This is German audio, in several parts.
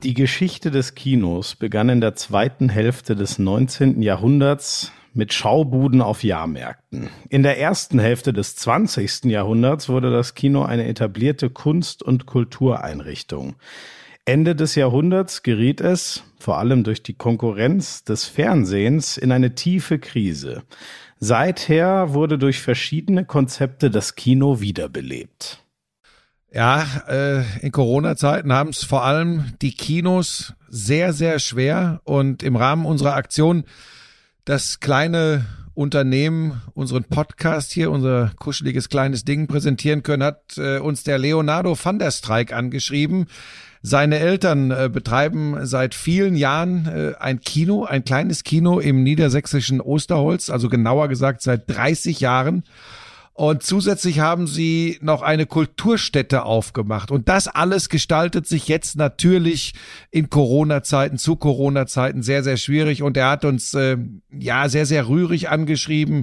Die Geschichte des Kinos begann in der zweiten Hälfte des 19. Jahrhunderts mit Schaubuden auf Jahrmärkten. In der ersten Hälfte des 20. Jahrhunderts wurde das Kino eine etablierte Kunst- und Kultureinrichtung. Ende des Jahrhunderts geriet es, vor allem durch die Konkurrenz des Fernsehens, in eine tiefe Krise. Seither wurde durch verschiedene Konzepte das Kino wiederbelebt. Ja, in Corona-Zeiten haben es vor allem die Kinos sehr, sehr schwer. Und im Rahmen unserer Aktion das kleine Unternehmen, unseren Podcast hier, unser kuscheliges kleines Ding präsentieren können, hat uns der Leonardo van der Streik angeschrieben. Seine Eltern betreiben seit vielen Jahren ein Kino, ein kleines Kino im niedersächsischen Osterholz, also genauer gesagt seit 30 Jahren. Und zusätzlich haben sie noch eine Kulturstätte aufgemacht. Und das alles gestaltet sich jetzt natürlich in Corona-Zeiten, zu Corona-Zeiten sehr, sehr schwierig. Und er hat uns sehr, sehr rührig angeschrieben.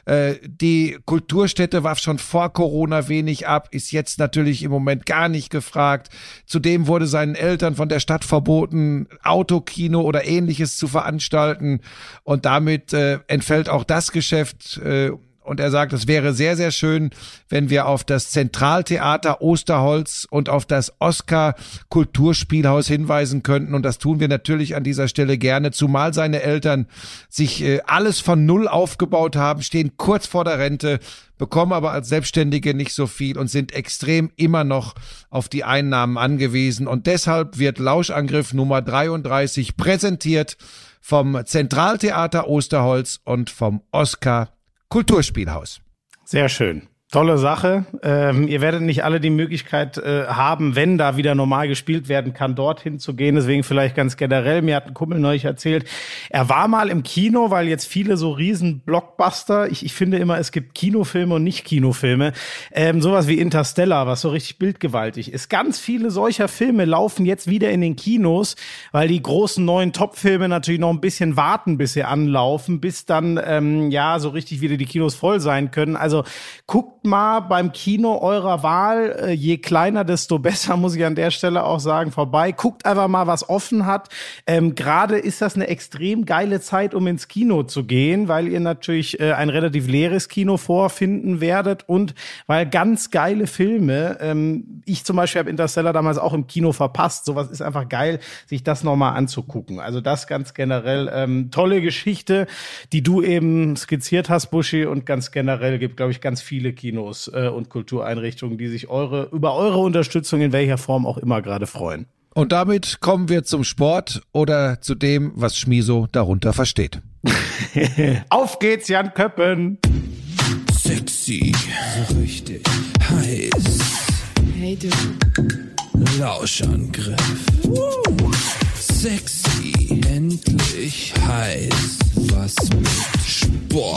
Die Kulturstätte warf schon vor Corona wenig ab, ist jetzt natürlich im Moment gar nicht gefragt. Zudem wurde seinen Eltern von der Stadt verboten, Autokino oder Ähnliches zu veranstalten. Und damit entfällt auch das Geschäft. Und er sagt, es wäre sehr, sehr schön, wenn wir auf das Zentraltheater Osterholz und auf das Oskar Kulturspielhaus hinweisen könnten. Und das tun wir natürlich an dieser Stelle gerne, zumal seine Eltern sich alles von Null aufgebaut haben, stehen kurz vor der Rente, bekommen aber als Selbstständige nicht so viel und sind extrem immer noch auf die Einnahmen angewiesen. Und deshalb wird Lauschangriff Nummer 33 präsentiert vom Zentraltheater Osterholz und vom Oskar Kulturspielhaus. Sehr schön. Tolle Sache. Ihr werdet nicht alle die Möglichkeit haben, wenn da wieder normal gespielt werden kann, dorthin zu gehen. Deswegen vielleicht ganz generell. Mir hat ein Kumpel neulich erzählt, er war mal im Kino, weil jetzt viele so riesen Blockbuster, ich finde immer, es gibt Kinofilme und Nicht-Kinofilme. Sowas wie Interstellar, was so richtig bildgewaltig ist. Ganz viele solcher Filme laufen jetzt wieder in den Kinos, weil die großen neuen Top-Filme natürlich noch ein bisschen warten, bis sie anlaufen, bis dann so richtig wieder die Kinos voll sein können. Also guckt mal beim Kino eurer Wahl, je kleiner, desto besser, muss ich an der Stelle auch sagen, vorbei. Guckt einfach mal, was offen hat. Gerade ist das eine extrem geile Zeit, um ins Kino zu gehen, weil ihr natürlich ein relativ leeres Kino vorfinden werdet und weil ganz geile Filme, ich zum Beispiel habe Interstellar damals auch im Kino verpasst. Sowas ist einfach geil, sich das nochmal anzugucken. Also das ganz generell, tolle Geschichte, die du eben skizziert hast, Buschi, und ganz generell gibt, glaube ich, ganz viele Kinos und Kultureinrichtungen, die sich über eure Unterstützung in welcher Form auch immer gerade freuen. Und damit kommen wir zum Sport oder zu dem, was Schmiso darunter versteht. Auf geht's, Jan Köppen! Sexy, so richtig heiß. Hey du. Lauschangriff. Sexy, endlich heiß. Was mit Sport.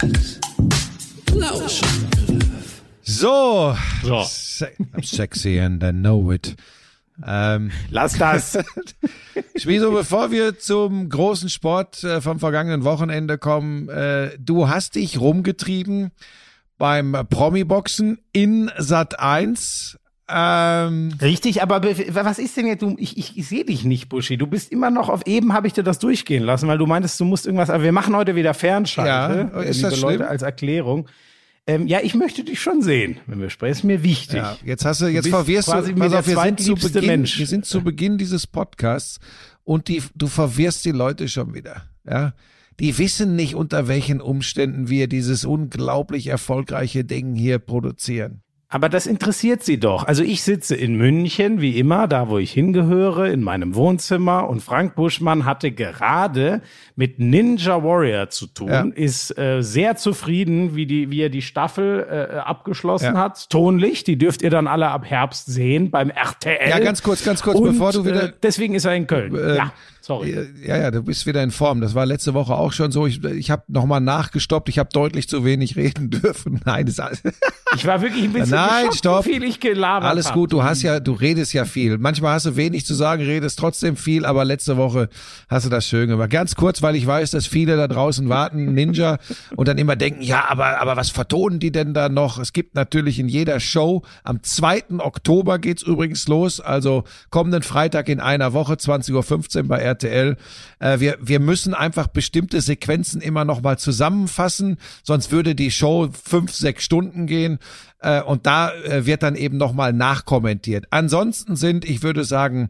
Lauschangriff. So. Sexy and I know it. Lass das. Schmiso, bevor wir zum großen Sport vom vergangenen Wochenende kommen, du hast dich rumgetrieben beim Promi-Boxen in Sat.1. Richtig, aber was ist denn jetzt, ich sehe dich nicht, Buschi. Du bist immer noch auf, eben habe ich dir das durchgehen lassen, weil du meintest, du musst irgendwas, aber wir machen heute wieder Fernschalte. Ja, ist das schlimm? Leute, als Erklärung. Ja, ich möchte dich schon sehen, wenn wir sprechen. Ist mir wichtig. Ja, jetzt verwirrst du, pass auf, wir sind zu Beginn dieses Podcasts und du verwirrst die Leute schon wieder. Ja, die wissen nicht, unter welchen Umständen wir dieses unglaublich erfolgreiche Ding hier produzieren. Aber das interessiert sie doch. Also ich sitze in München, wie immer, da wo ich hingehöre, in meinem Wohnzimmer. Und Frank Buschmann hatte gerade mit Ninja Warrior zu tun, ist sehr zufrieden, wie er die Staffel abgeschlossen hat. Tonlich, die dürft ihr dann alle ab Herbst sehen beim RTL. Ja, ganz kurz, und, bevor du wieder... deswegen ist er in Köln. Sorry. Ja, du bist wieder in Form. Das war letzte Woche auch schon so. Ich habe nochmal nachgestoppt. Ich habe deutlich zu wenig reden dürfen. Nein, das alles. Ich war wirklich ein bisschen Nein, geschockt, stopp. wie viel ich gelabert Alles hab. gut, du redest ja viel. Manchmal hast du wenig zu sagen, redest trotzdem viel, aber letzte Woche hast du das schön gemacht. Ganz kurz, weil ich weiß, dass viele da draußen warten, Ninja, und dann immer denken, ja, aber was vertonen die denn da noch? Es gibt natürlich in jeder Show, am 2. Oktober geht's übrigens los, also kommenden Freitag in einer Woche, 20:15 Uhr bei RTL. Wir müssen einfach bestimmte Sequenzen immer noch mal zusammenfassen, sonst würde die Show 5-6 Stunden gehen. Und da wird dann eben nochmal nachkommentiert. Ansonsten sind, ich würde sagen,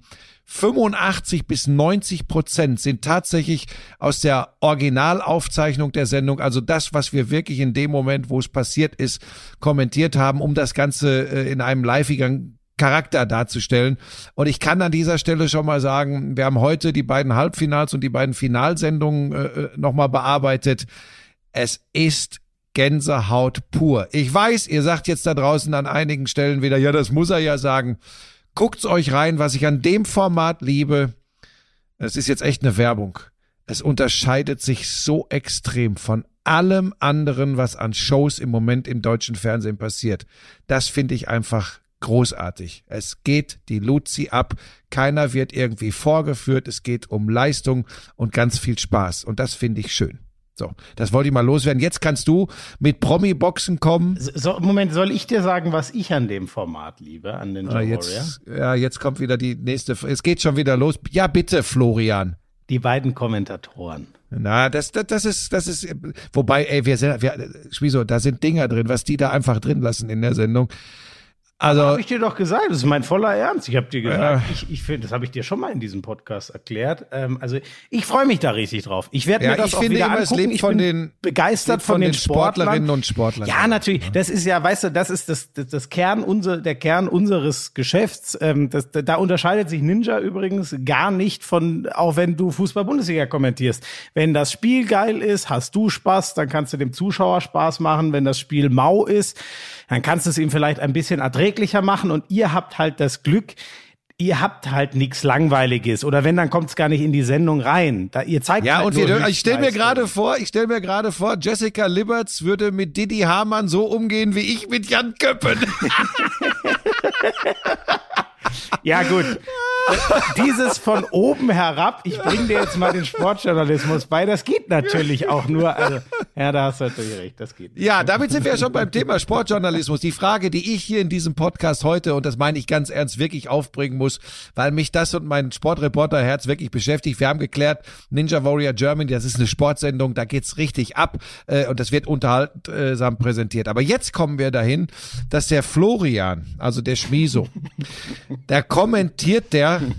85-90% sind tatsächlich aus der Originalaufzeichnung der Sendung, also das, was wir wirklich in dem Moment, wo es passiert ist, kommentiert haben, um das Ganze in einem liveigen Charakter darzustellen. Und ich kann an dieser Stelle schon mal sagen, wir haben heute die beiden Halbfinals und die beiden Finalsendungen nochmal bearbeitet. Es ist Gänsehaut pur. Ich weiß, ihr sagt jetzt da draußen an einigen Stellen wieder, ja, das muss er ja sagen. Guckt's euch rein, was ich an dem Format liebe. Es ist jetzt echt eine Werbung. Es unterscheidet sich so extrem von allem anderen, was an Shows im Moment im deutschen Fernsehen passiert. Das finde ich einfach großartig. Es geht die Luzi ab. Keiner wird irgendwie vorgeführt. Es geht um Leistung und ganz viel Spaß. Und das finde ich schön. So, das wollte ich mal loswerden. Jetzt kannst du mit Promi-Boxen kommen. Moment, soll ich dir sagen, was ich an dem Format liebe, an Ninja Warrior? Jetzt kommt wieder die nächste. Es geht schon wieder los. Ja, bitte, Florian. Die beiden Kommentatoren. Na, das ist, wobei, Schmiso, da sind Dinger drin, was die da einfach drin lassen in der Sendung. Also, habe ich dir doch gesagt, das ist mein voller Ernst. Ich habe dir gesagt, ich finde, das habe ich dir schon mal in diesem Podcast erklärt. Also ich freue mich da richtig drauf. Ich werde mir das auch wieder angucken. Ich bin begeistert von den Sportlerinnen und Sportlern. Ja, natürlich. Das ist ja, weißt du, das ist der Kern unseres Geschäfts. Da unterscheidet sich Ninja übrigens gar nicht von, auch wenn du Fußball-Bundesliga kommentierst. Wenn das Spiel geil ist, hast du Spaß, dann kannst du dem Zuschauer Spaß machen. Wenn das Spiel mau ist, dann kannst du es ihm vielleicht ein bisschen erträglicher machen, und ihr habt halt das Glück, ihr habt halt nichts Langweiliges, oder wenn, dann kommt es gar nicht in die Sendung rein. Ihr zeigt ja, halt und ich stelle mir gerade vor, Jessica Liberts würde mit Didi Hamann so umgehen, wie ich mit Jan Köppen. Ja, gut. Dieses von oben herab, ich bringe dir jetzt mal den Sportjournalismus bei, das geht natürlich auch nur, also, ja, da hast du natürlich recht, das geht nicht. Ja, damit sind wir ja schon beim Thema Sportjournalismus. Die Frage, die ich hier in diesem Podcast heute, und das meine ich ganz ernst, wirklich aufbringen muss, weil mich das und mein Sportreporterherz wirklich beschäftigt. Wir haben geklärt, Ninja Warrior Germany, das ist eine Sportsendung, da geht's richtig ab, und das wird unterhaltsam präsentiert. Aber jetzt kommen wir dahin, dass der Florian, also der Schmiso, der kommentiert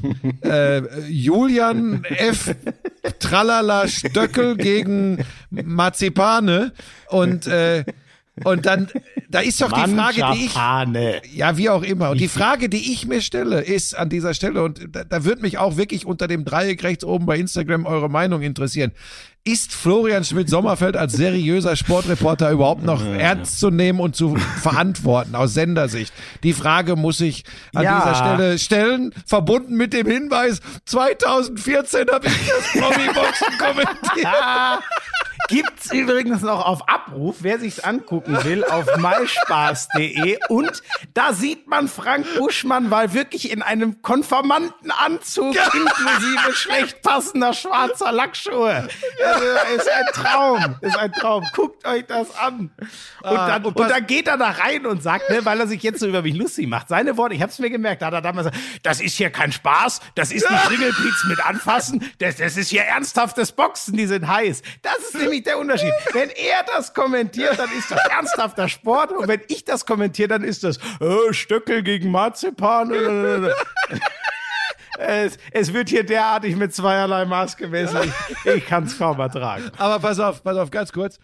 Julian F. Tralala Stöckel gegen Marzipane, und dann, da ist doch die Frage, die ich, ja, wie auch immer, und die Frage, die ich mir stelle, ist an dieser Stelle, und da würde mich auch wirklich unter dem Dreieck rechts oben bei Instagram eure Meinung interessieren. Ist Florian Schmidt-Sommerfeld als seriöser Sportreporter überhaupt noch ernst zu nehmen und zu verantworten aus Sendersicht? Die Frage muss ich an dieser Stelle stellen, verbunden mit dem Hinweis, 2014 habe ich das Promi-Boxen kommentiert. Gibt's übrigens noch auf Abruf, wer sich's angucken will, auf myspaß.de. Und da sieht man Frank Buschmann war wirklich in einem Konformantenanzug inklusive schlecht passender schwarzer Lackschuhe. Also, ist ein Traum, ist ein Traum. Guckt euch das an. Und dann geht er da rein und sagt, ne, weil er sich jetzt so über mich lustig macht, seine Worte, ich hab's mir gemerkt, da hat er damals gesagt, das ist hier kein Spaß, das ist nicht Ringelpiez mit anfassen, das ist hier ernsthaftes Boxen, die sind heiß. Das ist nämlich der Unterschied. Wenn er das kommentiert, dann ist das ernsthafter Sport, und wenn ich das kommentiere, dann ist das Stöckel gegen Marzipan. Es wird hier derartig mit zweierlei Maß gemessen. Ich kann es kaum ertragen. Aber pass auf, ganz kurz.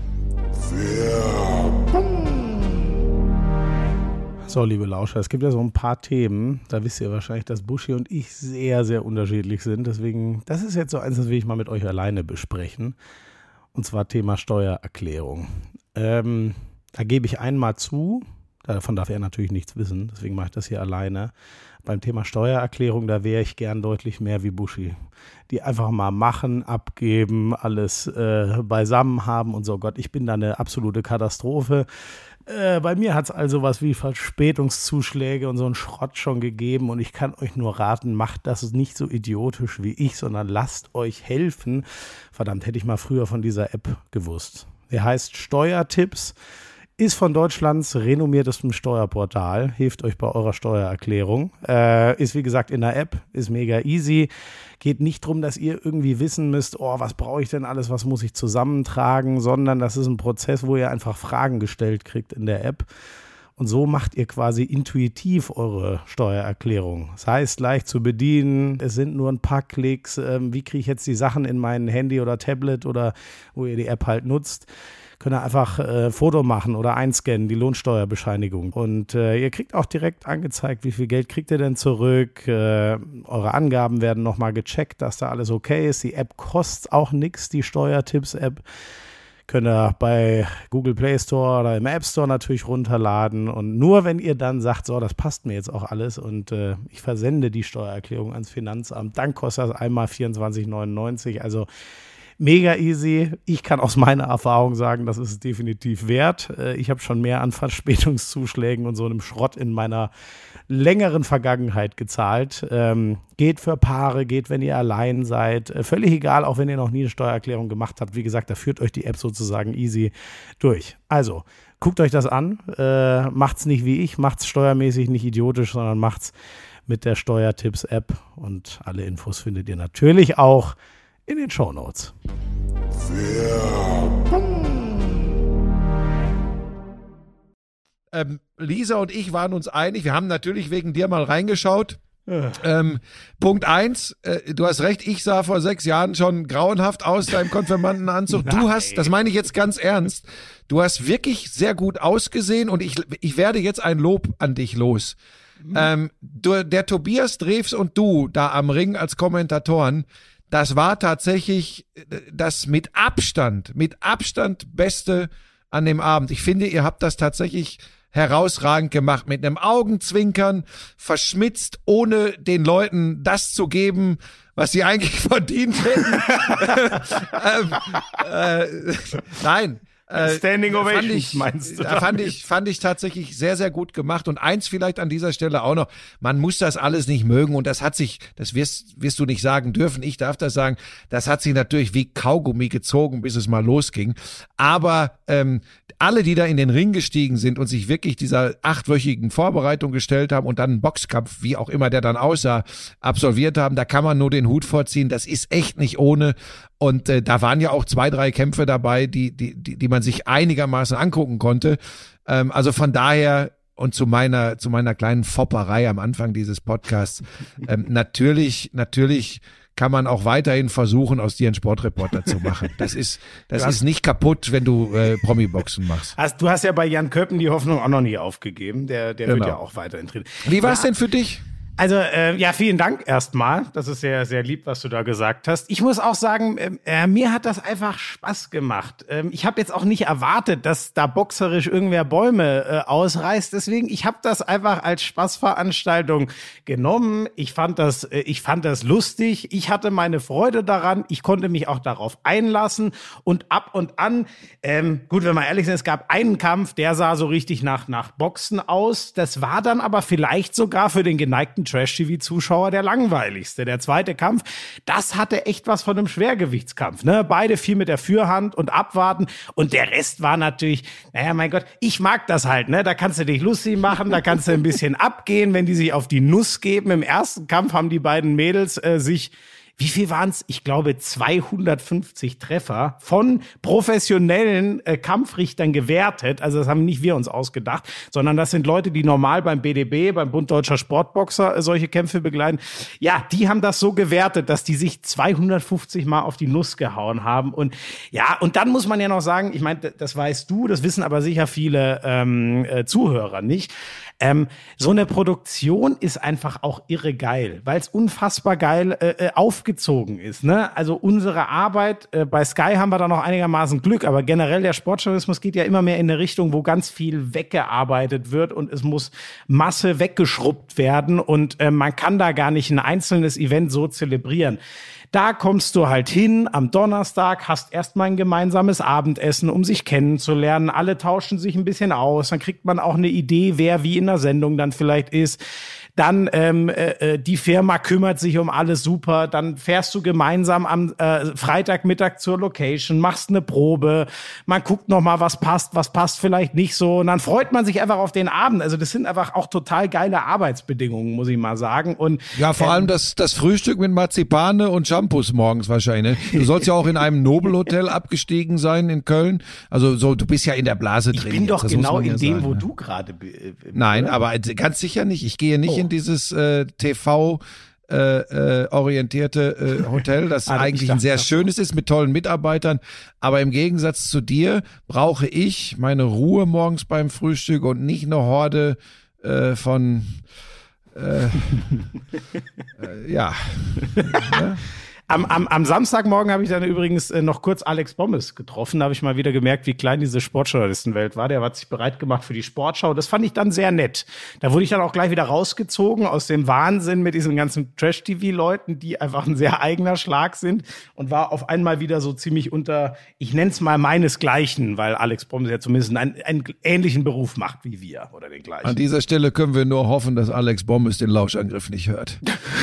So, liebe Lauscher, es gibt ja so ein paar Themen, da wisst ihr wahrscheinlich, dass Buschi und ich sehr, sehr unterschiedlich sind. Deswegen, das ist jetzt so eins, das will ich mal mit euch alleine besprechen. Und zwar Thema Steuererklärung. Da gebe ich einmal zu, Davon darf er natürlich nichts wissen, deswegen mache ich das hier alleine. Beim Thema Steuererklärung, da wäre ich gern deutlich mehr wie Buschi. Die einfach mal machen, abgeben, alles beisammen haben und so. Gott, ich bin da eine absolute Katastrophe. Bei mir hat es also was wie Verspätungszuschläge und so einen Schrott schon gegeben und ich kann euch nur raten, macht das nicht so idiotisch wie ich, sondern lasst euch helfen. Verdammt, hätte ich mal früher von dieser App gewusst. Der heißt Steuertipps, ist von Deutschlands renommiertestem Steuerportal, hilft euch bei eurer Steuererklärung. Ist wie gesagt in der App, ist mega easy. Geht nicht darum, dass ihr irgendwie wissen müsst, was brauche ich denn alles, was muss ich zusammentragen, sondern das ist ein Prozess, wo ihr einfach Fragen gestellt kriegt in der App. Und so macht ihr quasi intuitiv eure Steuererklärung. Das heißt, leicht zu bedienen, es sind nur ein paar Klicks. Wie kriege ich jetzt die Sachen in mein Handy oder Tablet oder wo ihr die App halt nutzt? Könnt ihr einfach Foto machen oder einscannen, die Lohnsteuerbescheinigung. Und ihr kriegt auch direkt angezeigt, wie viel Geld kriegt ihr denn zurück. Eure Angaben werden nochmal gecheckt, dass da alles okay ist. Die App kostet auch nichts, die Steuertipps-App. Könnt ihr bei Google Play Store oder im App Store natürlich runterladen. Und nur wenn ihr dann sagt, so, das passt mir jetzt auch alles und ich versende die Steuererklärung ans Finanzamt, dann kostet das einmal 24,99. Also mega easy. Ich kann aus meiner Erfahrung sagen, das ist es definitiv wert. Ich habe schon mehr an Verspätungszuschlägen und so einem Schrott in meiner längeren Vergangenheit gezahlt. Geht für Paare, geht, wenn ihr allein seid. Völlig egal, auch wenn ihr noch nie eine Steuererklärung gemacht habt. Wie gesagt, da führt euch die App sozusagen easy durch. Also, guckt euch das an. Macht's nicht wie ich, macht's steuermäßig nicht idiotisch, sondern macht's mit der Steuertipps-App. Und alle Infos findet ihr natürlich auch in den Shownotes. Lisa und ich waren uns einig, wir haben natürlich wegen dir mal reingeschaut. Punkt 1, du hast recht, ich sah vor 6 Jahren schon grauenhaft aus, deinem Konfirmandenanzug. Du hast, das meine ich jetzt ganz ernst, du hast wirklich sehr gut ausgesehen und ich werde jetzt ein Lob an dich los. Der Tobias Drews und du da am Ring als Kommentatoren, das war tatsächlich das mit Abstand Beste an dem Abend. Ich finde, ihr habt das tatsächlich herausragend gemacht. Mit einem Augenzwinkern, verschmitzt, ohne den Leuten das zu geben, was sie eigentlich verdient hätten. Nein. Standing Ovation, meinst du? Fand ich tatsächlich sehr, sehr gut gemacht. Und eins vielleicht an dieser Stelle auch noch, man muss das alles nicht mögen und das wirst du nicht sagen dürfen, ich darf das sagen, das hat sich natürlich wie Kaugummi gezogen, bis es mal losging. Aber alle, die da in den Ring gestiegen sind und sich wirklich dieser 8-wöchigen Vorbereitung gestellt haben und dann einen Boxkampf, wie auch immer der dann aussah, absolviert haben, da kann man nur den Hut vorziehen. Das ist echt nicht ohne. Und da waren ja auch 2, 3 Kämpfe dabei, die man sich einigermaßen angucken konnte. Also von daher und zu meiner kleinen Fopperei am Anfang dieses Podcasts, natürlich kann man auch weiterhin versuchen, aus dir einen Sportreporter zu machen. Das ist nicht kaputt, wenn du Promi-Boxen machst. Du hast ja bei Jan Köppen die Hoffnung auch noch nie aufgegeben. Der genau. Wird ja auch weiterhin trainieren. Wie war es denn für dich? Also, ja, vielen Dank erstmal. Das ist sehr, sehr lieb, was du da gesagt hast. Ich muss auch sagen, mir hat das einfach Spaß gemacht. Ich habe jetzt auch nicht erwartet, dass da boxerisch irgendwer Bäume ausreißt. Deswegen, ich habe das einfach als Spaßveranstaltung genommen. Ich fand das lustig. Ich hatte meine Freude daran. Ich konnte mich auch darauf einlassen. Und ab und an, gut, wenn wir ehrlich sind, es gab einen Kampf, der sah so richtig nach Boxen aus. Das war dann aber vielleicht sogar für den geneigten Trash-TV-Zuschauer der langweiligste. Der zweite Kampf, das hatte echt was von einem Schwergewichtskampf. Ne? Beide viel mit der Fürhand und abwarten. Und der Rest war natürlich, naja, mein Gott, ich mag das halt. Ne? Da kannst du dich lustig machen, da kannst du ein bisschen abgehen, wenn die sich auf die Nuss geben. Im ersten Kampf haben die beiden Mädels sich... Wie viel waren es? Ich glaube 250 Treffer von professionellen Kampfrichtern gewertet. Also das haben nicht wir uns ausgedacht, sondern das sind Leute, die normal beim BDB, beim Bund Deutscher Sportboxer solche Kämpfe begleiten. Ja, die haben das so gewertet, dass die sich 250 Mal auf die Nuss gehauen haben. Und ja, und dann muss man ja noch sagen, ich meine, das weißt du, das wissen aber sicher viele Zuhörer nicht. So eine Produktion ist einfach auch irre geil, weil es unfassbar geil aufgenommen aufgezogen ist, ne? Also unsere Arbeit, bei Sky haben wir da noch einigermaßen Glück, aber generell der Sportjournalismus geht ja immer mehr in eine Richtung, wo ganz viel weggearbeitet wird und es muss Masse weggeschrubbt werden und man kann da gar nicht ein einzelnes Event so zelebrieren. Da kommst du halt hin am Donnerstag, hast erstmal ein gemeinsames Abendessen, um sich kennenzulernen. Alle tauschen sich ein bisschen aus. Dann kriegt man auch eine Idee, wer wie in der Sendung dann vielleicht ist. Dann die Firma kümmert sich um alles super. Dann fährst du gemeinsam am Freitagmittag zur Location, machst eine Probe. Man guckt noch mal, was passt vielleicht nicht so. Und dann freut man sich einfach auf den Abend. Also das sind einfach auch total geile Arbeitsbedingungen, muss ich mal sagen. Und ja, vor allem das Frühstück mit Marzipane und Shampoos morgens wahrscheinlich. Ne? Du sollst ja auch in einem Nobelhotel abgestiegen sein in Köln. Also so, du bist ja in der Blase drin. Ich bin doch das genau in dem, sagen, wo ne? du gerade Nein, aber ganz sicher nicht. Ich gehe nicht in dieses TV orientierte Hotel, das eigentlich ein sehr schönes ist mit tollen Mitarbeitern, aber im Gegensatz zu dir brauche ich meine Ruhe morgens beim Frühstück und nicht eine Horde von ja. Am Samstagmorgen habe ich dann übrigens noch kurz Alex Bommes getroffen. Da habe ich mal wieder gemerkt, wie klein diese Sportjournalistenwelt war. Der hat sich bereit gemacht für die Sportschau. Das fand ich dann sehr nett. Da wurde ich dann auch gleich wieder rausgezogen aus dem Wahnsinn mit diesen ganzen Trash-TV-Leuten, die einfach ein sehr eigener Schlag sind und war auf einmal wieder so ziemlich unter, ich nenne es mal meinesgleichen, weil Alex Bommes ja zumindest einen ähnlichen Beruf macht wie wir oder den gleichen. An dieser Stelle können wir nur hoffen, dass Alex Bommes den Lauschangriff nicht hört.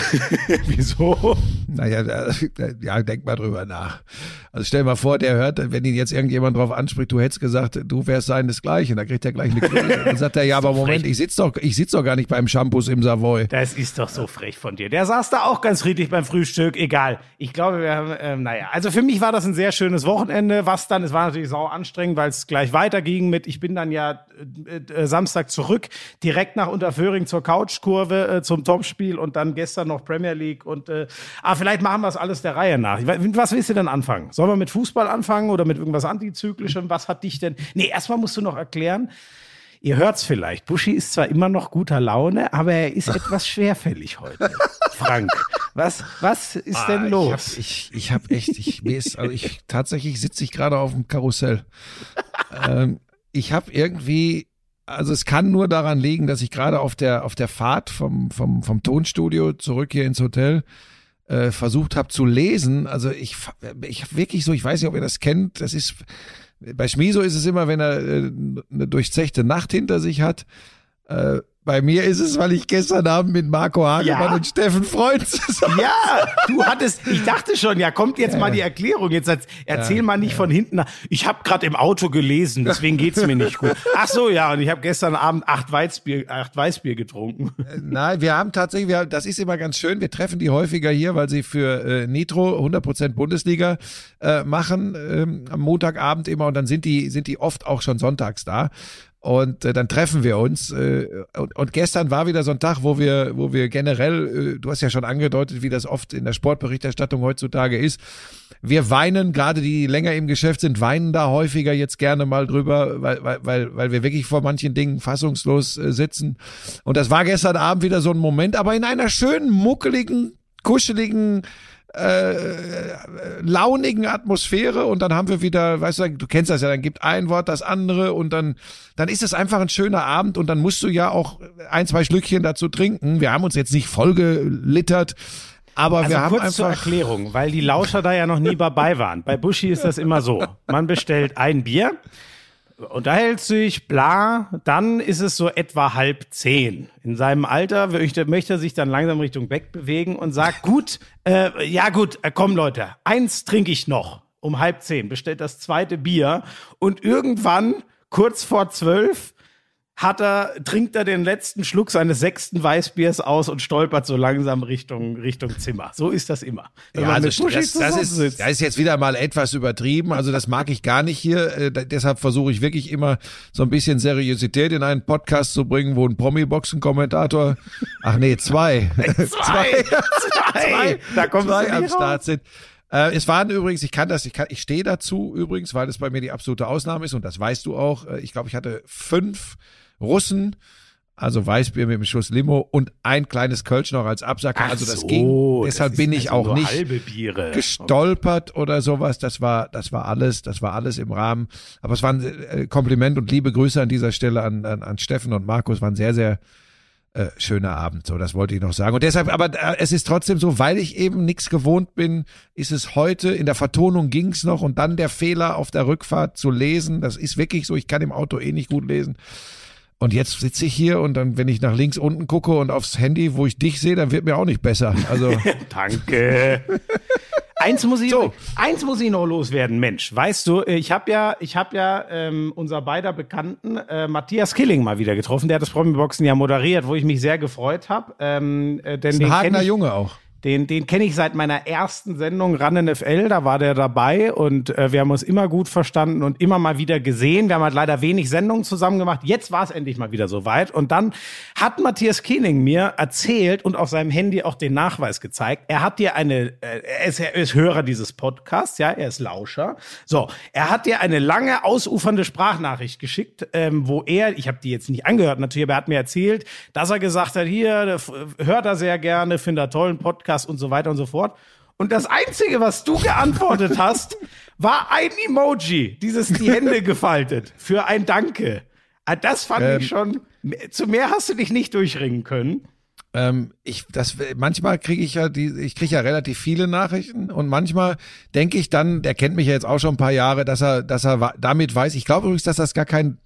Wieso? Naja, ja, denk mal drüber nach. Also stell mal vor, der hört, wenn ihn jetzt irgendjemand drauf anspricht, du hättest gesagt, du wärst seinesgleichen, da kriegt er gleich eine Krise. Dann sagt er, ja, aber Moment, ich sitz doch gar nicht beim Shampoos im Savoy. Das ist doch so frech von dir. Der saß da auch ganz friedlich beim Frühstück, egal. Ich glaube, wir haben, also für mich war das ein sehr schönes Wochenende, es war natürlich sau anstrengend, weil es gleich weiterging mit, ich bin dann ja Samstag zurück, direkt nach Unterföhring zur Couchkurve, zum Topspiel und dann gestern noch Premier League und, vielleicht machen wir es alles der Reihe nach. Was willst du denn anfangen? Sollen wir mit Fußball anfangen oder mit irgendwas Antizyklischem? Was hat dich denn... Nee, erstmal musst du noch erklären, ihr hört's vielleicht, Buschi ist zwar immer noch guter Laune, aber er ist etwas schwerfällig heute. Frank, was ist denn los? Tatsächlich sitze ich gerade auf dem Karussell. Ich habe irgendwie... Also es kann nur daran liegen, dass ich gerade auf der Fahrt vom Tonstudio zurück hier ins Hotel versucht habe zu lesen. Also ich habe wirklich so, ich weiß nicht, ob ihr das kennt, das ist, bei Schmiso ist es immer, wenn er eine durchzechte Nacht hinter sich hat. Bei mir ist es, weil ich gestern Abend mit Marco Hagemann und Steffen Freund zusammen. Ja, ich dachte schon, ja, kommt jetzt mal die Erklärung. Jetzt erzähl mal nicht von hinten. Ich habe gerade im Auto gelesen, deswegen geht's mir nicht gut. Ach so, ja, und ich habe gestern Abend 8 Weißbier getrunken. Nein, wir haben tatsächlich, das ist immer ganz schön, wir treffen die häufiger hier, weil sie für Nitro 100% Bundesliga machen, am Montagabend immer, und dann sind die oft auch schon sonntags da. Und dann treffen wir uns. Und gestern war wieder so ein Tag, wo wir generell, du hast ja schon angedeutet, wie das oft in der Sportberichterstattung heutzutage ist. Wir weinen, gerade die länger im Geschäft sind, weinen da häufiger jetzt gerne mal drüber, weil wir wirklich vor manchen Dingen fassungslos sitzen. Und das war gestern Abend wieder so ein Moment, aber in einer schönen, muckeligen, kuscheligen, launigen Atmosphäre, und dann haben wir wieder, weißt du kennst das ja, dann gibt ein Wort das andere und dann ist es einfach ein schöner Abend, und dann musst du ja auch 1, 2 Schlückchen dazu trinken. Wir haben uns jetzt nicht vollgelittert, aber wir haben kurz einfach... zur Erklärung, weil die Lauscher da ja noch nie dabei waren. Bei Buschi ist das immer so. Man bestellt ein Bier, unterhält sich, bla, dann ist es so etwa 9:30. In seinem Alter möchte er sich dann langsam Richtung Bett bewegen und sagt, komm Leute, 1 trinke ich noch. Um 9:30 bestellt das 2. Bier und irgendwann, kurz vor 12, trinkt er den letzten Schluck seines 6. Weißbiers aus und stolpert so langsam Richtung Zimmer. So ist das immer. Ja, also das ist jetzt wieder mal etwas übertrieben. Also das mag ich gar nicht hier. Deshalb versuche ich wirklich immer so ein bisschen Seriosität in einen Podcast zu bringen, wo ein Promi-Boxen-Kommentator, 2. Zwei. Da kommt 2 am Start sind. Es waren übrigens, ich stehe dazu übrigens, weil es bei mir die absolute Ausnahme ist, und das weißt du auch. Ich glaube, ich hatte 5 Russen Also Weißbier mit einem Schuss Limo und ein kleines Kölsch noch als Absacker. Also das ging. Deshalb bin ich auch nicht halbe Biere gestolpert oder sowas. Das war alles im Rahmen. Aber es war ein Kompliment und liebe Grüße an dieser Stelle an Steffen und Markus. War ein sehr, sehr schöner Abend. So, das wollte ich noch sagen. Und deshalb, aber es ist trotzdem so, weil ich eben nichts gewohnt bin, ist es heute, in der Vertonung ging's noch und dann der Fehler auf der Rückfahrt zu lesen. Das ist wirklich so. Ich kann im Auto nicht gut lesen. Und jetzt sitze ich hier und dann, wenn ich nach links unten gucke und aufs Handy, wo ich dich sehe, dann wird mir auch nicht besser. Also Danke. Eins muss ich noch loswerden, Mensch. Weißt du, ich habe ja unser beider Bekannten Matthias Killing mal wieder getroffen. Der hat das Promi-Boxen ja moderiert, wo ich mich sehr gefreut habe. Ist ein Hagener Junge auch. Den kenne ich seit meiner ersten Sendung Ran NFL, da war der dabei und wir haben uns immer gut verstanden und immer mal wieder gesehen. Wir haben halt leider wenig Sendungen zusammen gemacht. Jetzt war es endlich mal wieder soweit und dann hat Matthias Kiening mir erzählt und auf seinem Handy auch den Nachweis gezeigt. Er hat dir er ist Hörer dieses Podcasts, ja, er ist Lauscher. So, er hat dir eine lange ausufernde Sprachnachricht geschickt, wo ich habe die jetzt nicht angehört natürlich, aber er hat mir erzählt, dass er gesagt hat, hier, hört er sehr gerne, findet er tollen Podcast und so weiter und so fort. Und das Einzige, was du geantwortet hast, war ein Emoji, die Hände gefaltet, für ein Danke. Das fand ich schon, zu mehr hast du dich nicht durchringen können. Manchmal kriege ich kriege ja relativ viele Nachrichten und manchmal denke ich dann, der kennt mich ja jetzt auch schon ein paar Jahre, dass er damit weiß, ich glaube übrigens, dass das gar kein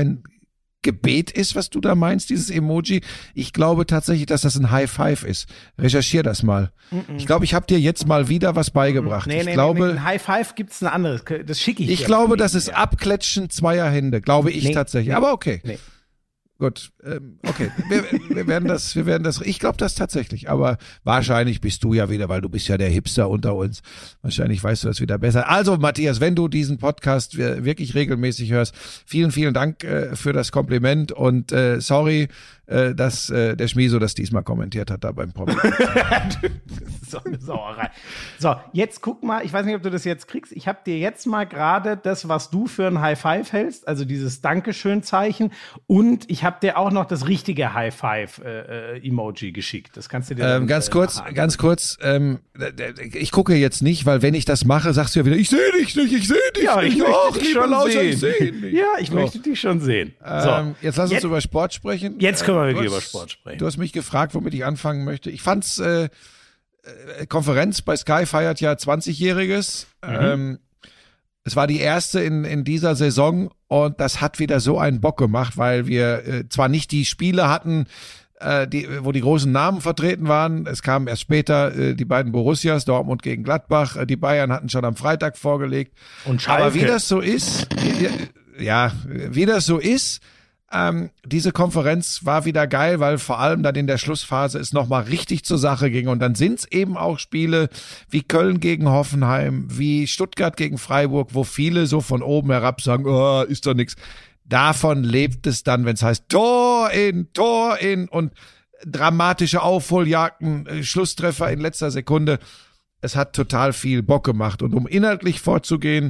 Gebet ist, was du da meinst, dieses Emoji. Ich glaube tatsächlich, dass das ein High Five ist. Recherchier das mal. Ich glaube, ich habe dir jetzt mal wieder was beigebracht. Nee, ein High Five gibt's ein anderes. Das schicke ich dir. Ich glaube, das ist Abklatschen zweier Hände. Glaube ich tatsächlich. Aber okay. Nee. Gut, okay. Wir werden das, ich glaube das tatsächlich, aber wahrscheinlich bist du ja wieder, weil du bist ja der Hipster unter uns. Wahrscheinlich weißt du das wieder besser. Also Matthias, wenn du diesen Podcast wirklich regelmäßig hörst, vielen, vielen Dank für das Kompliment und sorry, dass der Schmieso das diesmal kommentiert hat da beim Promi. So eine Sauerei. So, jetzt guck mal, ich weiß nicht, ob du das jetzt kriegst. Ich habe dir jetzt mal gerade das, was du für ein High Five hältst, also dieses Dankeschön-Zeichen und ich habe dir auch noch das richtige High Five Emoji geschickt. Das kannst du dir ganz kurz. Ich gucke jetzt nicht, weil wenn ich das mache, sagst du ja wieder, ich sehe dich nicht. Ja, ich möchte dich schon Lauscher, sehen. Ja, ich möchte dich schon sehen. So, jetzt lass uns über Sport sprechen. Jetzt können wir wirklich über Sport sprechen. Du hast mich gefragt, womit ich anfangen möchte. Ich fand's Konferenz bei Sky feiert ja 20-Jähriges. Es war die erste in dieser Saison und das hat wieder so einen Bock gemacht, weil wir zwar nicht die Spiele hatten, wo die großen Namen vertreten waren. Es kamen erst später die beiden Borussias, Dortmund gegen Gladbach. Die Bayern hatten schon am Freitag vorgelegt. Und Schalke. Aber wie das so ist, diese Konferenz war wieder geil, weil vor allem dann in der Schlussphase es nochmal richtig zur Sache ging. Und dann sind es eben auch Spiele wie Köln gegen Hoffenheim, wie Stuttgart gegen Freiburg, wo viele so von oben herab sagen, oh, ist doch nix. Davon lebt es dann, wenn es heißt Tor in und dramatische Aufholjagden, Schlusstreffer in letzter Sekunde. Es hat total viel Bock gemacht. Und um inhaltlich vorzugehen,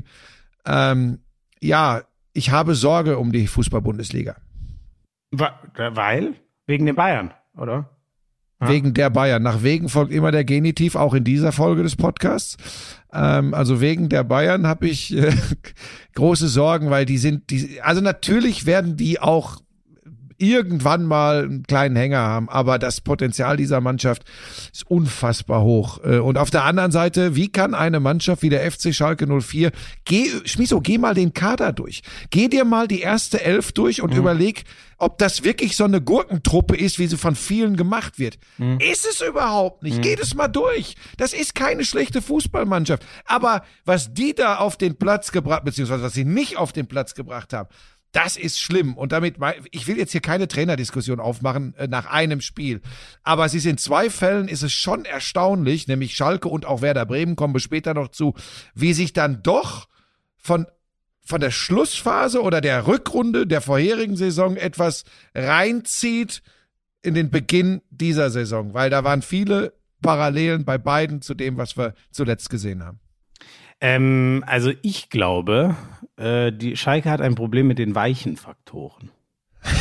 ich habe Sorge um die Fußball-Bundesliga. Weil? Wegen den Bayern, oder? Wegen der Bayern. Nach wegen folgt immer der Genitiv, auch in dieser Folge des Podcasts. Also wegen der Bayern habe ich große Sorgen, weil also natürlich werden die auch irgendwann mal einen kleinen Hänger haben, aber das Potenzial dieser Mannschaft ist unfassbar hoch. Und auf der anderen Seite, wie kann eine Mannschaft wie der FC Schalke 04, Schmiso, geh mal den Kader durch. Geh dir mal die erste Elf durch und überleg, ob das wirklich so eine Gurkentruppe ist, wie sie von vielen gemacht wird. Ist es überhaupt nicht. Geht es mal durch. Das ist keine schlechte Fußballmannschaft. Aber was die da auf den Platz gebracht, beziehungsweise was sie nicht auf den Platz gebracht haben, das ist schlimm. Und damit, ich will jetzt hier keine Trainerdiskussion aufmachen nach einem Spiel. Aber es ist in 2 Fällen ist es schon erstaunlich, nämlich Schalke und auch Werder Bremen, kommen wir später noch zu, wie sich dann doch von der Schlussphase oder der Rückrunde der vorherigen Saison etwas reinzieht in den Beginn dieser Saison. Weil da waren viele Parallelen bei beiden zu dem, was wir zuletzt gesehen haben. Also ich glaube, die Schalke hat ein Problem mit den weichen Faktoren.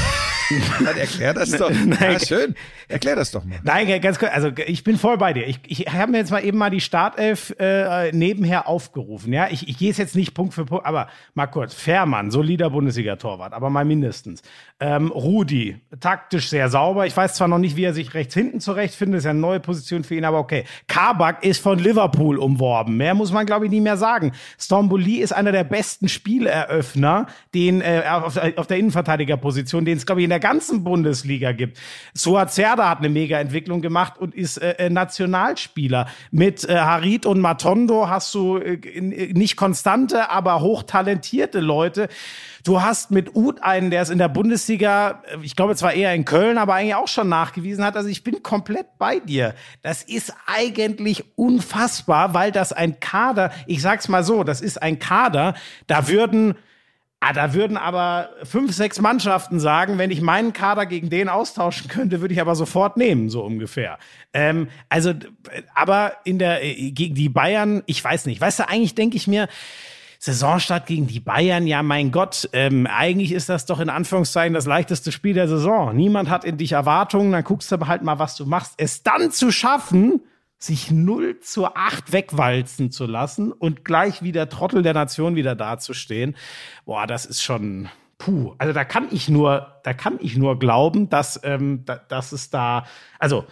Dann erklär das doch. Ja, schön. Erklär das doch mal. Nein, ganz kurz, also ich bin voll bei dir. Ich habe mir jetzt mal eben die Startelf nebenher aufgerufen. Ja, ich gehe es jetzt nicht Punkt für Punkt, aber mal kurz. Fährmann, solider Bundesliga-Torwart, aber mal mindestens. Rudi, taktisch sehr sauber. Ich weiß zwar noch nicht, wie er sich rechts hinten zurechtfindet, ist ja eine neue Position für ihn, aber okay. Kabak ist von Liverpool umworben. Mehr muss man, glaube ich, nicht mehr sagen. Stromboli ist einer der besten Spieleröffner, den auf der Innenverteidigerposition, den es, glaube ich, in der ganzen Bundesliga gibt. Suazerda hat eine Mega-Entwicklung gemacht und ist Nationalspieler. Mit Harit und Matondo hast du nicht konstante, aber hochtalentierte Leute. Du hast mit Uth einen, der es in der Bundesliga, ich glaube zwar eher in Köln, aber eigentlich auch schon nachgewiesen hat. Also ich bin komplett bei dir. Das ist eigentlich unfassbar, weil das ein Kader, ich sag's mal so, das ist ein Kader, da würden aber 5, 6 Mannschaften sagen, wenn ich meinen Kader gegen den austauschen könnte, würde ich aber sofort nehmen, so ungefähr. Aber gegen die Bayern, ich weiß nicht. Weißt du, eigentlich denke ich mir, Saisonstart gegen die Bayern, ja mein Gott, eigentlich ist das doch in Anführungszeichen das leichteste Spiel der Saison. Niemand hat in dich Erwartungen, dann guckst du halt mal, was du machst. Es dann zu schaffen, sich 0-8 wegwalzen zu lassen und gleich wie der Trottel der Nation wieder dazustehen, boah, das ist schon, puh. Also da kann ich nur glauben, dass es da, also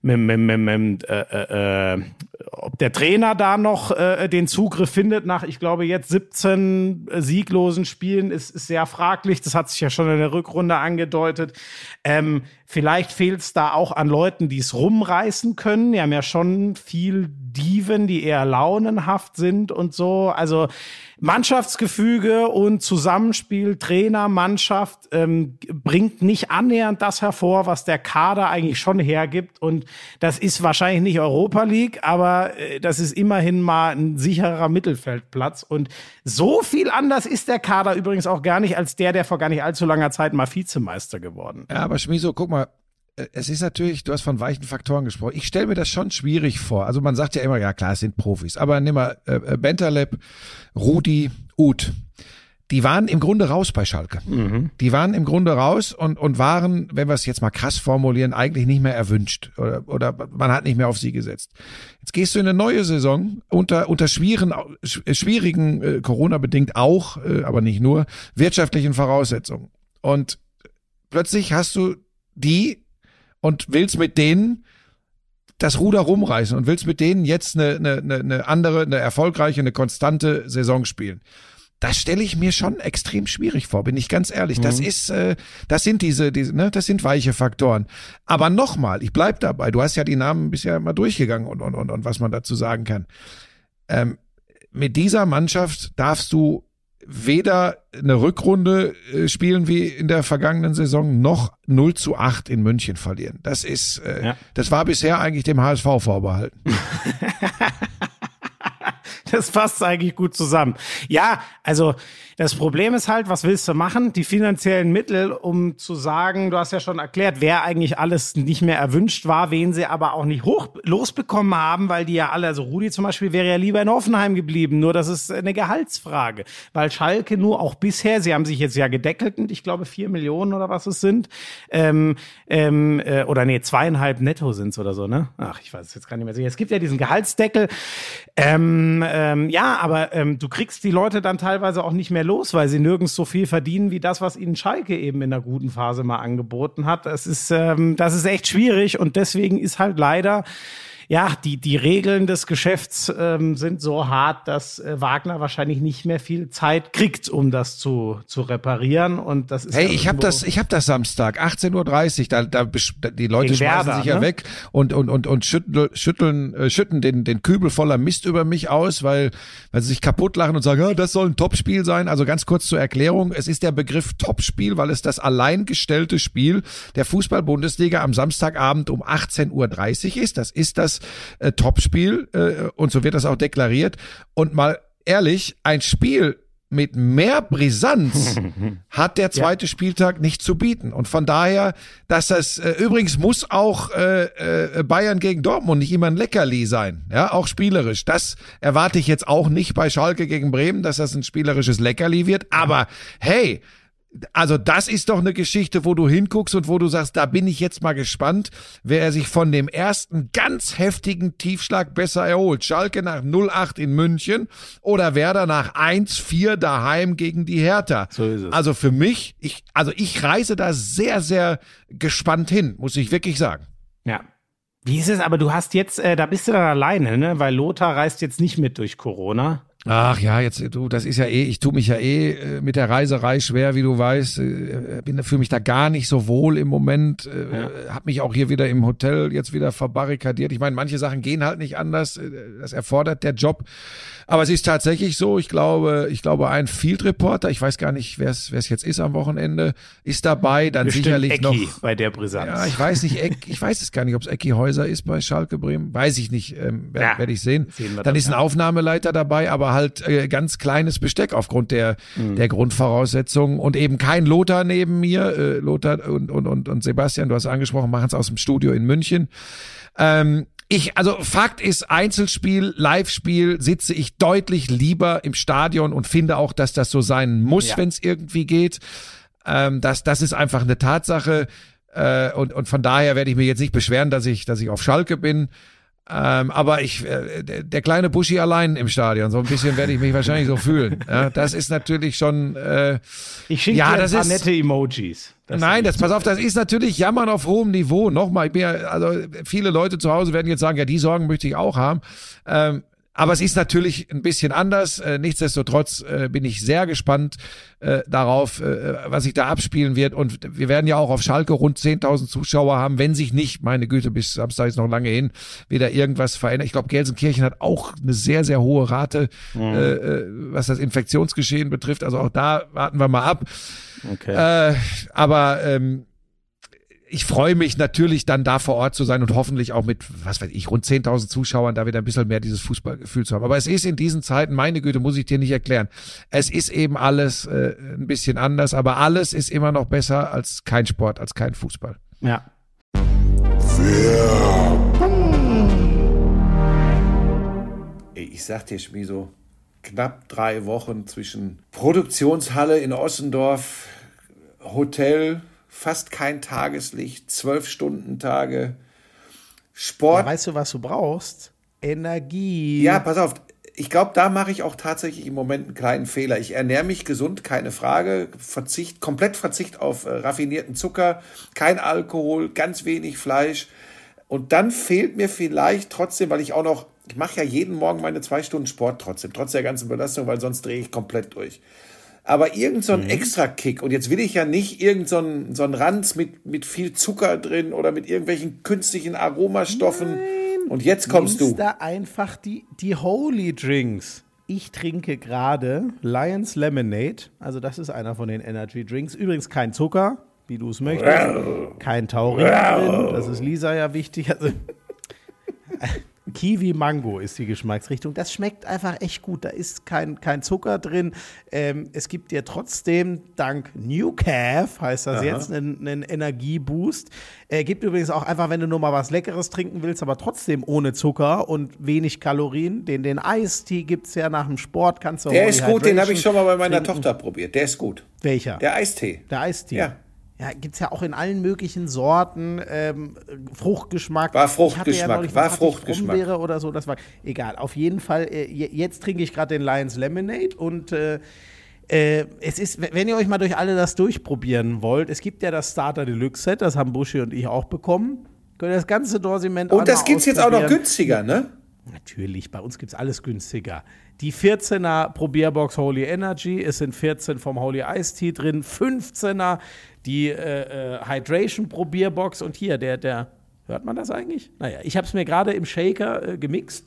ob der Trainer da noch den Zugriff findet nach, ich glaube, jetzt 17 sieglosen Spielen, ist sehr fraglich. Das hat sich ja schon in der Rückrunde angedeutet. Vielleicht fehlt es da auch an Leuten, die es rumreißen können. Die haben ja schon viel Diven, die eher launenhaft sind und so. Also Mannschaftsgefüge und Zusammenspiel, Trainer, Mannschaft bringt nicht annähernd das hervor, was der Kader eigentlich schon hergibt. Und das ist wahrscheinlich nicht Europa League, aber das ist immerhin mal ein sicherer Mittelfeldplatz. Und so viel anders ist der Kader übrigens auch gar nicht als der vor gar nicht allzu langer Zeit mal Vizemeister geworden. Ja, aber Schmiso, guck mal, es ist natürlich, du hast von weichen Faktoren gesprochen. Ich stelle mir das schon schwierig vor. Also man sagt ja immer, ja klar, es sind Profis. Aber nimm mal Bentaleb, Rudi, Uth. Die waren im Grunde raus bei Schalke. Mhm. Die waren im Grunde raus und waren, wenn wir es jetzt mal krass formulieren, eigentlich nicht mehr erwünscht. Oder man hat nicht mehr auf sie gesetzt. Jetzt gehst du in eine neue Saison unter schwierigen Corona-bedingt auch, aber nicht nur, wirtschaftlichen Voraussetzungen. Und plötzlich hast du die und willst mit denen das Ruder rumreißen und willst mit denen jetzt eine andere, eine erfolgreiche, eine konstante Saison spielen. Das stelle ich mir schon extrem schwierig vor, bin ich ganz ehrlich. Das ist, das sind das sind weiche Faktoren. Aber nochmal, ich bleib dabei. Du hast ja die Namen bisher mal durchgegangen und was man dazu sagen kann. Mit dieser Mannschaft darfst du weder eine Rückrunde spielen wie in der vergangenen Saison noch 0-8 in München verlieren. Das ist, das war bisher eigentlich dem HSV vorbehalten. Das passt eigentlich gut zusammen. Ja, also das Problem ist halt, was willst du machen? Die finanziellen Mittel, um zu sagen, du hast ja schon erklärt, wer eigentlich alles nicht mehr erwünscht war, wen sie aber auch nicht hoch losbekommen haben, weil die ja alle, also Rudi zum Beispiel wäre ja lieber in Hoffenheim geblieben, nur das ist eine Gehaltsfrage, weil Schalke nur auch bisher, sie haben sich jetzt ja gedeckelt und ich glaube 4 Millionen oder was es sind, oder nee, 2,5 netto sind's oder so, ne? Ach, ich weiß es jetzt gar nicht mehr sicher. Es gibt ja diesen Gehaltsdeckel, aber du kriegst die Leute dann teilweise auch nicht mehr los, weil sie nirgends so viel verdienen wie das, was ihnen Schalke eben in einer guten Phase mal angeboten hat. Das ist echt schwierig und deswegen ist halt leider, ja, die Regeln des Geschäfts sind so hart, dass Wagner wahrscheinlich nicht mehr viel Zeit kriegt, um das zu reparieren. Und das ist hey, ich hab das Samstag 18:30 Uhr. Da die Leute schmeißen sich ja weg und schütten den Kübel voller Mist über mich aus, weil sie sich kaputt lachen und sagen, ja, das soll ein Topspiel sein. Also ganz kurz zur Erklärung: Es ist der Begriff Topspiel, weil es das alleingestellte Spiel der Fußball-Bundesliga am Samstagabend um 18:30 Uhr ist. Das ist das Topspiel und so wird das auch deklariert. Und mal ehrlich, ein Spiel mit mehr Brisanz hat der zweite Spieltag nicht zu bieten. Und von daher, dass das übrigens muss auch Bayern gegen Dortmund nicht immer ein Leckerli sein, ja, auch spielerisch. Das erwarte ich jetzt auch nicht bei Schalke gegen Bremen, dass das ein spielerisches Leckerli wird. Aber hey, Also das ist doch eine Geschichte, wo du hinguckst und wo du sagst, da bin ich jetzt mal gespannt, wer er sich von dem ersten ganz heftigen Tiefschlag besser erholt. Schalke nach 0-8 in München oder Werder nach 1-4 daheim gegen die Hertha. So ist es. Also für mich, ich reise da sehr, sehr gespannt hin, muss ich wirklich sagen. Ja. Wie ist es, aber du hast jetzt, da bist du dann alleine, ne? Weil Lothar reist jetzt nicht mit durch Corona. Ach ja, jetzt du, das ist ja ich tue mich ja mit der Reiserei schwer, wie du weißt, fühle mich da gar nicht so wohl im Moment, habe mich auch hier wieder im Hotel jetzt wieder verbarrikadiert. Ich meine, manche Sachen gehen halt nicht anders, das erfordert der Job, aber es ist tatsächlich so, ich glaube ein Field Reporter, ich weiß gar nicht, wer es jetzt ist am Wochenende, ist dabei, dann Bestimmt sicherlich Ecki noch bei der Brisanz. Ja, ich weiß nicht, ich weiß es gar nicht, ob es Ecki Häuser ist bei Schalke Bremen, weiß ich nicht, werde ich sehen. Dann ist ein Aufnahmeleiter dabei, aber halt ganz kleines Besteck aufgrund der Grundvoraussetzungen und eben kein Lothar neben mir. Lothar und Sebastian, du hast angesprochen, machen es aus dem Studio in München. Also Fakt ist, Einzelspiel, Live-Spiel sitze ich deutlich lieber im Stadion und finde auch, dass das so sein muss, wenn es irgendwie geht. Das ist einfach eine Tatsache. Und von daher werde ich mir jetzt nicht beschweren, dass ich auf Schalke bin. Aber der kleine Buschi allein im Stadion, so ein bisschen werde ich mich wahrscheinlich so fühlen. Ja, das ist natürlich schon. Ich schicke dir ein paar nette Emojis. Pass auf, das ist natürlich Jammern auf hohem Niveau. Nochmal, viele Leute zu Hause werden jetzt sagen, ja, die Sorgen möchte ich auch haben. Aber es ist natürlich ein bisschen anders. Nichtsdestotrotz bin ich sehr gespannt darauf, was sich da abspielen wird. Und wir werden ja auch auf Schalke rund 10.000 Zuschauer haben, wenn sich nicht, meine Güte, bis Samstag ist noch lange hin, wieder irgendwas verändert. Ich glaube, Gelsenkirchen hat auch eine sehr, sehr hohe Rate, was das Infektionsgeschehen betrifft. Also auch da warten wir mal ab. Okay. Aber ich freue mich natürlich dann da vor Ort zu sein und hoffentlich auch mit, was weiß ich, rund 10.000 Zuschauern da wieder ein bisschen mehr dieses Fußballgefühl zu haben. Aber es ist in diesen Zeiten, meine Güte, muss ich dir nicht erklären. Es ist eben alles ein bisschen anders, aber alles ist immer noch besser als kein Sport, als kein Fußball. Ja. Ich sag dir, Schmieso, knapp 3 Wochen zwischen Produktionshalle in Ossendorf, Hotel, fast kein Tageslicht, 12-Stunden-Tage, Sport. Ja, weißt du, was du brauchst? Energie. Ja, pass auf. Ich glaube, da mache ich auch tatsächlich im Moment einen kleinen Fehler. Ich ernähre mich gesund, keine Frage. Komplett Verzicht auf raffinierten Zucker, kein Alkohol, ganz wenig Fleisch. Und dann fehlt mir vielleicht trotzdem, weil ich mache ja jeden Morgen meine 2 Stunden Sport trotz der ganzen Belastung, weil sonst drehe ich komplett durch. Aber irgend so ein Extra-Kick, und jetzt will ich ja nicht irgend so ein Ranz mit viel Zucker drin oder mit irgendwelchen künstlichen Aromastoffen. Nein, und jetzt kommst du. Da einfach die Holy Drinks. Ich trinke gerade Lions Lemonade, also das ist einer von den Energy Drinks. Übrigens kein Zucker, wie du es möchtest. Kein Taurin drin, das ist Lisa ja wichtig. Also Kiwi-Mango ist die Geschmacksrichtung. Das schmeckt einfach echt gut. Da ist kein Zucker drin. Es gibt dir trotzdem, dank New Calf, heißt das jetzt, einen Energieboost. Gibt übrigens auch einfach, wenn du nur mal was Leckeres trinken willst, aber trotzdem ohne Zucker und wenig Kalorien. Den Eistee gibt es ja nach dem Sport. Kannst du Der ist gut, den habe ich schon mal bei meiner Tochter probiert. Der ist gut. Welcher? Der Eistee. Der Eistee. Ja. Ja, gibt es ja auch in allen möglichen Sorten, Fruchtgeschmack. War Fruchtgeschmack. Brombeere oder so, das war egal. Auf jeden Fall, jetzt trinke ich gerade den Lions Lemonade und es ist, wenn ihr euch mal durch alle das durchprobieren wollt, es gibt ja das Starter Deluxe Set, das haben Buschi und ich auch bekommen. Könnt ihr das ganze Dorsiment und das gibt's jetzt auch noch günstiger, ne? Natürlich, bei uns gibt's alles günstiger. Die 14er Probierbox Holy Energy, es sind 14 vom Holy Ice Tea drin, 15er die Hydration Probierbox und hier, der hört man das eigentlich? Naja, ich habe es mir gerade im Shaker gemixt.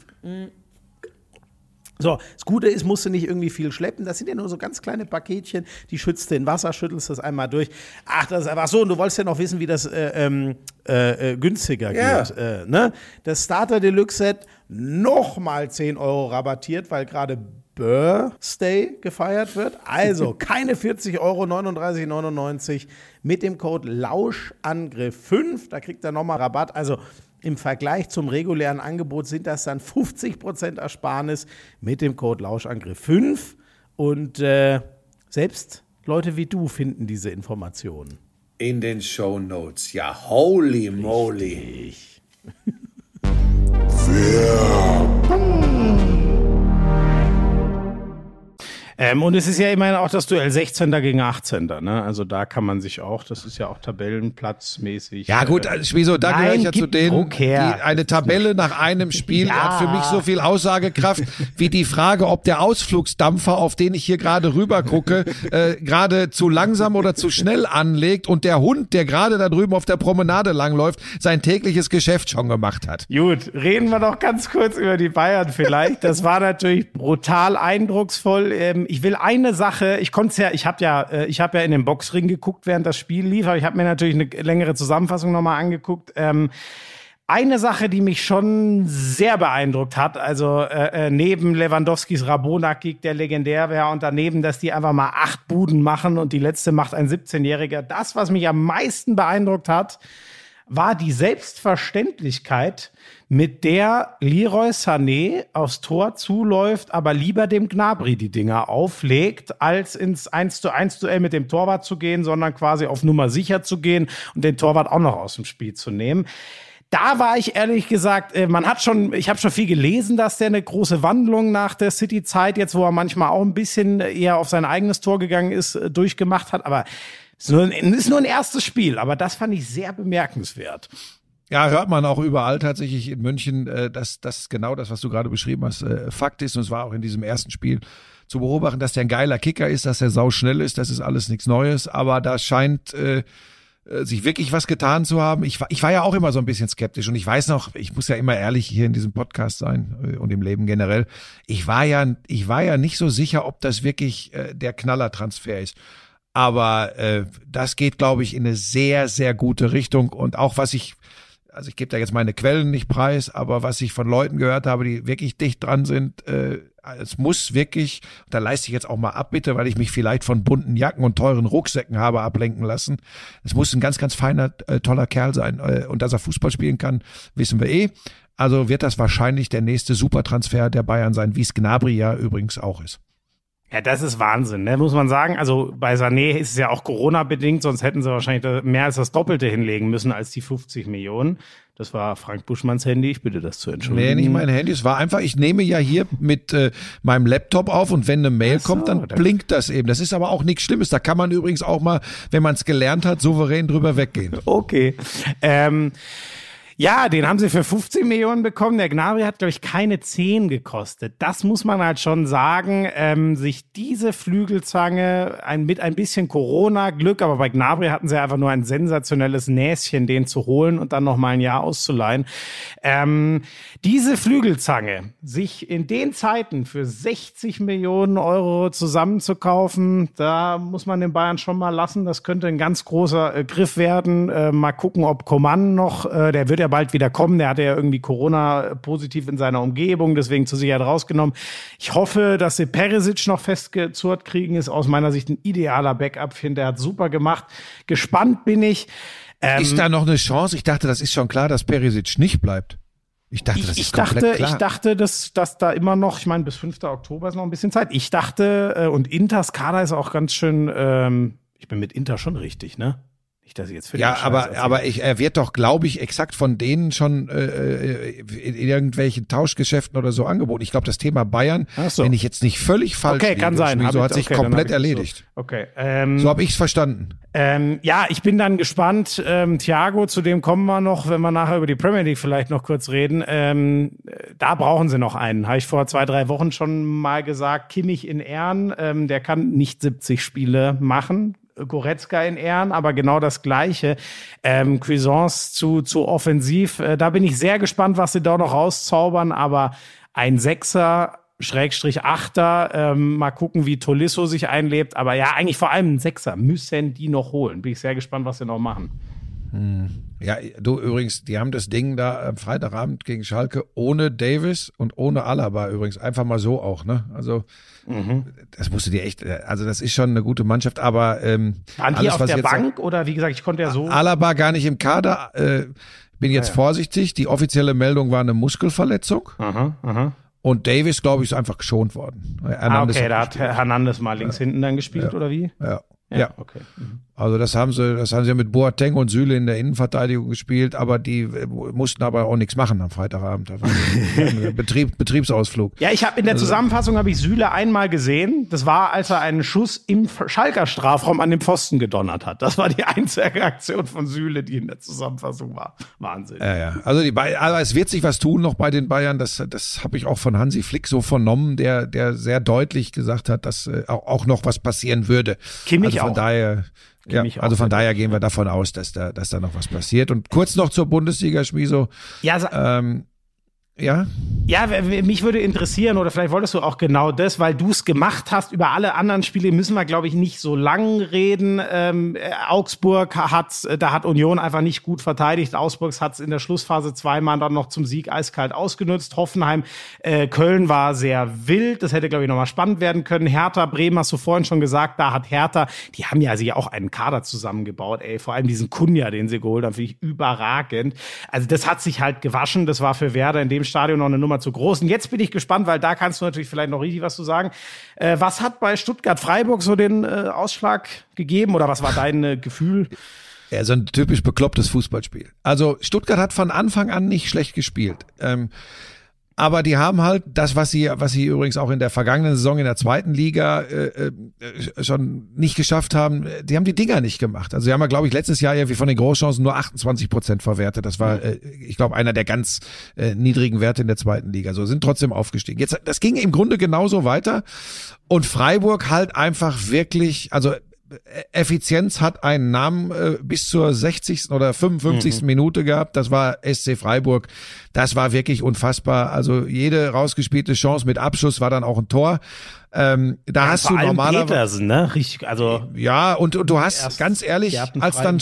So, das Gute ist, musst du nicht irgendwie viel schleppen. Das sind ja nur so ganz kleine Paketchen, die schützt du in Wasser, schüttelst das einmal durch. Ach, das ist einfach so. Und du wolltest ja noch wissen, wie das günstiger geht. Ne? Das Starter Deluxe Set nochmal 10 € rabattiert, weil gerade Birthday gefeiert wird. Also keine 40 €, 39,99 mit dem Code Lauschangriff5. Da kriegt ihr nochmal Rabatt. Also im Vergleich zum regulären Angebot sind das dann 50% Ersparnis mit dem Code Lauschangriff5. Und selbst Leute wie du finden diese Informationen? In den Shownotes. Ja, holy moly. Und es ist ja immerhin auch das Duell 16. gegen 18. Ne? Also da kann man sich auch, das ist ja auch tabellenplatzmäßig. Ja gut, Schwieso, da gehöre ich ja zu denen, die eine Tabelle nach einem Spiel hat für mich so viel Aussagekraft wie die Frage, ob der Ausflugsdampfer, auf den ich hier gerade rüber gucke, gerade zu langsam oder zu schnell anlegt und der Hund, der gerade da drüben auf der Promenade langläuft, sein tägliches Geschäft schon gemacht hat. Gut, reden wir doch ganz kurz über die Bayern vielleicht. Das war natürlich brutal eindrucksvoll. Ich will eine Sache, ich habe ja in den Boxring geguckt, während das Spiel lief, aber ich habe mir natürlich eine längere Zusammenfassung nochmal angeguckt. Eine Sache, die mich schon sehr beeindruckt hat, also neben Lewandowskis Rabona-Kick, der legendär wäre, und daneben, dass die einfach mal 8 Buden machen und die letzte macht ein 17-Jähriger. Das, was mich am meisten beeindruckt hat, war die Selbstverständlichkeit, mit der Leroy Sané aufs Tor zuläuft, aber lieber dem Gnabry die Dinger auflegt, als ins 1:1 Duell mit dem Torwart zu gehen, sondern quasi auf Nummer sicher zu gehen und den Torwart auch noch aus dem Spiel zu nehmen. Da war ich ehrlich gesagt, ich habe schon viel gelesen, dass der eine große Wandlung nach der City-Zeit, jetzt wo er manchmal auch ein bisschen eher auf sein eigenes Tor gegangen ist, durchgemacht hat, aber es ist nur ein erstes Spiel, aber das fand ich sehr bemerkenswert. Ja, hört man auch überall tatsächlich in München, dass das genau das, was du gerade beschrieben hast, Fakt ist. Und es war auch in diesem ersten Spiel zu beobachten, dass der ein geiler Kicker ist, dass er sauschnell ist. Das ist alles nichts Neues. Aber da scheint sich wirklich was getan zu haben. Ich war ja auch immer so ein bisschen skeptisch. Und ich weiß noch, ich muss ja immer ehrlich hier in diesem Podcast sein und im Leben generell. Ich war ja nicht so sicher, ob das wirklich der Knallertransfer ist. Aber das geht, glaube ich, in eine sehr, sehr gute Richtung. Und auch also ich gebe da jetzt meine Quellen nicht preis, aber was ich von Leuten gehört habe, die wirklich dicht dran sind, es muss wirklich, da leiste ich jetzt auch mal Abbitte, weil ich mich vielleicht von bunten Jacken und teuren Rucksäcken habe ablenken lassen. Es muss ein ganz, ganz feiner, toller Kerl sein. Und dass er Fußball spielen kann, wissen wir eh. Also wird das wahrscheinlich der nächste Supertransfer der Bayern sein, wie es Gnabry ja übrigens auch ist. Ja, das ist Wahnsinn, ne? Muss man sagen. Also bei Sané ist es ja auch Corona-bedingt, sonst hätten sie wahrscheinlich mehr als das Doppelte hinlegen müssen als die 50 Millionen. Das war Frank Buschmanns Handy, ich bitte das zu entschuldigen. Nee, nicht mein Handy, es war einfach, ich nehme ja hier mit meinem Laptop auf und wenn eine Mail kommt, dann blinkt das eben. Das ist aber auch nichts Schlimmes, da kann man übrigens auch mal, wenn man es gelernt hat, souverän drüber weggehen. Okay, ja, den haben sie für 15 Millionen bekommen. Der Gnabry hat, glaube ich, keine 10 gekostet. Das muss man halt schon sagen. Sich diese Flügelzange mit ein bisschen Corona-Glück, aber bei Gnabry hatten sie einfach nur ein sensationelles Näschen, den zu holen und dann noch mal ein Jahr auszuleihen. Diese Flügelzange, sich in den Zeiten für 60 Millionen Euro zusammenzukaufen, da muss man den Bayern schon mal lassen. Das könnte ein ganz großer Griff werden. Mal gucken, ob Coman noch, der wird ja bald wieder kommen. Der hatte ja irgendwie Corona positiv in seiner Umgebung, deswegen zur Sicherheit rausgenommen. Ich hoffe, dass sie Perisic noch festgezurrt kriegen. Ist aus meiner Sicht ein idealer Backup. Finde, der hat super gemacht. Gespannt bin ich. Ist da noch eine Chance? Ich dachte, das ist schon klar, dass Perisic nicht bleibt. Ich dachte, dass da immer noch, ich meine, bis 5. Oktober ist noch ein bisschen Zeit. Ich dachte, und Inters Kader ist auch ganz schön, ich bin mit Inter schon richtig, ne? Nicht, dass ich jetzt er wird doch, glaube ich, exakt von denen schon in irgendwelchen Tauschgeschäften oder so angeboten. Ich glaube, das Thema Bayern, wenn ich jetzt nicht völlig falsch liege, kann sein. So hat sich komplett erledigt. So. Okay. So habe ich es verstanden. Ja, ich bin dann gespannt. Thiago, zu dem kommen wir noch, wenn wir nachher über die Premier League vielleicht noch kurz reden. Da brauchen sie noch einen. Habe ich vor 2-3 Wochen schon mal gesagt. Kimmich in Ehren, der kann nicht 70 Spiele machen. Goretzka in Ehren, aber genau das Gleiche. Cuisance zu offensiv. Da bin ich sehr gespannt, was sie da noch rauszaubern, aber ein 6er /8er, mal gucken, wie Tolisso sich einlebt, aber ja, eigentlich vor allem ein 6er müssen die noch holen. Bin ich sehr gespannt, was sie noch machen. Ja, du übrigens, die haben das Ding da am Freitagabend gegen Schalke ohne Davis und ohne Alaba übrigens, einfach mal so auch, ne? Also das musst du dir echt, also das ist schon eine gute Mannschaft, aber waren die auf der Bank oder wie gesagt, ich konnte ja so... Alaba gar nicht im Kader, bin jetzt vorsichtig, die offizielle Meldung war eine Muskelverletzung. Und Davis, glaube ich, ist einfach geschont worden. Okay, da hat Hernandez mal links hinten dann gespielt, oder wie? Ja. Ja. Okay. Also das haben sie mit Boateng und Süle in der Innenverteidigung gespielt, aber die mussten aber auch nichts machen am Freitagabend. Da war ein Betriebsausflug. Ja, in der Zusammenfassung habe ich Süle einmal gesehen. Das war, als er einen Schuss im Schalker Strafraum an den Pfosten gedonnert hat. Das war die einzige Aktion von Süle, die in der Zusammenfassung war. Wahnsinn. Ja. Also aber es wird sich was tun noch bei den Bayern. Das habe ich auch von Hansi Flick so vernommen, der sehr deutlich gesagt hat, dass auch noch was passieren würde. Kimmich also von auch. daher. Ja, also von daher gehen wir davon aus, dass da noch was passiert. Und kurz noch zur Bundesliga, Schmiso. Ja, ja? Ja, mich würde interessieren, oder vielleicht wolltest du auch genau das, weil du es gemacht hast. Über alle anderen Spiele müssen wir, glaube ich, nicht so lang reden. Augsburg da hat Union einfach nicht gut verteidigt. Augsburg hat es in der Schlussphase zweimal dann noch zum Sieg eiskalt ausgenutzt. Hoffenheim, Köln war sehr wild. Das hätte, glaube ich, nochmal spannend werden können. Hertha, Bremen, hast du vorhin schon gesagt, da hat Hertha, die haben ja sich auch einen Kader zusammengebaut. Vor allem diesen Kunja, den sie geholt haben, finde ich überragend. Also das hat sich halt gewaschen. Das war für Werder in dem Stadion noch eine Nummer zu groß. Und jetzt bin ich gespannt, weil da kannst du natürlich vielleicht noch richtig was zu sagen. Was hat bei Stuttgart-Freiburg so den Ausschlag gegeben oder was war dein Gefühl? Ja, so ein typisch beklopptes Fußballspiel. Also Stuttgart hat von Anfang an nicht schlecht gespielt. Aber die haben halt das, was sie übrigens auch in der vergangenen Saison in der zweiten Liga schon nicht geschafft haben, die haben die Dinger nicht gemacht. Also sie haben ja, glaube ich, letztes Jahr irgendwie von den Großchancen nur 28% verwertet. Das war, ich glaube, einer der ganz niedrigen Werte in der zweiten Liga. So sind trotzdem aufgestiegen. Jetzt, das ging im Grunde genauso weiter. Und Freiburg halt einfach wirklich, also Effizienz hat einen Namen bis zur 60. oder 55. Minute gehabt. Das war SC Freiburg. Das war wirklich unfassbar. Also jede rausgespielte Chance mit Abschuss war dann auch ein Tor. Da hast du normalerweise Petersen, ne? Richtig, also ja, und du hast ganz ehrlich, als dann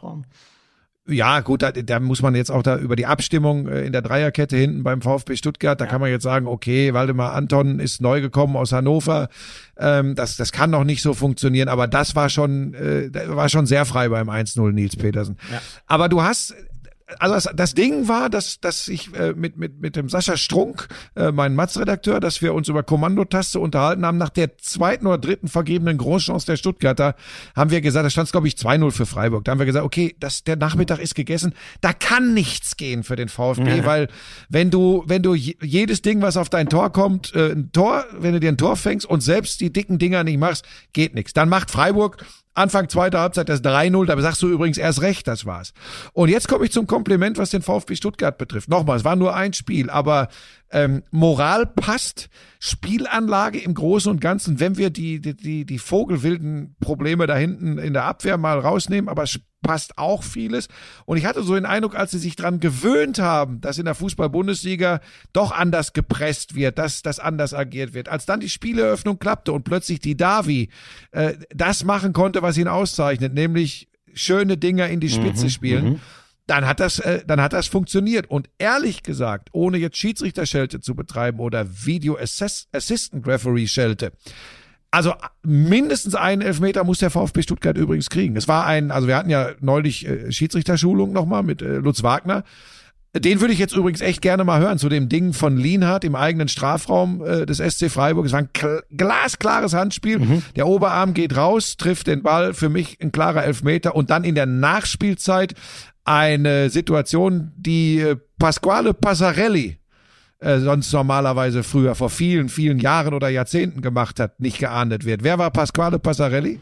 ja, gut, da muss man jetzt auch da über die Abstimmung in der Dreierkette hinten beim VfB Stuttgart, da kann man jetzt sagen, okay, Waldemar Anton ist neu gekommen aus Hannover, das kann noch nicht so funktionieren, aber das war schon sehr frei beim 1-0 Nils Petersen. Ja. Aber du hast, also das Ding war, dass ich mit dem Sascha Strunk, meinen Matz-Redakteur, dass wir uns über Kommandotaste unterhalten haben. Nach der zweiten oder dritten vergebenen Großchance der Stuttgarter haben wir gesagt, da stand es, glaube ich, 2-0 für Freiburg. Da haben wir gesagt, okay, der Nachmittag ist gegessen. Da kann nichts gehen für den VfB, weil wenn du jedes Ding, was auf dein Tor kommt, wenn du dir ein Tor fängst und selbst die dicken Dinger nicht machst, geht nichts. Dann macht Freiburg Anfang zweiter Halbzeit das 3-0, da sagst du übrigens erst recht, das war's. Und jetzt komme ich zum Kompliment, was den VfB Stuttgart betrifft. Nochmal, es war nur ein Spiel, aber Moral passt, Spielanlage im Großen und Ganzen, wenn wir die vogelwilden Probleme da hinten in der Abwehr mal rausnehmen, aber es passt auch vieles. Und ich hatte so den Eindruck, als sie sich dran gewöhnt haben, dass in der Fußball-Bundesliga doch anders gepresst wird, dass das anders agiert wird. Als dann die Spieleröffnung klappte und plötzlich die Davi das machen konnte, was ihn auszeichnet, nämlich schöne Dinger in die Spitze spielen, dann hat das funktioniert. Und ehrlich gesagt, ohne jetzt Schiedsrichterschelte zu betreiben oder Video Assistant Referee Schelte, also mindestens einen Elfmeter muss der VfB Stuttgart übrigens kriegen. Es war also wir hatten ja neulich Schiedsrichterschulung nochmal mit Lutz Wagner. Den würde ich jetzt übrigens echt gerne mal hören zu dem Ding von Lienhardt im eigenen Strafraum des SC Freiburg. Es war ein glasklares Handspiel. Der Oberarm geht raus, trifft den Ball, für mich ein klarer Elfmeter. Und dann in der Nachspielzeit eine Situation, die Pasquale Passarelli sonst normalerweise früher vor vielen, vielen Jahren oder Jahrzehnten gemacht hat, nicht geahndet wird. Wer war Pasquale Passarelli?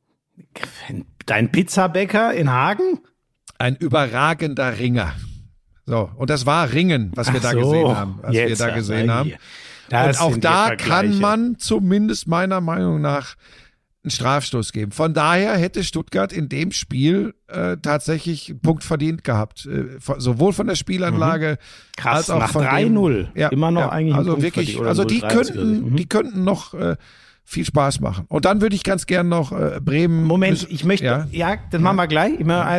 Dein Pizzabäcker in Hagen? Ein überragender Ringer. So, und das war Ringen, was wir da gesehen haben. Und auch da kann man zumindest meiner Meinung nach einen Strafstoß geben. Von daher hätte Stuttgart in dem Spiel tatsächlich einen Punkt verdient gehabt. Sowohl von der Spielanlage als auch nach von 3-0. Ja, immer noch eigentlich also wirklich, also die könnten noch viel Spaß machen. Und dann würde ich ganz gern noch Bremen. Moment, ich möchte, das machen wir gleich.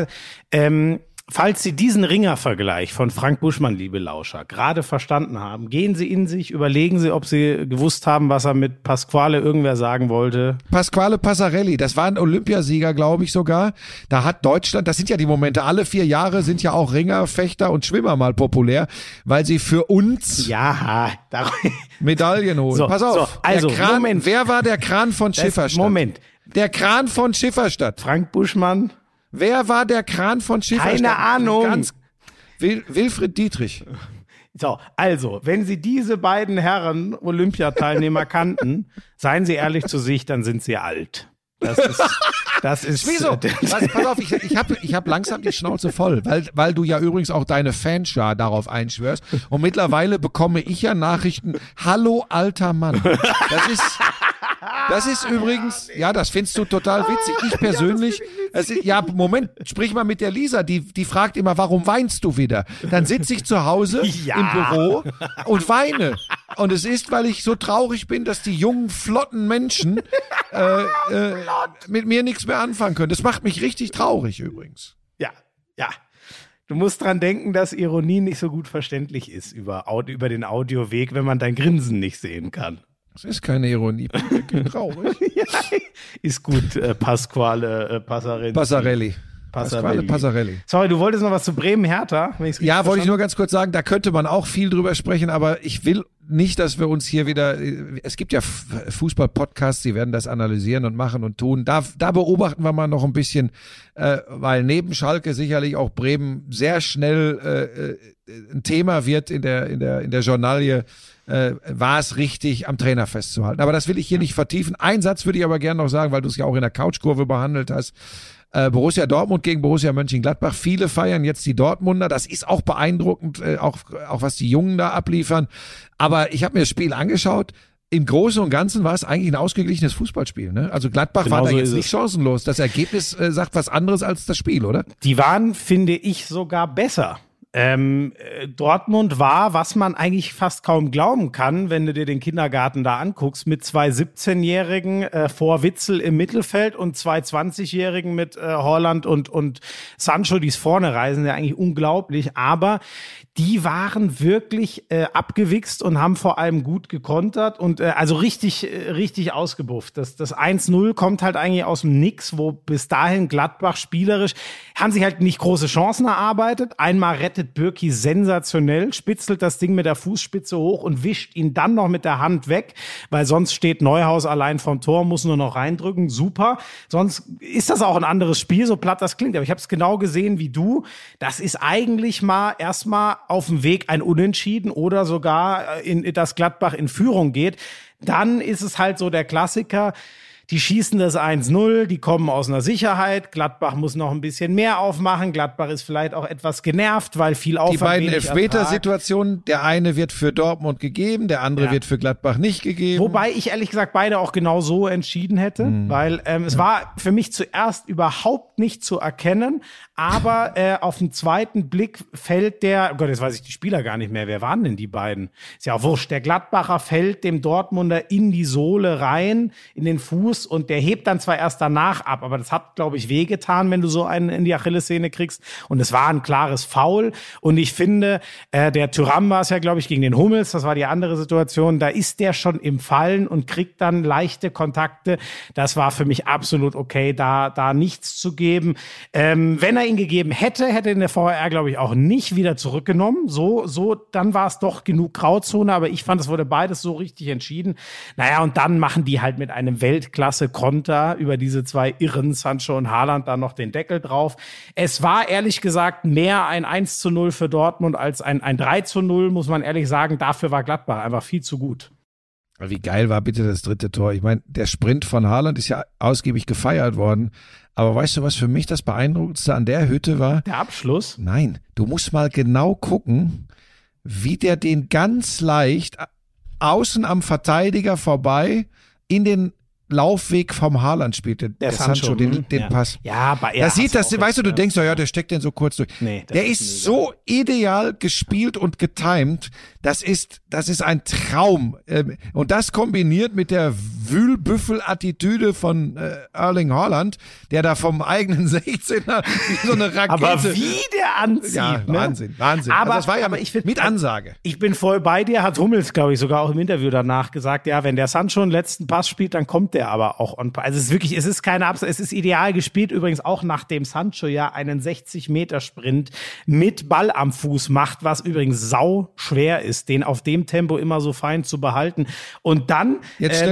Falls Sie diesen Ringer-Vergleich von Frank Buschmann, liebe Lauscher, gerade verstanden haben, gehen Sie in sich, überlegen Sie, ob Sie gewusst haben, was er mit Pasquale irgendwer sagen wollte. Pasquale Passarelli, das war ein Olympiasieger, glaube ich sogar. Da hat Deutschland, das sind ja die Momente, alle 4 Jahre sind ja auch Ringer, Fechter und Schwimmer mal populär, weil sie für uns Medaillen holen. So, pass auf, also Kran, Moment. Wer war der Kran von Schifferstadt? Moment. Der Kran von Schifferstadt. Frank Buschmann. Wer war der Kran von Schifferstadt? Keine Ahnung. Wilfried Dietrich. So, also, wenn Sie diese beiden Herren Olympiateilnehmer kannten, seien Sie ehrlich zu sich, dann sind Sie alt. Das ist. Wieso? Pass auf, ich hab langsam die Schnauze voll, weil du ja übrigens auch deine Fanschar darauf einschwörst. Und mittlerweile bekomme ich ja Nachrichten, hallo alter Mann. Das ist übrigens, ja, das findest du total witzig. Ich persönlich, Moment, sprich mal mit der Lisa, die fragt immer, warum weinst du wieder? Dann sitze ich zu Hause im Büro und weine. Und es ist, weil ich so traurig bin, dass die jungen, flotten Menschen mit mir nichts mehr anfangen können. Das macht mich richtig traurig übrigens. Ja. Du musst dran denken, dass Ironie nicht so gut verständlich ist über den Audioweg, wenn man dein Grinsen nicht sehen kann. Das ist keine Ironie, ich bin wirklich traurig. Ja, ist gut, Pasquale Passarelli. Passarelli. Sorry, du wolltest noch was zu Bremen-Hertha? Ja, wollte ich nur ganz kurz sagen, da könnte man auch viel drüber sprechen, aber ich will nicht, dass wir uns hier wieder, es gibt ja Fußball-Podcasts, die werden das analysieren und machen und tun. Da beobachten wir mal noch ein bisschen, weil neben Schalke sicherlich auch Bremen sehr schnell ein Thema wird in der Journalie, war es richtig, am Trainer festzuhalten. Aber das will ich hier nicht vertiefen. Einen Satz würde ich aber gerne noch sagen, weil du es ja auch in der Couchkurve behandelt hast. Borussia Dortmund gegen Borussia Mönchengladbach. Viele feiern jetzt die Dortmunder. Das ist auch beeindruckend, auch was die Jungen da abliefern. Aber ich habe mir das Spiel angeschaut. Im Großen und Ganzen war es eigentlich ein ausgeglichenes Fußballspiel. Ne? Also Gladbach war da jetzt nicht chancenlos. Das Ergebnis sagt was anderes als das Spiel, oder? Die waren, finde ich, sogar besser. Dortmund war, was man eigentlich fast kaum glauben kann, wenn du dir den Kindergarten da anguckst, mit 2 17-Jährigen vor Witzel im Mittelfeld und 2 20-Jährigen mit Haaland und Sancho, die es vorne reisen, ja eigentlich unglaublich, aber die waren wirklich abgewichst und haben vor allem gut gekontert und also richtig ausgebufft. Das 1-0 kommt halt eigentlich aus dem Nix, wo bis dahin Gladbach spielerisch haben sich halt nicht große Chancen erarbeitet. Einmal rettet Bürki sensationell, spitzelt das Ding mit der Fußspitze hoch und wischt ihn dann noch mit der Hand weg, weil sonst steht Neuhaus allein vom Tor, muss nur noch reindrücken. Super. Sonst ist das auch ein anderes Spiel, so platt das klingt. Aber ich habe es genau gesehen wie du. Das ist eigentlich mal erstmal auf dem Weg ein Unentschieden oder sogar dass Gladbach in Führung geht. Dann ist es halt so der Klassiker. Die schießen das 1-0, die kommen aus einer Sicherheit. Gladbach muss noch ein bisschen mehr aufmachen. Gladbach ist vielleicht auch etwas genervt, weil viel Aufwand. Die beiden Elfmetersituationen, der eine wird für Dortmund gegeben, der andere wird für Gladbach nicht gegeben. Wobei ich ehrlich gesagt beide auch genau so entschieden hätte, weil es war für mich zuerst überhaupt nicht zu erkennen, aber auf den zweiten Blick fällt oh Gott, jetzt weiß ich die Spieler gar nicht mehr. Wer waren denn die beiden? Ist ja auch wurscht. Der Gladbacher fällt dem Dortmunder in die Sohle rein, in den Fuß. Und der hebt dann zwar erst danach ab, aber das hat, glaube ich, wehgetan, wenn du so einen in die Achillessehne kriegst. Und es war ein klares Foul. Und ich finde, der Thuram war es ja, glaube ich, gegen den Hummels, das war die andere Situation, da ist der schon im Fallen und kriegt dann leichte Kontakte. Das war für mich absolut okay, da nichts zu geben. Wenn er ihn gegeben hätte ihn der VAR, glaube ich, auch nicht wieder zurückgenommen. Dann war es doch genug Grauzone, aber ich fand, es wurde beides so richtig entschieden. Naja, und dann machen die halt mit einem Weltklasse Konter über diese 2 Irren, Sancho und Haaland, da noch den Deckel drauf. Es war ehrlich gesagt mehr ein 1-0 für Dortmund als ein 3-0, muss man ehrlich sagen. Dafür war Gladbach einfach viel zu gut. Wie geil war bitte das 3. Tor? Ich meine, der Sprint von Haaland ist ja ausgiebig gefeiert worden. Aber weißt du, was für mich das Beeindruckendste an der Hütte war? Der Abschluss? Nein, du musst mal genau gucken, wie der den ganz leicht außen am Verteidiger vorbei in den Laufweg vom Haaland spielte, der Sancho, den Pass. Ja, aber weißt du, du denkst, der steckt den so kurz durch. Nee, der ist so ideal gespielt und getimed. Das ist ein Traum. Und das kombiniert mit der Wühlbüffel-Attitüde von Erling Haaland, der da vom eigenen 16er wie so eine Rakete. Aber wie der anzieht. Ja, ne? Wahnsinn. Aber, also das war ja mit Ansage. Ich bin voll bei dir, hat Hummels, glaube ich, sogar auch im Interview danach gesagt, ja, wenn der Sancho einen letzten Pass spielt, dann kommt der aber auch on. Also es ist keine Absicht, es ist ideal gespielt, übrigens auch nachdem Sancho ja einen 60-Meter-Sprint mit Ball am Fuß macht, was übrigens sau schwer ist, den auf dem Tempo immer so fein zu behalten. Und dann jetzt stelle ich mir gerade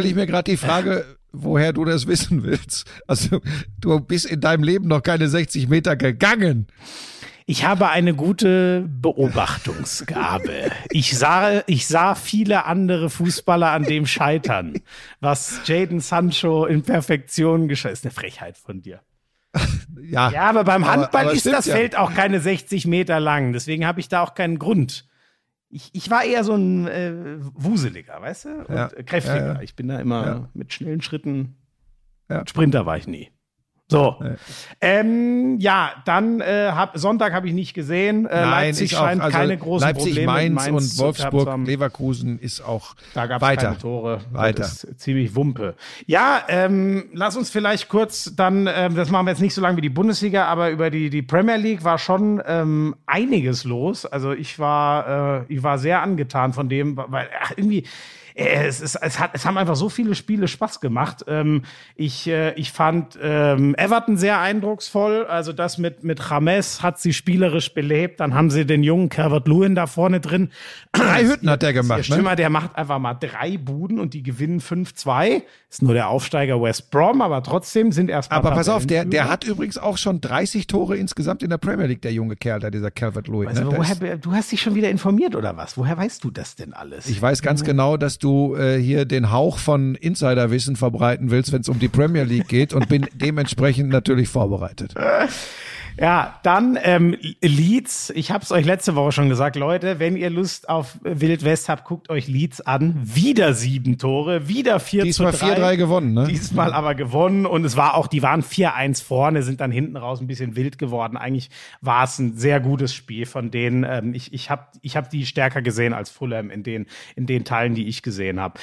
gerade die Frage, woher du das wissen willst. Also du bist in deinem Leben noch keine 60 Meter gegangen. Ich habe eine gute Beobachtungsgabe. Ich sah viele andere Fußballer an dem scheitern, was Jadon Sancho in Perfektion geschah. Ist eine Frechheit von dir. Ja, aber beim Handball ist das Feld auch keine 60 Meter lang. Deswegen habe ich da auch keinen Grund. Ich war eher so ein Wuseliger, weißt du? Und kräftiger. Ja. Ich bin da immer mit schnellen Schritten. Ja. Sprinter war ich nie. So. Dann Sonntag habe ich nicht gesehen. Leipzig scheint keine großen Leipzig, Probleme. Mainz und Wolfsburg, Leverkusen ist auch da gab's weiter. Keine Tore. Weiter. Das ist ziemlich Wumpe. Ja, lass uns vielleicht kurz dann, das machen wir jetzt nicht so lange wie die Bundesliga, aber über die Premier League war schon einiges los. Also ich war sehr angetan von dem, weil irgendwie es haben einfach so viele Spiele Spaß gemacht. Ich fand Everton sehr eindrucksvoll. Also das mit James hat sie spielerisch belebt. Dann haben sie den jungen Calvert-Lewin da vorne drin. 3 Hütten hat der gemacht. Der Stürmer, der macht einfach mal 3 Buden und die gewinnen 5-2. Ist nur der Aufsteiger West Brom, aber trotzdem sind erstmal. Aber pass auf, der hat übrigens auch schon 30 Tore insgesamt in der Premier League, der junge Kerl, dieser Calvert-Lewin. Also, du hast dich schon wieder informiert oder was? Woher weißt du das denn alles? Ich weiß ganz genau, dass du hier den Hauch von Insiderwissen verbreiten willst, wenn es um die Premier League geht und bin dementsprechend natürlich vorbereitet. Ja, dann Leeds. Ich habe es euch letzte Woche schon gesagt, Leute, wenn ihr Lust auf Wild West habt, guckt euch Leeds an. Wieder 7 Tore, wieder 4-3. Diesmal 4-3 gewonnen, ne? Diesmal aber gewonnen und die waren 4-1 vorne, sind dann hinten raus ein bisschen wild geworden. Eigentlich war es ein sehr gutes Spiel von denen. Ich hab die stärker gesehen als Fulham in den Teilen, die ich gesehen habe.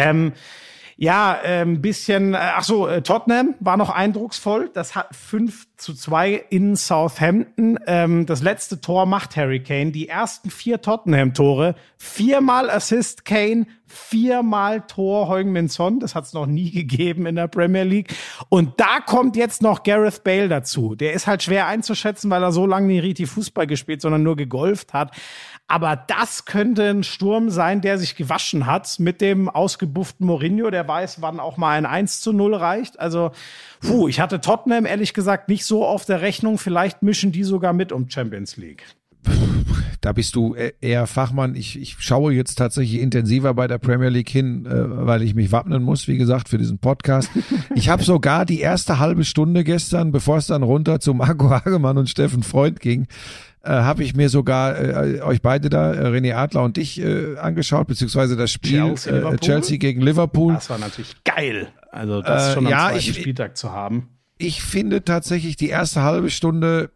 Tottenham war noch eindrucksvoll. Das hat 5-2 in Southampton. Das letzte Tor macht Harry Kane. Die ersten 4 Tottenham-Tore, 4-mal Assist Kane, 4-mal Tor Heung-min Son. Das hat es noch nie gegeben in der Premier League. Und da kommt jetzt noch Gareth Bale dazu. Der ist halt schwer einzuschätzen, weil er so lange nie richtig Fußball gespielt, sondern nur gegolft hat. Aber das könnte ein Sturm sein, der sich gewaschen hat mit dem ausgebufften Mourinho. Der weiß, wann auch mal ein 1-0 reicht. Also, ich hatte Tottenham ehrlich gesagt nicht so auf der Rechnung. Vielleicht mischen die sogar mit um Champions League. Da bist du eher Fachmann. Ich schaue jetzt tatsächlich intensiver bei der Premier League hin, weil ich mich wappnen muss, wie gesagt, für diesen Podcast. Ich habe sogar die erste halbe Stunde gestern, bevor es dann runter zu Marco Hagemann und Steffen Freund ging, habe ich mir sogar euch beide da, René Adler und dich, angeschaut, beziehungsweise das Spiel Chelsea gegen Liverpool. Das war natürlich geil. Also das schon am zweiten Spieltag zu haben. Ich finde tatsächlich die erste halbe Stunde,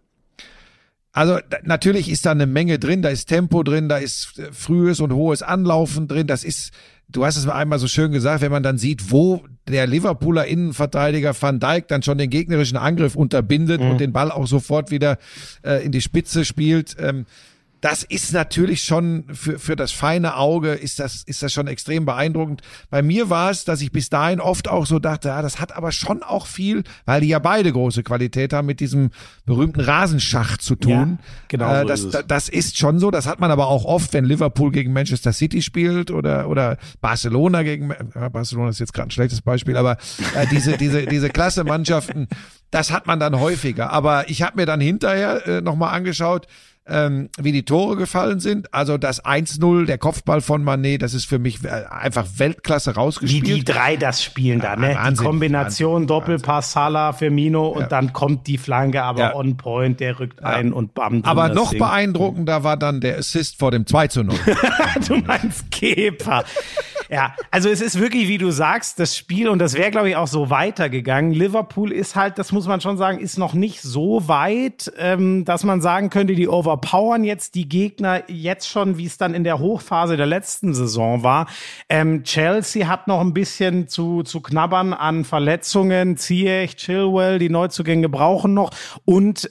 also natürlich ist da eine Menge drin, da ist Tempo drin, da ist frühes und hohes Anlaufen drin, das ist, du hast es mal einmal so schön gesagt, wenn man dann sieht, wo der Liverpooler Innenverteidiger Van Dijk dann schon den gegnerischen Angriff unterbindet und den Ball auch sofort wieder in die Spitze spielt. Das ist natürlich schon für das feine Auge ist das schon extrem beeindruckend. Bei mir war es, dass ich bis dahin oft auch so dachte, ja, das hat aber schon auch viel, weil die ja beide große Qualität haben, mit diesem berühmten Rasensschach zu tun. Ja, genau so ist es. Das ist schon so. Das hat man aber auch oft, wenn Liverpool gegen Manchester City spielt oder Barcelona gegen Barcelona ist jetzt gerade ein schlechtes Beispiel, aber diese Klasse-Mannschaften, das hat man dann häufiger. Aber ich habe mir dann hinterher nochmal angeschaut, wie die Tore gefallen sind. Also das 1-0, der Kopfball von Mané, das ist für mich einfach Weltklasse rausgespielt. Wie die 3 das spielen da, ne? Wahnsinn, die Kombination, Doppelpass, Salah, Firmino und dann kommt die Flanke, aber on point, der rückt ein und bam. Aber noch Ding. Beeindruckender war dann der Assist vor dem 2-0. Du meinst Kepa. Ja, also es ist wirklich, wie du sagst, das Spiel, und das wäre, glaube ich, auch so weitergegangen. Liverpool ist halt, das muss man schon sagen, ist noch nicht so weit, dass man sagen könnte, die overpowern jetzt die Gegner jetzt schon, wie es dann in der Hochphase der letzten Saison war. Chelsea hat noch ein bisschen zu knabbern an Verletzungen. Ziyech, Chilwell, die Neuzugänge brauchen noch. Und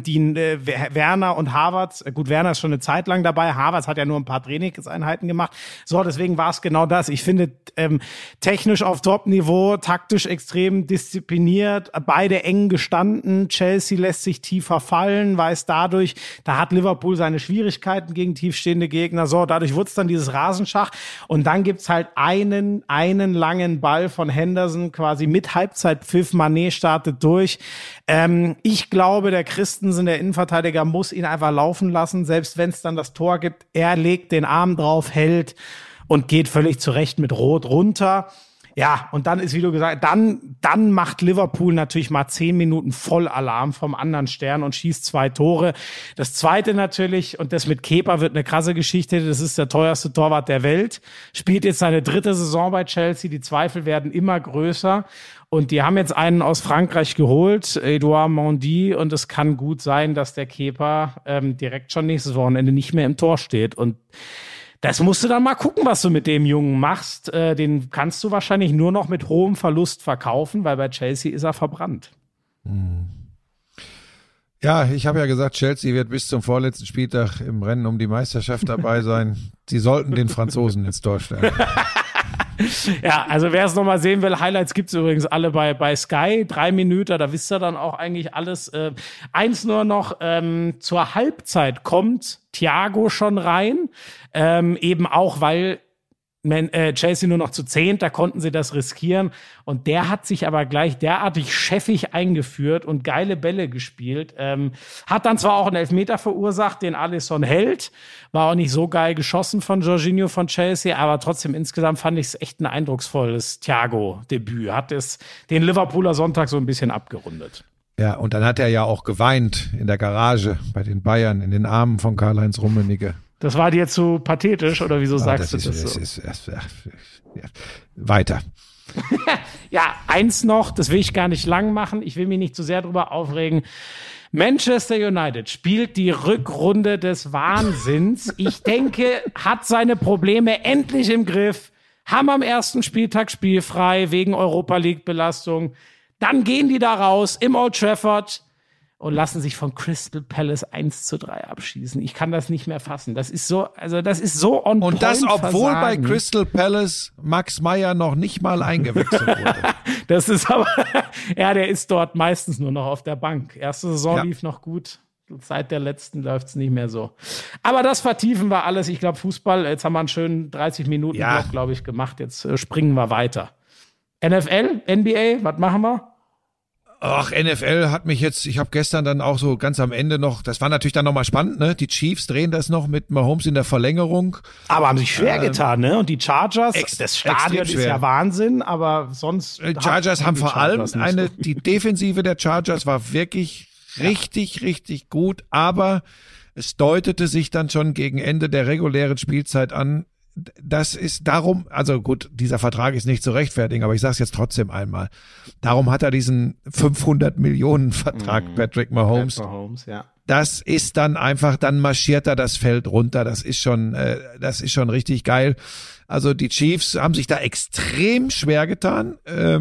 Werner und Havertz, gut, Werner ist schon eine Zeit lang dabei. Havertz hat ja nur ein paar Trainingseinheiten gemacht. So, deswegen war es genau das. anders. Ich finde, technisch auf Top-Niveau, taktisch extrem diszipliniert, beide eng gestanden. Chelsea lässt sich tiefer fallen, weiß dadurch, da hat Liverpool seine Schwierigkeiten gegen tiefstehende Gegner. So, dadurch wurde es dann dieses Rasenschach. Und dann gibt's halt einen langen Ball von Henderson quasi mit Halbzeitpfiff. Mané startet durch. Ich glaube, der Christensen, der Innenverteidiger, muss ihn einfach laufen lassen, selbst wenn es dann das Tor gibt. Er legt den Arm drauf, hält und geht völlig zurecht mit Rot runter. Ja, und dann ist, wie du gesagt hast, dann macht Liverpool natürlich mal 10 Minuten Vollalarm vom anderen Stern und schießt 2 Tore. Das zweite natürlich, und das mit Kepa wird eine krasse Geschichte, das ist der teuerste Torwart der Welt, spielt jetzt seine 3. Saison bei Chelsea, die Zweifel werden immer größer. Und die haben jetzt einen aus Frankreich geholt, Edouard Mendy, und es kann gut sein, dass der Kepa direkt schon nächstes Wochenende nicht mehr im Tor steht. Und das musst du dann mal gucken, was du mit dem Jungen machst. Den kannst du wahrscheinlich nur noch mit hohem Verlust verkaufen, weil bei Chelsea ist er verbrannt. Ja, ich habe ja gesagt, Chelsea wird bis zum vorletzten Spieltag im Rennen um die Meisterschaft dabei sein. Sie sollten den Franzosen ins Tor stellen. Ja, also wer es nochmal sehen will, Highlights gibt's übrigens alle bei Sky, 3 Minuten, da wisst ihr dann auch eigentlich alles. Eins nur noch, zur Halbzeit kommt Thiago schon rein, eben auch, weil Chelsea nur noch zu 10, da konnten sie das riskieren. Und der hat sich aber gleich derartig chefig eingeführt und geile Bälle gespielt. Hat dann zwar auch einen Elfmeter verursacht, den Alisson hält. War auch nicht so geil geschossen von Jorginho von Chelsea, aber trotzdem insgesamt fand ich es echt ein eindrucksvolles Thiago-Debüt. Hat es den Liverpooler Sonntag so ein bisschen abgerundet. Ja, und dann hat er ja auch geweint in der Garage bei den Bayern, in den Armen von Karl-Heinz Rummenigge. Das war dir zu pathetisch, oder wieso sagst du das so? Weiter. Ja, eins noch, das will ich gar nicht lang machen. Ich will mich nicht zu sehr drüber aufregen. Manchester United spielt die Rückrunde des Wahnsinns. Ich denke, hat seine Probleme endlich im Griff. Haben am ersten Spieltag spielfrei wegen Europa-League-Belastung. Dann gehen die da raus im Old Trafford und lassen sich von Crystal Palace 1:3 abschießen. Ich kann das nicht mehr fassen. Das ist so on point. Und das, obwohl Versagen. bei Crystal Palace Max Meyer noch nicht mal eingewechselt wurde. Das ist aber, ja, der ist dort meistens nur noch auf der Bank. Erste Saison lief noch gut. Seit der letzten läuft's nicht mehr so. Aber das vertiefen wir alles. Ich glaube, Fußball, jetzt haben wir einen schönen 30-Minuten-Block, glaube ich, gemacht. Jetzt springen wir weiter. NFL, NBA, was machen wir? Ach, NFL hat mich jetzt, ich habe gestern dann auch so ganz am Ende noch, das war natürlich dann nochmal spannend, ne? Die Chiefs drehen das noch mit Mahomes in der Verlängerung. Aber haben sich schwer getan, ne? Und die Chargers, das Stadion ist schwer. ja Wahnsinn, aber sonst. Chargers haben vor allem so. die Defensive der Chargers war wirklich richtig gut, aber es deutete sich dann schon gegen Ende der regulären Spielzeit an. Das ist darum, also gut, dieser Vertrag ist nicht zu rechtfertigen, aber ich sage es jetzt trotzdem einmal. Darum hat er diesen 500 Millionen Vertrag, Patrick Mahomes. Ja. Das ist dann einfach, dann marschiert er das Feld runter. Das ist schon richtig geil. Also die Chiefs haben sich da extrem schwer getan.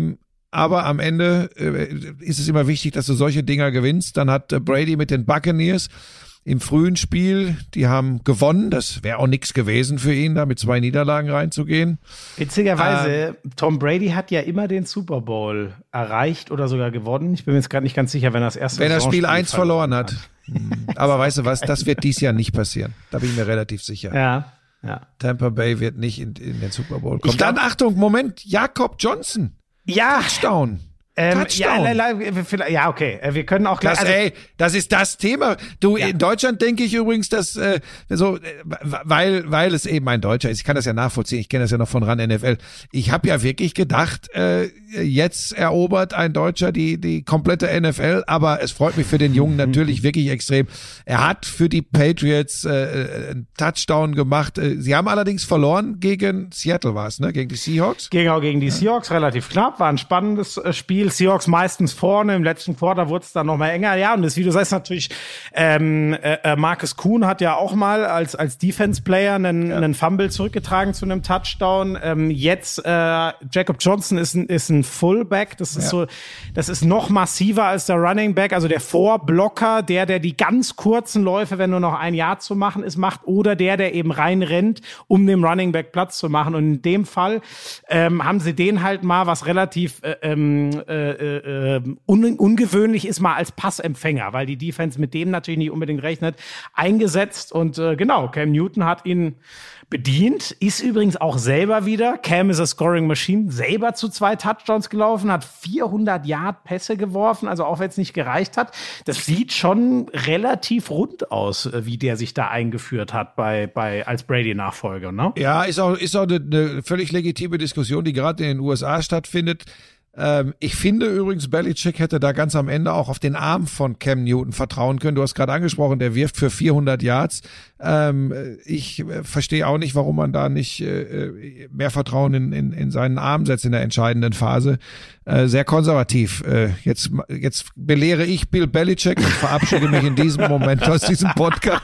Aber am Ende ist es immer wichtig, dass du solche Dinger gewinnst. Dann hat Brady mit den Buccaneers im frühen Spiel, die haben gewonnen. Das wäre auch nichts gewesen für ihn, da mit 2 Niederlagen reinzugehen. Witzigerweise, Tom Brady hat ja immer den Super Bowl erreicht oder sogar gewonnen. Ich bin mir jetzt gerade nicht ganz sicher, wenn er das erste Wenn er Spiel 1 verloren hat. Aber weißt du was, das wird dies Jahr nicht passieren. Da bin ich mir relativ sicher. Ja. Tampa Bay wird nicht in den Super Bowl kommen. Dann Achtung, Moment, Jakob Johnson. Ja. Touchdown. Ja, okay. Wir können auch gleich. Das ist das Thema. In Deutschland denke ich übrigens, dass weil es eben ein Deutscher ist. Ich kann das ja nachvollziehen. Ich kenne das ja noch von RAN NFL. Ich habe ja wirklich gedacht, jetzt erobert ein Deutscher die komplette NFL. Aber es freut mich für den Jungen natürlich wirklich extrem. Er hat für die Patriots einen Touchdown gemacht. Sie haben allerdings verloren gegen Seattle, war es, ne? Gegen die Seahawks. Genau, gegen die Seahawks, relativ knapp. War ein spannendes Spiel. Seahawks meistens vorne, im letzten Quarter wurde es dann noch mal enger. Ja, und das, wie du sagst, natürlich, Marcus Kuhn hat ja auch mal als Defense-Player einen Fumble zurückgetragen zu einem Touchdown. Jetzt Jacob Johnson ist ein ein Fullback. Das ist noch massiver als der Running Back. Also der Vorblocker, der die ganz kurzen Läufe, wenn nur noch ein Yard zu machen ist, macht, oder der eben reinrennt, um dem Running Back Platz zu machen. Und in dem Fall haben sie den halt mal, was relativ ungewöhnlich ist, mal als Passempfänger, weil die Defense mit dem natürlich nicht unbedingt rechnet, eingesetzt. Und genau, Cam Newton hat ihn bedient, ist übrigens auch selber wieder, Cam is a Scoring Machine, selber zu 2 Touchdowns gelaufen, hat 400 Yard Pässe geworfen, also auch wenn es nicht gereicht hat. Das sieht schon relativ rund aus, wie der sich da eingeführt hat als Brady-Nachfolger, ne? Ja, ist auch eine völlig legitime Diskussion, die gerade in den USA stattfindet. Ich finde übrigens, Belichick hätte da ganz am Ende auch auf den Arm von Cam Newton vertrauen können. Du hast gerade angesprochen, der wirft für 400 Yards. Ich verstehe auch nicht, warum man da nicht mehr Vertrauen in seinen Arm setzt in der entscheidenden Phase. Sehr konservativ. Jetzt belehre ich Bill Belichick und verabschiede mich in diesem Moment aus diesem Podcast.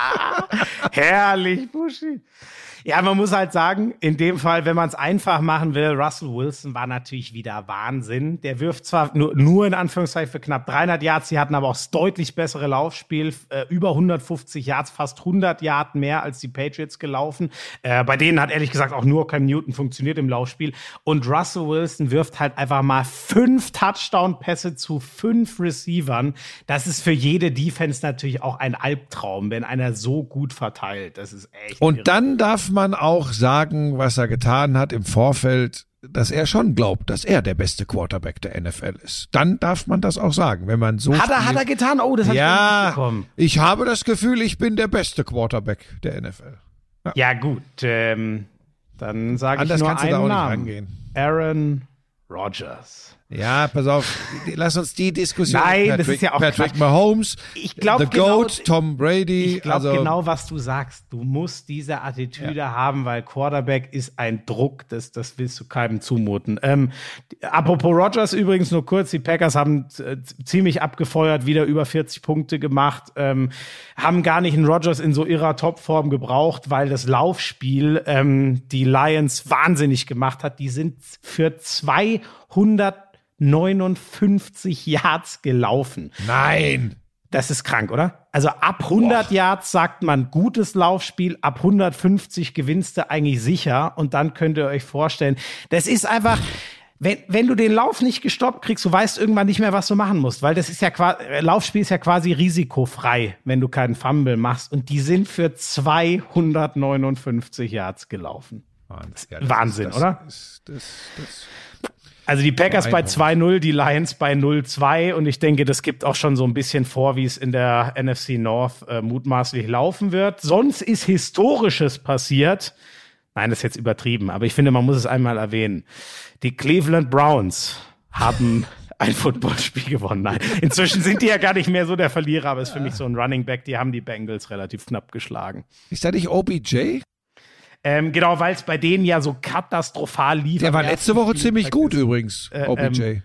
Herrlich, Buschi. Ja, man muss halt sagen, in dem Fall, wenn man es einfach machen will, Russell Wilson war natürlich wieder Wahnsinn. Der wirft zwar nur in Anführungszeichen für knapp 300 Yards, die hatten aber auch das deutlich bessere Laufspiel, über 150 Yards, fast 100 Yards mehr als die Patriots gelaufen. Bei denen hat ehrlich gesagt auch nur Cam Newton funktioniert im Laufspiel. Und Russell Wilson wirft halt einfach mal 5 Touchdown-Pässe zu 5 Receivern. Das ist für jede Defense natürlich auch ein Albtraum, wenn einer so gut verteilt. Das ist echt Und irre. dann darf man auch sagen, was er getan hat im Vorfeld, dass er schon glaubt, dass er der beste Quarterback der NFL ist. Dann darf man das auch sagen, wenn man so Hat er getan? Oh, das hat ich nicht mitbekommen. Ich habe das Gefühl, ich bin der beste Quarterback der NFL. Ja gut, dann sage ich Anders nur kannst du da einen auch nicht Namen. rangehen. Aaron Rodgers. Ja, pass auf, lass uns die Diskussion. Nein, das ist ja auch Patrick Quatsch. Mahomes, Ich glaub, The Goat, Tom Brady. Ich glaube genau, was du sagst. Du musst diese Attitüde haben, weil Quarterback ist ein Druck, das willst du keinem zumuten. Apropos Rodgers übrigens nur kurz, die Packers haben ziemlich abgefeuert, wieder über 40 Punkte gemacht, haben gar nicht einen Rodgers in so ihrer Topform gebraucht, weil das Laufspiel die Lions wahnsinnig gemacht hat. Die sind für 259 Yards gelaufen. Nein. Das ist krank, oder? Also ab 100 Yards sagt man gutes Laufspiel, ab 150 gewinnst du eigentlich sicher. Und dann könnt ihr euch vorstellen, das ist einfach, wenn du den Lauf nicht gestoppt kriegst, du weißt irgendwann nicht mehr, was du machen musst. Weil das ist ja Laufspiel ist ja quasi risikofrei, wenn du keinen Fumble machst. Und die sind für 259 Yards gelaufen. Wahnsinn, oder? Also die Packers bei 2-0, die Lions bei 0-2 und ich denke, das gibt auch schon so ein bisschen vor, wie es in der NFC North mutmaßlich laufen wird. Sonst ist Historisches passiert. Nein, das ist jetzt übertrieben, aber ich finde, man muss es einmal erwähnen. Die Cleveland Browns haben ein Footballspiel gewonnen. Nein, inzwischen sind die ja gar nicht mehr so der Verlierer, aber ist für mich so ein Running Back, die haben die Bengals relativ knapp geschlagen. Ist da nicht OBJ? Genau, weil es bei denen ja so katastrophal lief. Der war letzte Woche ziemlich gut übrigens, OBJ.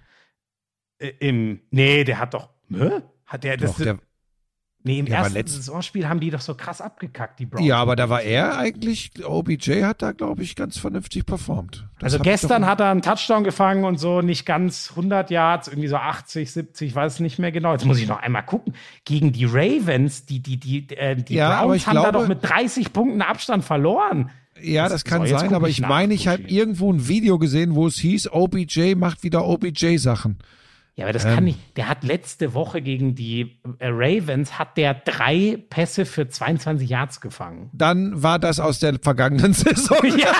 Nee, der hat doch. Hat der das? Doch, im ersten Saisonspiel haben die doch so krass abgekackt, die Browns. Ja, aber da war er eigentlich, OBJ hat da, glaube ich, ganz vernünftig performt. Also gestern hat er einen Touchdown gefangen und so nicht ganz 100 Yards, irgendwie so 80, 70, weiß nicht mehr genau. Jetzt muss ich noch einmal gucken. Gegen die Ravens, die Browns haben da doch mit 30 Punkten Abstand verloren. Ja, das kann sein, aber ich meine, ich habe irgendwo ein Video gesehen, wo es hieß, OBJ macht wieder OBJ-Sachen. Ja, aber das kann nicht. Der hat letzte Woche gegen die Ravens, hat der 3 Pässe für 22 Yards gefangen. Dann war das aus der vergangenen Saison. Ja.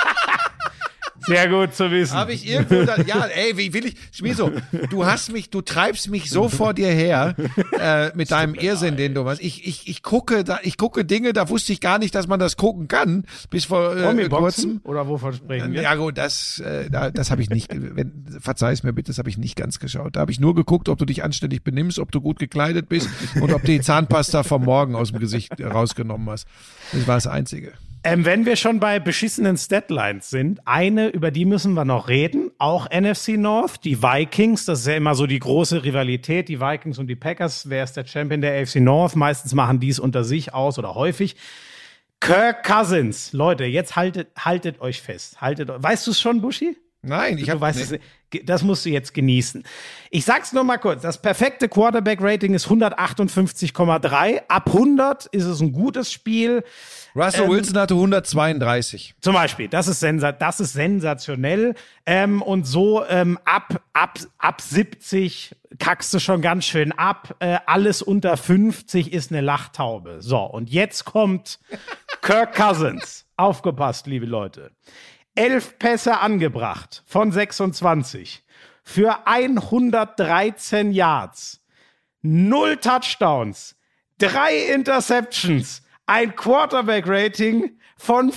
Sehr gut zu wissen. Habe ich irgendwo da, ja, ey, wie will ich, Schmieso, du treibst mich so vor dir her, mit deinem Irrsinn, den du machst. Ich gucke Dinge, da wusste ich gar nicht, dass man das gucken kann, bis vor kurzem. Oder wovon sprechen wir? Ja gut, das habe ich nicht, verzeih es mir bitte, das habe ich nicht ganz geschaut. Da habe ich nur geguckt, ob du dich anständig benimmst, ob du gut gekleidet bist und ob du die Zahnpasta vom Morgen aus dem Gesicht rausgenommen hast. Das war das Einzige. Wenn wir schon bei beschissenen Statlines sind, über die müssen wir noch reden, auch NFC North, die Vikings, das ist ja immer so die große Rivalität, die Vikings und die Packers, wer ist der Champion der AFC North, meistens machen die es unter sich aus oder häufig. Kirk Cousins, Leute, jetzt haltet euch fest, weißt du es schon, Buschi? Nein, Du weißt es nicht. Das musst du jetzt genießen. Ich sag's nur mal kurz. Das perfekte Quarterback-Rating ist 158,3. Ab 100 ist es ein gutes Spiel. Russell Wilson hatte 132. Zum Beispiel. Das ist sensationell. Und so ab 70 kackst du schon ganz schön ab. Alles unter 50 ist eine Lachtaube. So, und jetzt kommt Kirk Cousins. Aufgepasst, liebe Leute. 11 Pässe angebracht von 26 für 113 Yards, 0 Touchdowns, 3 Interceptions, ein Quarterback-Rating von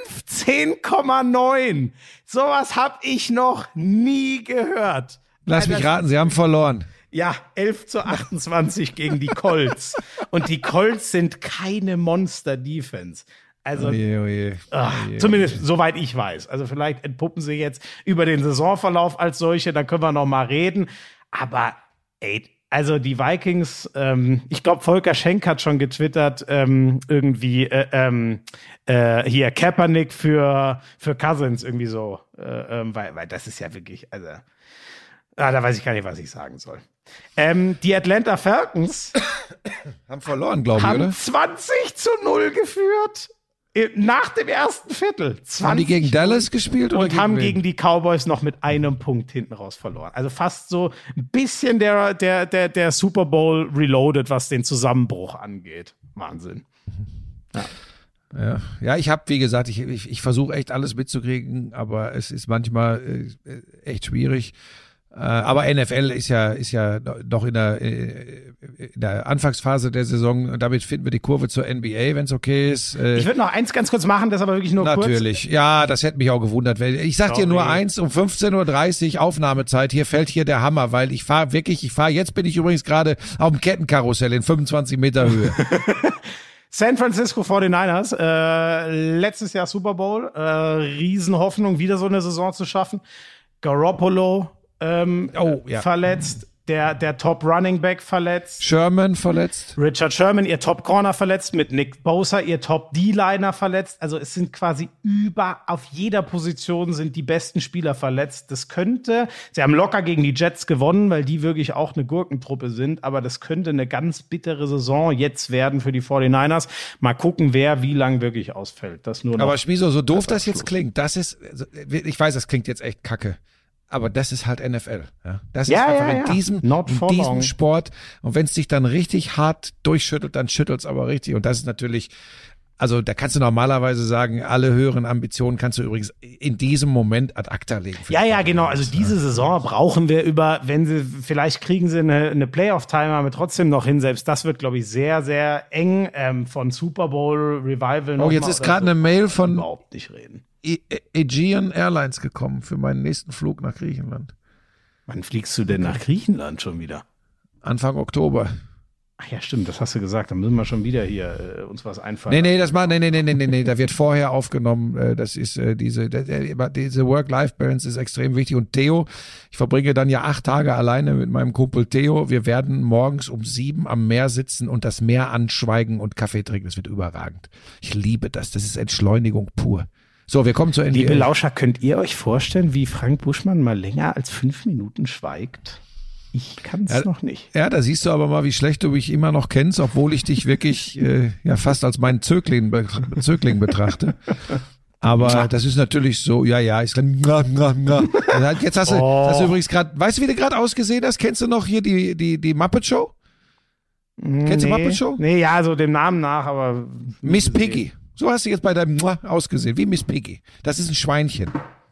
15,9. Sowas habe ich noch nie gehört. Lass mich raten, sie haben verloren. Ja, 11-28 gegen die Colts. Und die Colts sind keine Monster-Defense. Also, zumindest soweit ich weiß. Also vielleicht entpuppen sie jetzt über den Saisonverlauf als solche, da können wir noch mal reden. Aber also die Vikings, ich glaube Volker Schenk hat schon getwittert, irgendwie hier Kaepernick für Cousins irgendwie so, weil das ist ja wirklich, also da weiß ich gar nicht, was ich sagen soll. Die Atlanta Falcons haben verloren, glaube ich, haben oder? 20-0 geführt. Nach dem ersten Viertel. Haben die gegen Dallas gespielt? Oder und haben gegen die Cowboys noch mit einem Punkt hinten raus verloren. Also fast so ein bisschen der Super Bowl reloaded, was den Zusammenbruch angeht. Wahnsinn. Ja, ich habe, wie gesagt, ich versuche echt alles mitzukriegen, aber es ist manchmal echt schwierig. Aber NFL ist ja doch in der Anfangsphase der Saison, und damit finden wir die Kurve zur NBA, wenn es okay ist. Ich würde noch eins ganz kurz machen, das aber wirklich nur kurz. Natürlich, ja, das hätte mich auch gewundert. Ich sag dir nur eins, um 15:30 Uhr Aufnahmezeit, fällt hier der Hammer, weil jetzt bin ich übrigens gerade auf dem Kettenkarussell in 25 Meter Höhe. San Francisco 49ers, letztes Jahr Super Bowl, Riesenhoffnung, wieder so eine Saison zu schaffen. Garoppolo verletzt, der Top Running Back verletzt. Sherman verletzt. Richard Sherman, ihr Top Corner verletzt, mit Nick Bosa, ihr Top D-Liner verletzt. Also es sind quasi auf jeder Position sind die besten Spieler verletzt. Sie haben locker gegen die Jets gewonnen, weil die wirklich auch eine Gurkentruppe sind, aber das könnte eine ganz bittere Saison jetzt werden für die 49ers. Mal gucken, wer wie lang wirklich ausfällt. Das nur noch. Aber Schmiso, so doof das jetzt klingt, ich weiß, das klingt jetzt echt kacke. Aber das ist halt NFL. Ja? Das ist einfach in diesem Sport. Und wenn es dich dann richtig hart durchschüttelt, dann schüttelt es aber richtig. Und das ist natürlich, also da kannst du normalerweise sagen, alle höheren Ambitionen kannst du übrigens in diesem Moment ad acta legen. Ja, genau. Also diese Saison brauchen wir vielleicht kriegen sie eine Playoff-Timer aber trotzdem noch hin. Selbst das wird, glaube ich, sehr, sehr eng von Super Bowl Revival. Oh, jetzt ist gerade eine Mail von überhaupt nicht reden. Aegean Airlines gekommen für meinen nächsten Flug nach Griechenland. Wann fliegst du denn nach Griechenland schon wieder? Anfang Oktober. Ach ja, stimmt, das hast du gesagt. Dann müssen wir schon wieder hier uns was einfallen. Nee, da wird vorher aufgenommen. Das ist diese Work-Life-Balance ist extrem wichtig. Und Theo, ich verbringe dann ja 8 Tage alleine mit meinem Kumpel Theo. Wir werden morgens um 7 am Meer sitzen und das Meer anschweigen und Kaffee trinken. Das wird überragend. Ich liebe das. Das ist Entschleunigung pur. So, wir kommen zur NBA. Liebe Lauscher, könnt ihr euch vorstellen, wie Frank Buschmann mal länger als 5 Minuten schweigt? Ich kann es noch nicht. Ja, da siehst du aber mal, wie schlecht du mich immer noch kennst, obwohl ich dich wirklich fast als meinen Zögling betrachte. Aber das ist natürlich so, ich sag, jetzt hast du übrigens gerade, weißt du, wie du gerade ausgesehen hast? Kennst du noch hier die Muppet Show? Kennst du Muppet Show? Nee, ja, so dem Namen nach, aber Miss Piggy. So hast du jetzt bei deinem ausgesehen, wie Miss Piggy. Das ist ein Schweinchen.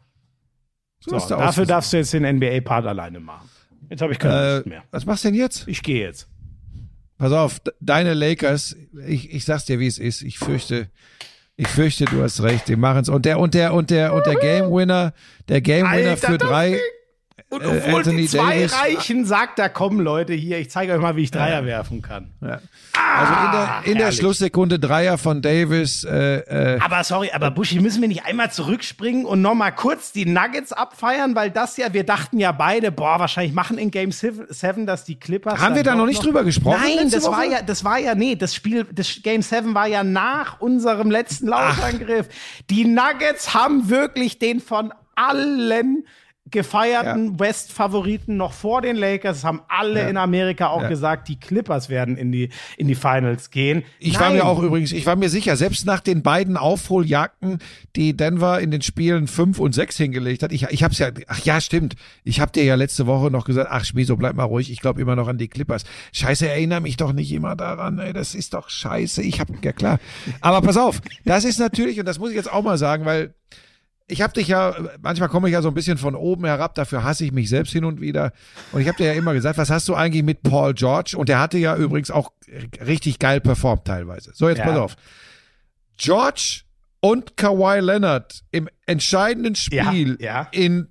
So dafür darfst du jetzt den NBA-Part alleine machen. Jetzt habe ich keine Lust mehr. Was machst du denn jetzt? Ich gehe jetzt. Pass auf, deine Lakers, ich sag's dir, wie es ist. Ich fürchte, du hast recht. Die machen's. Und der Game Winner, Alter, für 3. Und obwohl Anthony die 2 Davis reichen, sagt er, komm Leute, hier, ich zeige euch mal, wie ich Dreier werfen kann. Ja. Also in der Schlusssekunde Dreier von Davis. Aber Buschi, müssen wir nicht einmal zurückspringen und nochmal kurz die Nuggets abfeiern, weil wir dachten ja beide, wahrscheinlich machen in Game 7, dass die Clippers. Haben wir da noch nicht drüber gesprochen? Nein, das Game 7 war ja nach unserem letzten Laufangriff. Die Nuggets haben wirklich den von allen gefeierten West-Favoriten noch vor den Lakers. Das haben alle in Amerika auch gesagt, die Clippers werden in die Finals gehen. Ich war mir sicher, selbst nach den beiden Aufholjagden, die Denver in den Spielen 5 und 6 hingelegt hat, ich hab's ja, ach ja, stimmt, ich hab dir ja letzte Woche noch gesagt, ach Schmieso, bleib mal ruhig, ich glaube immer noch an die Clippers. Scheiße, erinnere mich doch nicht immer daran, ey, das ist doch scheiße, ja klar. Aber pass auf, das ist natürlich, und das muss ich jetzt auch mal sagen, weil ich habe dich ja, manchmal komme ich ja so ein bisschen von oben herab, dafür hasse ich mich selbst hin und wieder. Und ich habe dir ja immer gesagt, was hast du eigentlich mit Paul George? Und der hatte ja übrigens auch richtig geil performt teilweise. So, jetzt pass auf. George und Kawhi Leonard im entscheidenden Spiel in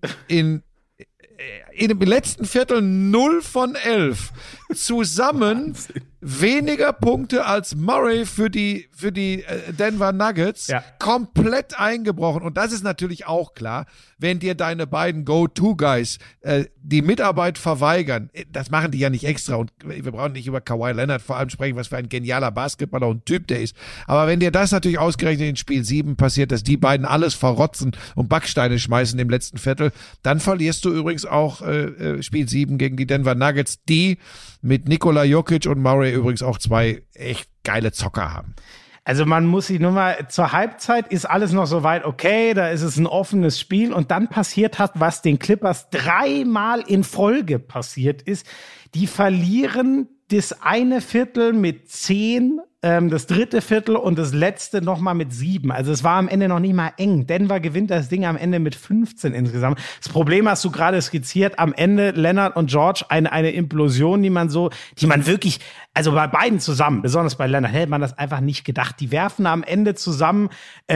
dem letzten Viertel 0 von 11 zusammen weniger Punkte als Murray für die Denver Nuggets, komplett eingebrochen. Und das ist natürlich auch klar, wenn dir deine beiden Go-To-Guys die Mitarbeit verweigern. Das machen die ja nicht extra. Und wir brauchen nicht über Kawhi Leonard vor allem sprechen, was für ein genialer Basketballer und Typ der ist. Aber wenn dir das natürlich ausgerechnet in Spiel 7 passiert, dass die beiden alles verrotzen und Backsteine schmeißen im letzten Viertel, dann verlierst du übrigens auch Spiel 7 gegen die Denver Nuggets, die mit Nikola Jokic und Murray übrigens auch 2 echt geile Zocker haben. Also man muss sich nur mal, zur Halbzeit ist alles noch so weit okay, da ist es ein offenes Spiel und dann passiert hat, was den Clippers 3-mal in Folge passiert ist. Die verlieren das eine Viertel mit 10, das dritte Viertel und das letzte nochmal mit 7. Also es war am Ende noch nicht mal eng. Denver gewinnt das Ding am Ende mit 15 insgesamt. Das Problem hast du gerade skizziert. Am Ende Leonard und George eine Implosion, die man wirklich, also bei beiden zusammen, besonders bei Leonard, hätte man das einfach nicht gedacht. Die werfen am Ende zusammen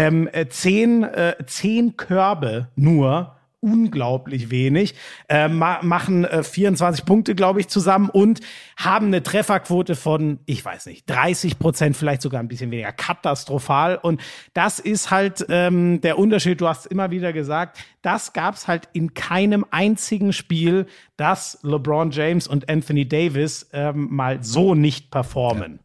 10 Körbe nur. Unglaublich wenig, machen 24 Punkte, glaube ich, zusammen und haben eine Trefferquote von, ich weiß nicht, 30%, vielleicht sogar ein bisschen weniger, katastrophal. Und das ist halt der Unterschied, du hast immer wieder gesagt, das gab's halt in keinem einzigen Spiel, dass LeBron James und Anthony Davis mal so nicht performen.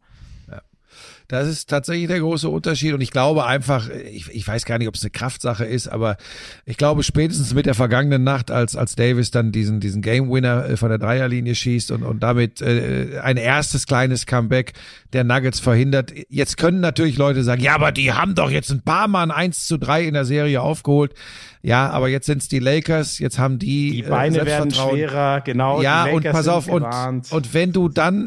Das ist tatsächlich der große Unterschied und ich glaube einfach, ich weiß gar nicht, ob es eine Kraftsache ist, aber ich glaube spätestens mit der vergangenen Nacht, als Davis dann diesen Game Winner von der Dreierlinie schießt und damit ein erstes kleines Comeback der Nuggets verhindert. Jetzt können natürlich Leute sagen, ja, aber die haben doch jetzt ein paar Mal ein 1-3 in der Serie aufgeholt. Ja, aber jetzt sind es die Lakers, jetzt haben die Beine werden schwerer, genau. Ja, und pass auf, und wenn du dann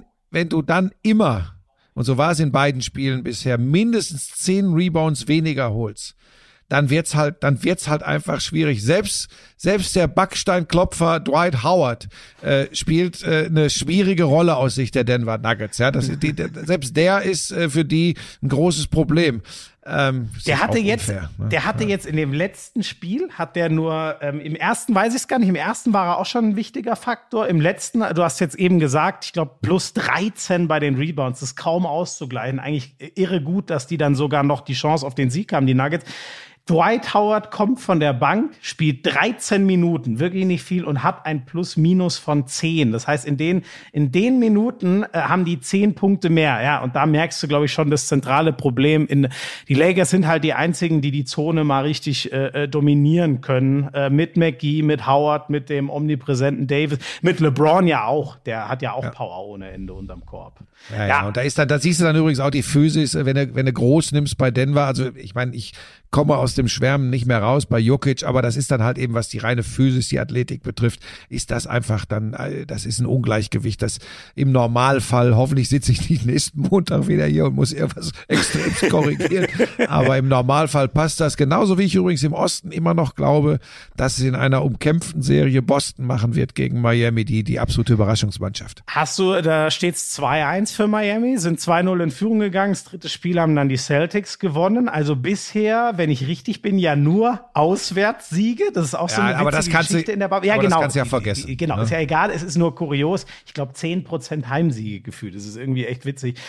immer, und so war es in beiden Spielen bisher, mindestens 10 Rebounds weniger holst, dann wird's halt einfach schwierig. Selbst der Backsteinklopfer Dwight Howard spielt eine schwierige Rolle aus Sicht der Denver Nuggets. Ja, selbst der ist für die ein großes Problem. Der hatte jetzt in dem letzten Spiel, hat der nur, im ersten weiß ich es gar nicht, im ersten war er auch schon ein wichtiger Faktor. Im letzten, du hast jetzt eben gesagt, ich glaube plus 13 bei den Rebounds, das ist kaum auszugleichen. Eigentlich irre gut, dass die dann sogar noch die Chance auf den Sieg haben, die Nuggets. Dwight Howard kommt von der Bank, spielt 13 Minuten, wirklich nicht viel, und hat ein Plus-Minus von 10. Das heißt, in den Minuten haben die 10 Punkte mehr. Ja, und da merkst du, glaube ich, schon das zentrale Problem. Die Lakers sind halt die einzigen, die Zone mal richtig dominieren können. Mit McGee, mit Howard, mit dem omnipräsenten Davis, mit LeBron ja auch. Der hat ja auch Power ohne Ende unterm Korb. Ja. Und da siehst du dann übrigens auch die Physis, wenn du groß nimmst bei Denver. Also ich meine, ich komme aus dem Schwärmen nicht mehr raus bei Jokic, aber das ist dann halt eben, was die reine Physis, die Athletik betrifft, ist das einfach dann, das ist ein Ungleichgewicht, das im Normalfall, hoffentlich sitze ich nicht nächsten Montag wieder hier und muss irgendwas extrem korrigieren, aber im Normalfall passt das, genauso wie ich übrigens im Osten immer noch glaube, dass es in einer umkämpften Serie Boston machen wird gegen Miami, die absolute Überraschungsmannschaft. Da steht's 2-1 für Miami, sind 2-0 in Führung gegangen, das dritte Spiel haben dann die Celtics gewonnen, also bisher, wenn ich richtig bin, ja nur Auswärtssiege. Das ist auch so eine witzige Geschichte in der Bubble. Ja, genau. Das kannst du ja vergessen. Genau, ist ja egal. Es ist nur kurios. Ich glaube, 10% Heimsiege gefühlt. Das ist irgendwie echt witzig.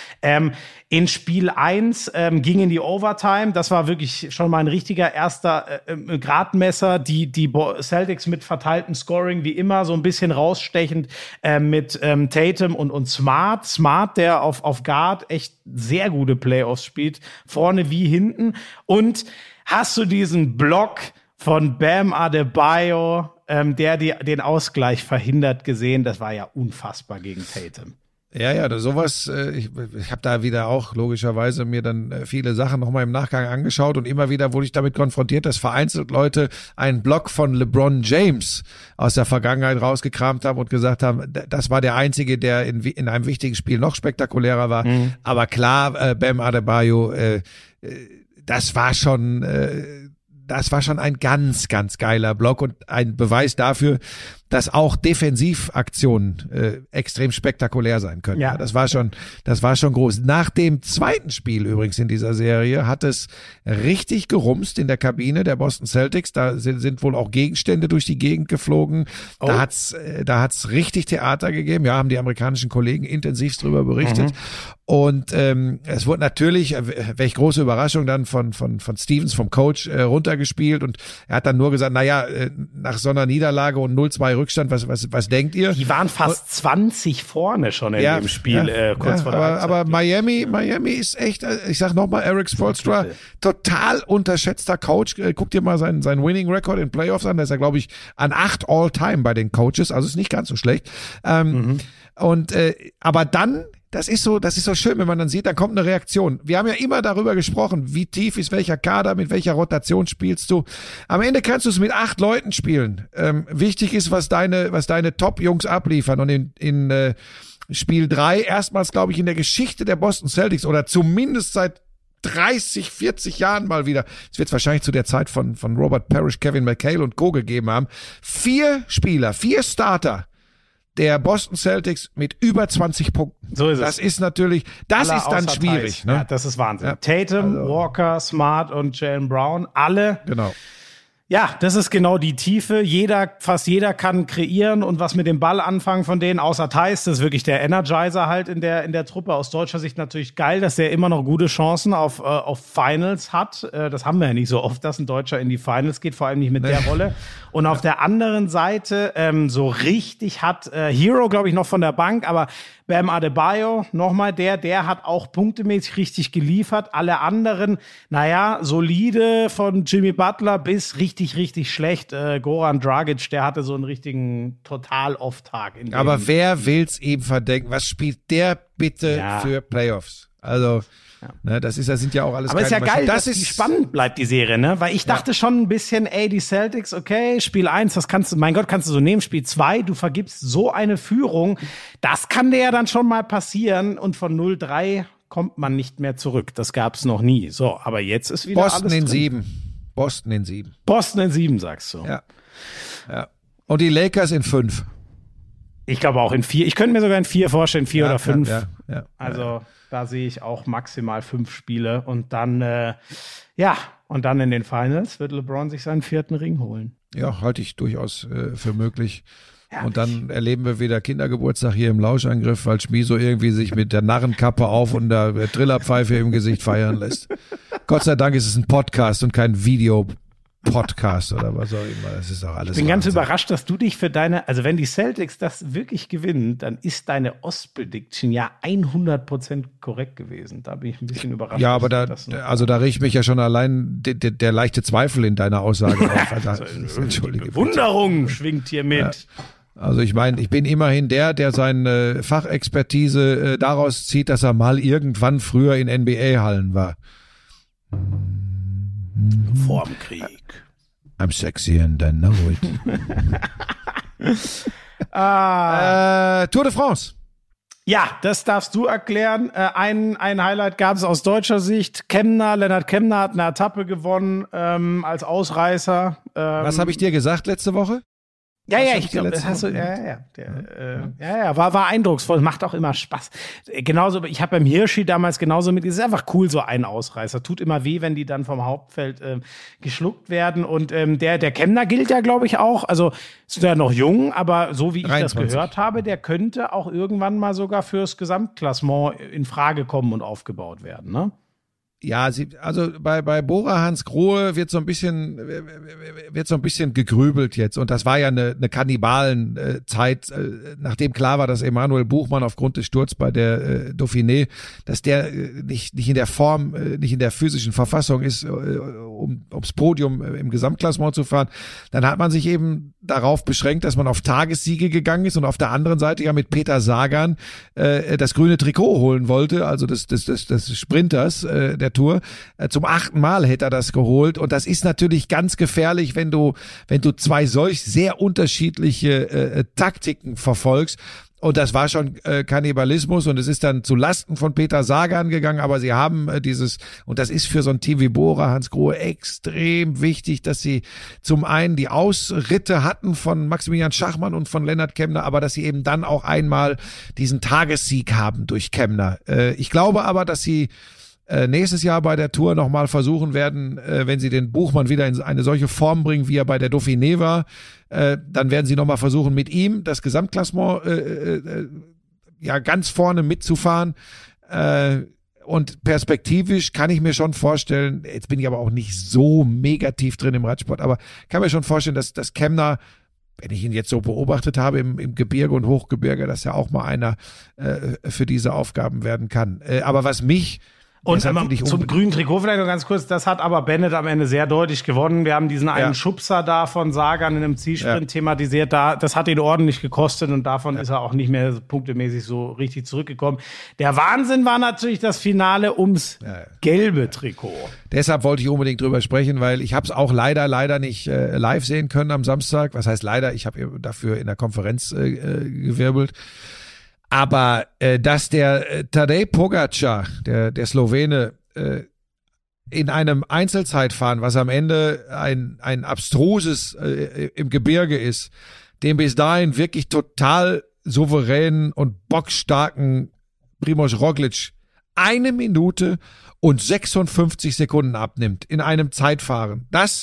In Spiel 1 ging in die Overtime. Das war wirklich schon mal ein richtiger erster Gradmesser. Die Celtics mit verteiltem Scoring, wie immer, so ein bisschen rausstechend mit Tatum und Smart. Smart, der auf Guard echt sehr gute Playoffs spielt. Vorne wie hinten. Und hast du diesen Block von Bam Adebayo der den Ausgleich verhindert, gesehen. Das war ja unfassbar gegen Tatum. Ja, sowas, ich habe da wieder auch logischerweise mir dann viele Sachen nochmal im Nachgang angeschaut und immer wieder wurde ich damit konfrontiert, dass vereinzelt Leute einen Blog von LeBron James aus der Vergangenheit rausgekramt haben und gesagt haben, das war der Einzige, der in einem wichtigen Spiel noch spektakulärer war. Mhm. Aber klar, Bam Adebayo, das war schon ein ganz, ganz geiler Block und ein Beweis dafür, dass auch Defensivaktionen extrem spektakulär sein können. Ja. Das war schon groß. Nach dem zweiten Spiel übrigens in dieser Serie hat es richtig gerumst in der Kabine der Boston Celtics. Da sind wohl auch Gegenstände durch die Gegend geflogen. Oh. Da hat's richtig Theater gegeben. Ja, haben die amerikanischen Kollegen intensivst drüber berichtet. Mhm. Und es wurde natürlich, welch große Überraschung dann von Stevens, vom Coach, runtergespielt. Und er hat dann nur gesagt, nach so einer Niederlage und 0-2 Rückstand, was denkt ihr? Die waren fast 20 vorne schon in dem Spiel, kurz vor der Halbzeit. Aber Miami ist echt, ich sag nochmal, Eric Spoelstra, total unterschätzter Coach. Guck dir mal seinen Winning Record in Playoffs an. Da ist er, glaube ich, an 8 All-Time bei den Coaches. Also ist nicht ganz so schlecht. Aber dann, das ist so schön, wenn man dann sieht, dann kommt eine Reaktion. Wir haben ja immer darüber gesprochen, wie tief ist welcher Kader, mit welcher Rotation spielst du. Am Ende kannst du es mit 8 Leuten spielen. Wichtig ist, was deine Top-Jungs abliefern. Und in Spiel 3 erstmals, glaube ich, in der Geschichte der Boston Celtics oder zumindest seit 30, 40 Jahren mal wieder. Es wird es wahrscheinlich zu der Zeit von Robert Parrish, Kevin McHale und Co. gegeben haben. 4 Starter der Boston Celtics mit über 20 Punkten. So ist es. Das ist natürlich, das ist dann schwierig. Ne? Ja, das ist Wahnsinn. Ja. Tatum, Walker, Smart und Jaylen Brown, alle. Genau. Ja, das ist genau die Tiefe. Fast jeder kann kreieren und was mit dem Ball anfangen von denen, außer Theis. Das ist wirklich der Energizer halt in der Truppe. Aus deutscher Sicht natürlich geil, dass der immer noch gute Chancen auf Finals hat. Das haben wir ja nicht so oft, dass ein Deutscher in die Finals geht, vor allem nicht mit der Rolle. Und auf der anderen Seite so richtig hat Hero, glaube ich, noch von der Bank, aber Bam Adebayo, nochmal der hat auch punktemäßig richtig geliefert. Alle anderen, solide von Jimmy Butler bis richtig schlecht. Goran Dragic, der hatte so einen richtigen Total-Off-Tag. Aber wer will's ihm verdenken? Was spielt der bitte für Playoffs? Also, das sind ja auch alles. Aber ist ja geil, dass die spannend bleibt, die Serie, ne? Weil ich dachte schon ein bisschen, die Celtics, okay, Spiel 1, das kannst du so nehmen. Spiel 2, du vergibst so eine Führung. Das kann dir ja dann schon mal passieren. Und von 0-3 kommt man nicht mehr zurück. Das gab's noch nie. So, aber jetzt ist wieder Boston alles in drin. 7. Boston in 7. Boston in 7, sagst du. Ja. Und die Lakers in 5. Ich glaube auch in 4. Ich könnte mir sogar in 4 vorstellen, 4 oder 5. Ja. Also da sehe ich auch maximal 5 Spiele. Und dann, und dann in den Finals wird LeBron sich seinen 4. Ring holen. Ja, halte ich durchaus für möglich. Herrlich. Und dann erleben wir wieder Kindergeburtstag hier im Lauschangriff, weil Schmieso irgendwie sich mit der Narrenkappe auf und der Trillerpfeife im Gesicht feiern lässt. Gott sei Dank ist es ein Podcast und kein Video-Podcast oder was auch immer. Das ist auch alles. Ich bin ganz überrascht, dass du dich für also wenn die Celtics das wirklich gewinnen, dann ist deine Ost-Prediction ja 100% korrekt gewesen. Da bin ich ein bisschen überrascht. Ja, aber da rieche ich mich ja schon allein der leichte Zweifel in deiner Aussage auf. Entschuldige. Bewunderung schwingt hier mit. Ja. Also ich meine, ich bin immerhin der seine Fachexpertise daraus zieht, dass er mal irgendwann früher in NBA-Hallen war. Vorm Krieg. I'm sexy and I know it. Tour de France. Ja, das darfst du erklären. Ein Highlight gab es aus deutscher Sicht. Lennart Kemner hat eine Etappe gewonnen als Ausreißer. Was habe ich dir gesagt letzte Woche? Ich glaube, das hast du, war eindrucksvoll, macht auch immer Spaß. Genauso, ich habe beim Hirschi damals genauso es ist einfach cool, so ein Ausreißer. Tut immer weh, wenn die dann vom Hauptfeld geschluckt werden. Und der Kemner gilt ja, glaube ich, auch, also ist ja noch jung, aber so wie ich 23. Das gehört habe, der könnte auch irgendwann mal sogar fürs Gesamtklassement in Frage kommen und aufgebaut werden, ne? Ja, also bei Bora Hansgrohe wird so ein bisschen gegrübelt jetzt, und das war ja eine Kannibalenzeit, nachdem klar war, dass Emanuel Buchmann aufgrund des Sturzes bei der Dauphiné, dass der nicht in der Form, nicht in der physischen Verfassung ist, ums Podium im Gesamtklassement zu fahren. Dann hat man sich eben darauf beschränkt, dass man auf Tagessiege gegangen ist und auf der anderen Seite ja mit Peter Sagan das grüne Trikot holen wollte, also des Sprinters der Tour. Zum 8. Mal hätte er das geholt, und das ist natürlich ganz gefährlich, wenn du zwei solch sehr unterschiedliche Taktiken verfolgst. Und das war schon Kannibalismus, und es ist dann zu Lasten von Peter Sagan gegangen, aber sie haben und das ist für so ein Team wie Bora Hansgrohe extrem wichtig, dass sie zum einen die Ausritte hatten von Maximilian Schachmann und von Lennart Kämna, aber dass sie eben dann auch einmal diesen Tagessieg haben durch Kämna. Ich glaube aber, dass sie nächstes Jahr bei der Tour nochmal versuchen werden, wenn sie den Buchmann wieder in eine solche Form bringen, wie er bei der Dauphiné war, dann werden sie nochmal versuchen, mit ihm das Gesamtklassement ganz vorne mitzufahren. Und perspektivisch kann ich mir schon vorstellen, jetzt bin ich aber auch nicht so mega tief drin im Radsport, aber kann mir schon vorstellen, dass Kämna, wenn ich ihn jetzt so beobachtet habe im Gebirge und Hochgebirge, dass er auch mal einer für diese Aufgaben werden kann. Aber was mich und zum grünen Trikot vielleicht noch ganz kurz, das hat aber Bennett am Ende sehr deutlich gewonnen. Wir haben diesen einen Schubser da von Sagan in einem Zielsprint thematisiert. Das hat ihn ordentlich gekostet, und davon ist er auch nicht mehr punktemäßig so richtig zurückgekommen. Der Wahnsinn war natürlich das Finale ums gelbe Trikot. Deshalb wollte ich unbedingt drüber sprechen, weil ich habe es auch leider nicht live sehen können am Samstag. Was heißt leider? Ich habe dafür in der Konferenz gewirbelt. Aber dass der Tadej Pogačar, der Slowene, in einem Einzelzeitfahren, was am Ende ein abstruses im Gebirge ist, dem bis dahin wirklich total souveränen und bockstarken Primož Roglič 1 Minute und 56 Sekunden abnimmt in einem Zeitfahren.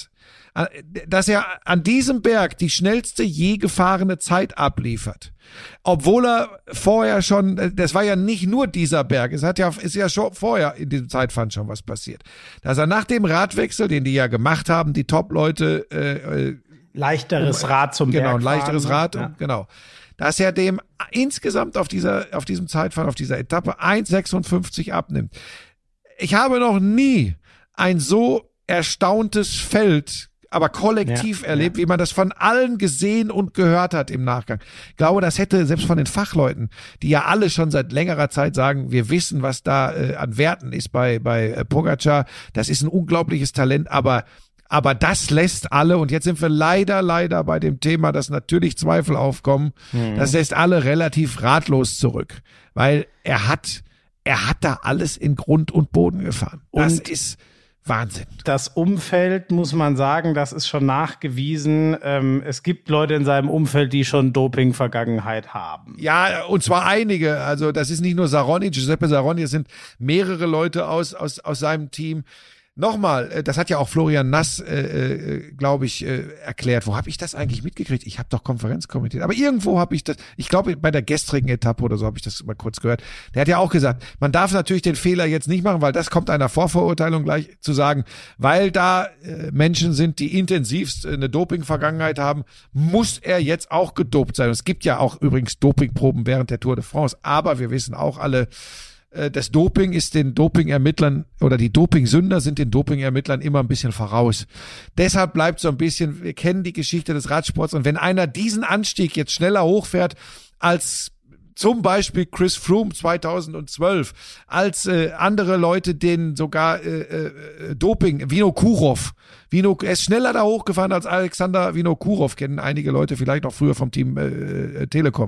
Dass er an diesem Berg die schnellste je gefahrene Zeit abliefert. Obwohl er vorher schon, das war ja nicht nur dieser Berg, ist ja schon vorher in diesem Zeitfahren schon was passiert. Dass er nach dem Radwechsel, den die ja gemacht haben, die Top-Leute, leichteres Rad zum Berg. Genau, ein leichteres Rad, genau. Dass er dem insgesamt auf diesem Zeitfahren, auf dieser Etappe 1,56 abnimmt. Ich habe noch nie ein so erstauntes Feld, aber kollektiv erlebt, wie man das von allen gesehen und gehört hat im Nachgang. Ich glaube, das hätte selbst von den Fachleuten, die ja alle schon seit längerer Zeit sagen, wir wissen, was da an Werten ist bei Pogačar, das ist ein unglaubliches Talent, aber das lässt alle, und jetzt sind wir leider bei dem Thema, dass natürlich Zweifel aufkommen, das lässt alle relativ ratlos zurück, weil er hat da alles in Grund und Boden gefahren. Das ist Wahnsinn. Das Umfeld, muss man sagen, das ist schon nachgewiesen. Es gibt Leute in seinem Umfeld, die schon Doping-Vergangenheit haben. Ja, und zwar einige. Also das ist nicht nur Giuseppe Saronni, es sind mehrere Leute aus seinem Team. Nochmal, das hat ja auch Florian Nass, glaube ich, erklärt. Wo habe ich das eigentlich mitgekriegt? Ich habe doch Konferenz kommentiert. Aber irgendwo habe ich das, ich glaube bei der gestrigen Etappe oder so habe ich das mal kurz gehört. Der hat ja auch gesagt, man darf natürlich den Fehler jetzt nicht machen, weil das kommt einer Vorverurteilung gleich zu sagen, weil da Menschen sind, die intensivst eine Doping-Vergangenheit haben, muss er jetzt auch gedopt sein. Es gibt ja auch übrigens Dopingproben während der Tour de France. Aber wir wissen auch alle, das Doping ist den Dopingermittlern oder die Dopingsünder sind den Dopingermittlern immer ein bisschen voraus. Deshalb bleibt so ein bisschen, wir kennen die Geschichte des Radsports, und wenn einer diesen Anstieg jetzt schneller hochfährt als zum Beispiel Chris Froome 2012, als andere Leute, denen sogar Doping, Vinokurov, er ist schneller da hochgefahren als Alexander Vinokurov, kennen einige Leute vielleicht noch früher vom Team Telekom.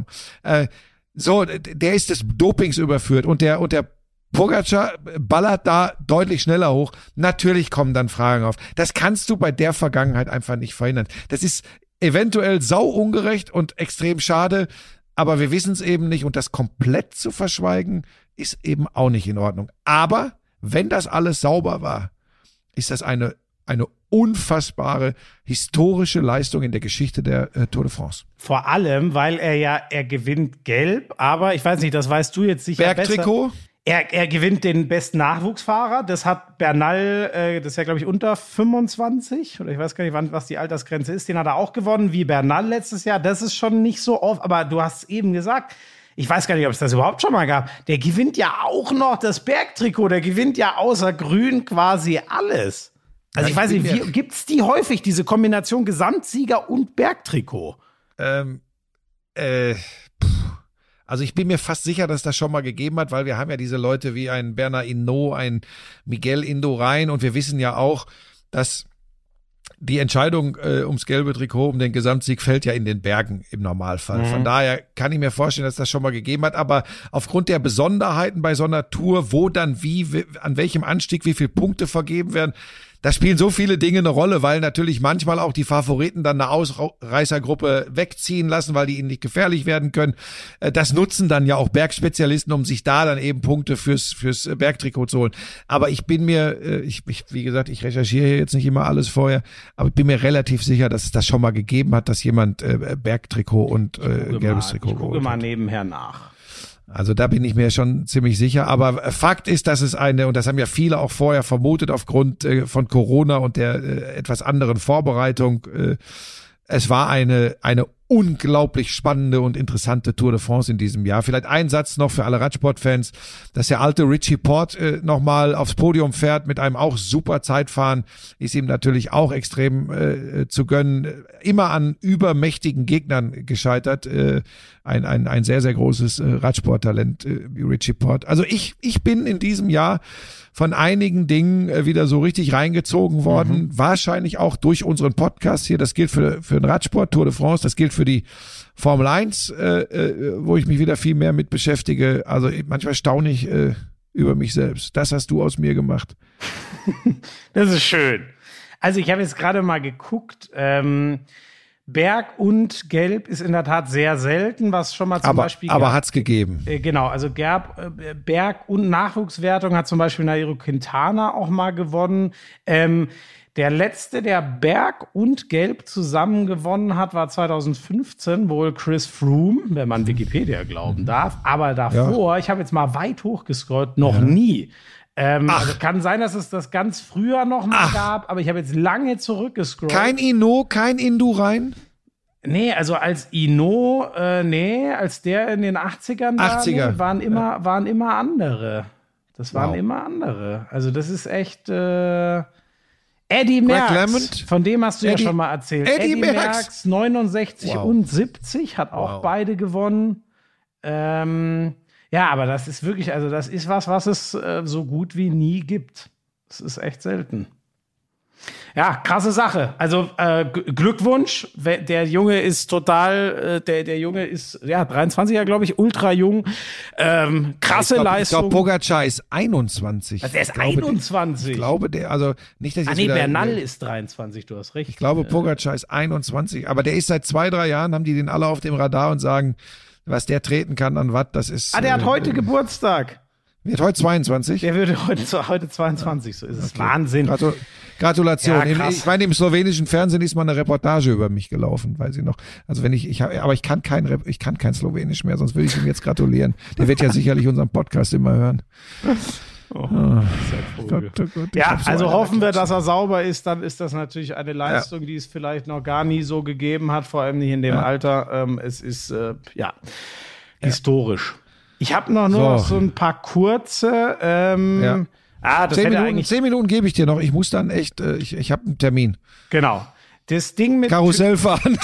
So, der ist des Dopings überführt, und der Pogačar ballert da deutlich schneller hoch. Natürlich kommen dann Fragen auf. Das kannst du bei der Vergangenheit einfach nicht verhindern. Das ist eventuell sauungerecht und extrem schade, aber wir wissen es eben nicht, und das komplett zu verschweigen ist eben auch nicht in Ordnung. Aber wenn das alles sauber war, ist das eine unfassbare historische Leistung in der Geschichte der Tour de France. Vor allem, weil er gewinnt gelb, aber ich weiß nicht, das weißt du jetzt sicher Bergtrikot? besser. Er gewinnt den besten Nachwuchsfahrer. Das hat Bernal, das ist ja, glaube ich, unter 25. Oder ich weiß gar nicht, was die Altersgrenze ist. Den hat er auch gewonnen, wie Bernal letztes Jahr. Das ist schon nicht so oft. Aber du hast eben gesagt, ich weiß gar nicht, ob es das überhaupt schon mal gab. Der gewinnt ja auch noch das Bergtrikot. Der gewinnt ja außer Grün quasi alles. Also ich weiß nicht, gibt's die häufig, diese Kombination Gesamtsieger und Bergtrikot? Also ich bin mir fast sicher, dass es das schon mal gegeben hat, weil wir haben ja diese Leute wie ein Bernard Hinault, ein Miguel Indurain und wir wissen ja auch, dass die Entscheidung ums gelbe Trikot, um den Gesamtsieg fällt ja in den Bergen im Normalfall. Von daher kann ich mir vorstellen, dass das schon mal gegeben hat, aber aufgrund der Besonderheiten bei so einer Tour, wo dann an welchem Anstieg wie viele Punkte vergeben werden, da spielen so viele Dinge eine Rolle, weil natürlich manchmal auch die Favoriten dann eine Ausreißergruppe wegziehen lassen, weil die ihnen nicht gefährlich werden können. Das nutzen dann ja auch Bergspezialisten, um sich da dann eben Punkte fürs Bergtrikot zu holen. Aber ich bin mir, wie gesagt, ich recherchiere jetzt nicht immer alles vorher, aber ich bin mir relativ sicher, dass es das schon mal gegeben hat, dass jemand Bergtrikot und gelbes Trikot geholt hat. Ich gucke mal nebenher nach. Also da bin ich mir schon ziemlich sicher. Aber Fakt ist, dass es und das haben ja viele auch vorher vermutet aufgrund von Corona und der etwas anderen Vorbereitung, es war eine unglaublich spannende und interessante Tour de France in diesem Jahr. Vielleicht ein Satz noch für alle Radsportfans, dass der alte Richie Porte nochmal aufs Podium fährt mit einem auch super Zeitfahren, ist ihm natürlich auch extrem zu gönnen. Immer an übermächtigen Gegnern gescheitert. Ein sehr, sehr großes Radsporttalent, wie Richie Porte. Also ich bin in diesem Jahr von einigen Dingen wieder so richtig reingezogen worden. Wahrscheinlich auch durch unseren Podcast hier. Das gilt für den Radsport, Tour de France. Das gilt für die Formel 1, wo ich mich wieder viel mehr mit beschäftige. Also manchmal staune ich über mich selbst. Das hast du aus mir gemacht. Das ist schön. Also ich habe jetzt gerade mal geguckt. Berg und Gelb ist in der Tat sehr selten, was schon mal zum Beispiel... Aber hat's gegeben. Genau, also Berg- und Nachwuchswertung hat zum Beispiel Nairo Quintana auch mal gewonnen. Der letzte, der Berg und Gelb zusammen gewonnen hat, war 2015 wohl Chris Froome, wenn man Wikipedia glauben darf. Aber davor, ich habe jetzt mal weit hochgescrollt, noch nie. Also kann sein, dass es das ganz früher noch mal gab, aber ich habe jetzt lange zurückgescrollt. Kein Hinault, kein Indurain? Nee, also als Hinault, als der in den 80ern war, waren immer andere. Das waren immer andere. Also das ist echt Eddie Merckx, von dem hast du ja schon mal erzählt. Eddie Merckx, 69 und 70, hat auch beide gewonnen. Ja, aber das ist wirklich, also das ist was es so gut wie nie gibt. Das ist echt selten. Ja, krasse Sache. Also Glückwunsch. Der Junge ist total, der Junge ist 23er, glaube ich, ultra jung. Krasse Leistung. Ich glaube, Pogacar ist 21. Also der ist 21. Ich glaube, nicht, dass ich Bernal ist 23, du hast recht. Ich glaube, Pogacar ist 21, aber der ist seit 2-3 Jahren, haben die den alle auf dem Radar und sagen, was der treten kann an Watt, das ist... der hat heute Geburtstag. Wird heute 22? Der wird heute 22, so ist es. Okay. Wahnsinn. Gratulation. Ja, ich meine, im slowenischen Fernsehen ist mal eine Reportage über mich gelaufen, weiß ich noch. Also wenn aber ich kann kein Slowenisch mehr, sonst würde ich ihm jetzt gratulieren. Der wird ja sicherlich unseren Podcast immer hören. Gott, ja, also hoffen wir, dass er sauber ist, dann ist das natürlich eine Leistung, die es vielleicht noch gar nie so gegeben hat, vor allem nicht in dem Alter. Es ist, historisch. Ich habe noch so ein paar kurze. 10 Minuten gebe ich dir noch. Ich muss dann echt, ich habe einen Termin. Genau. Das Ding mit Karussell fahren.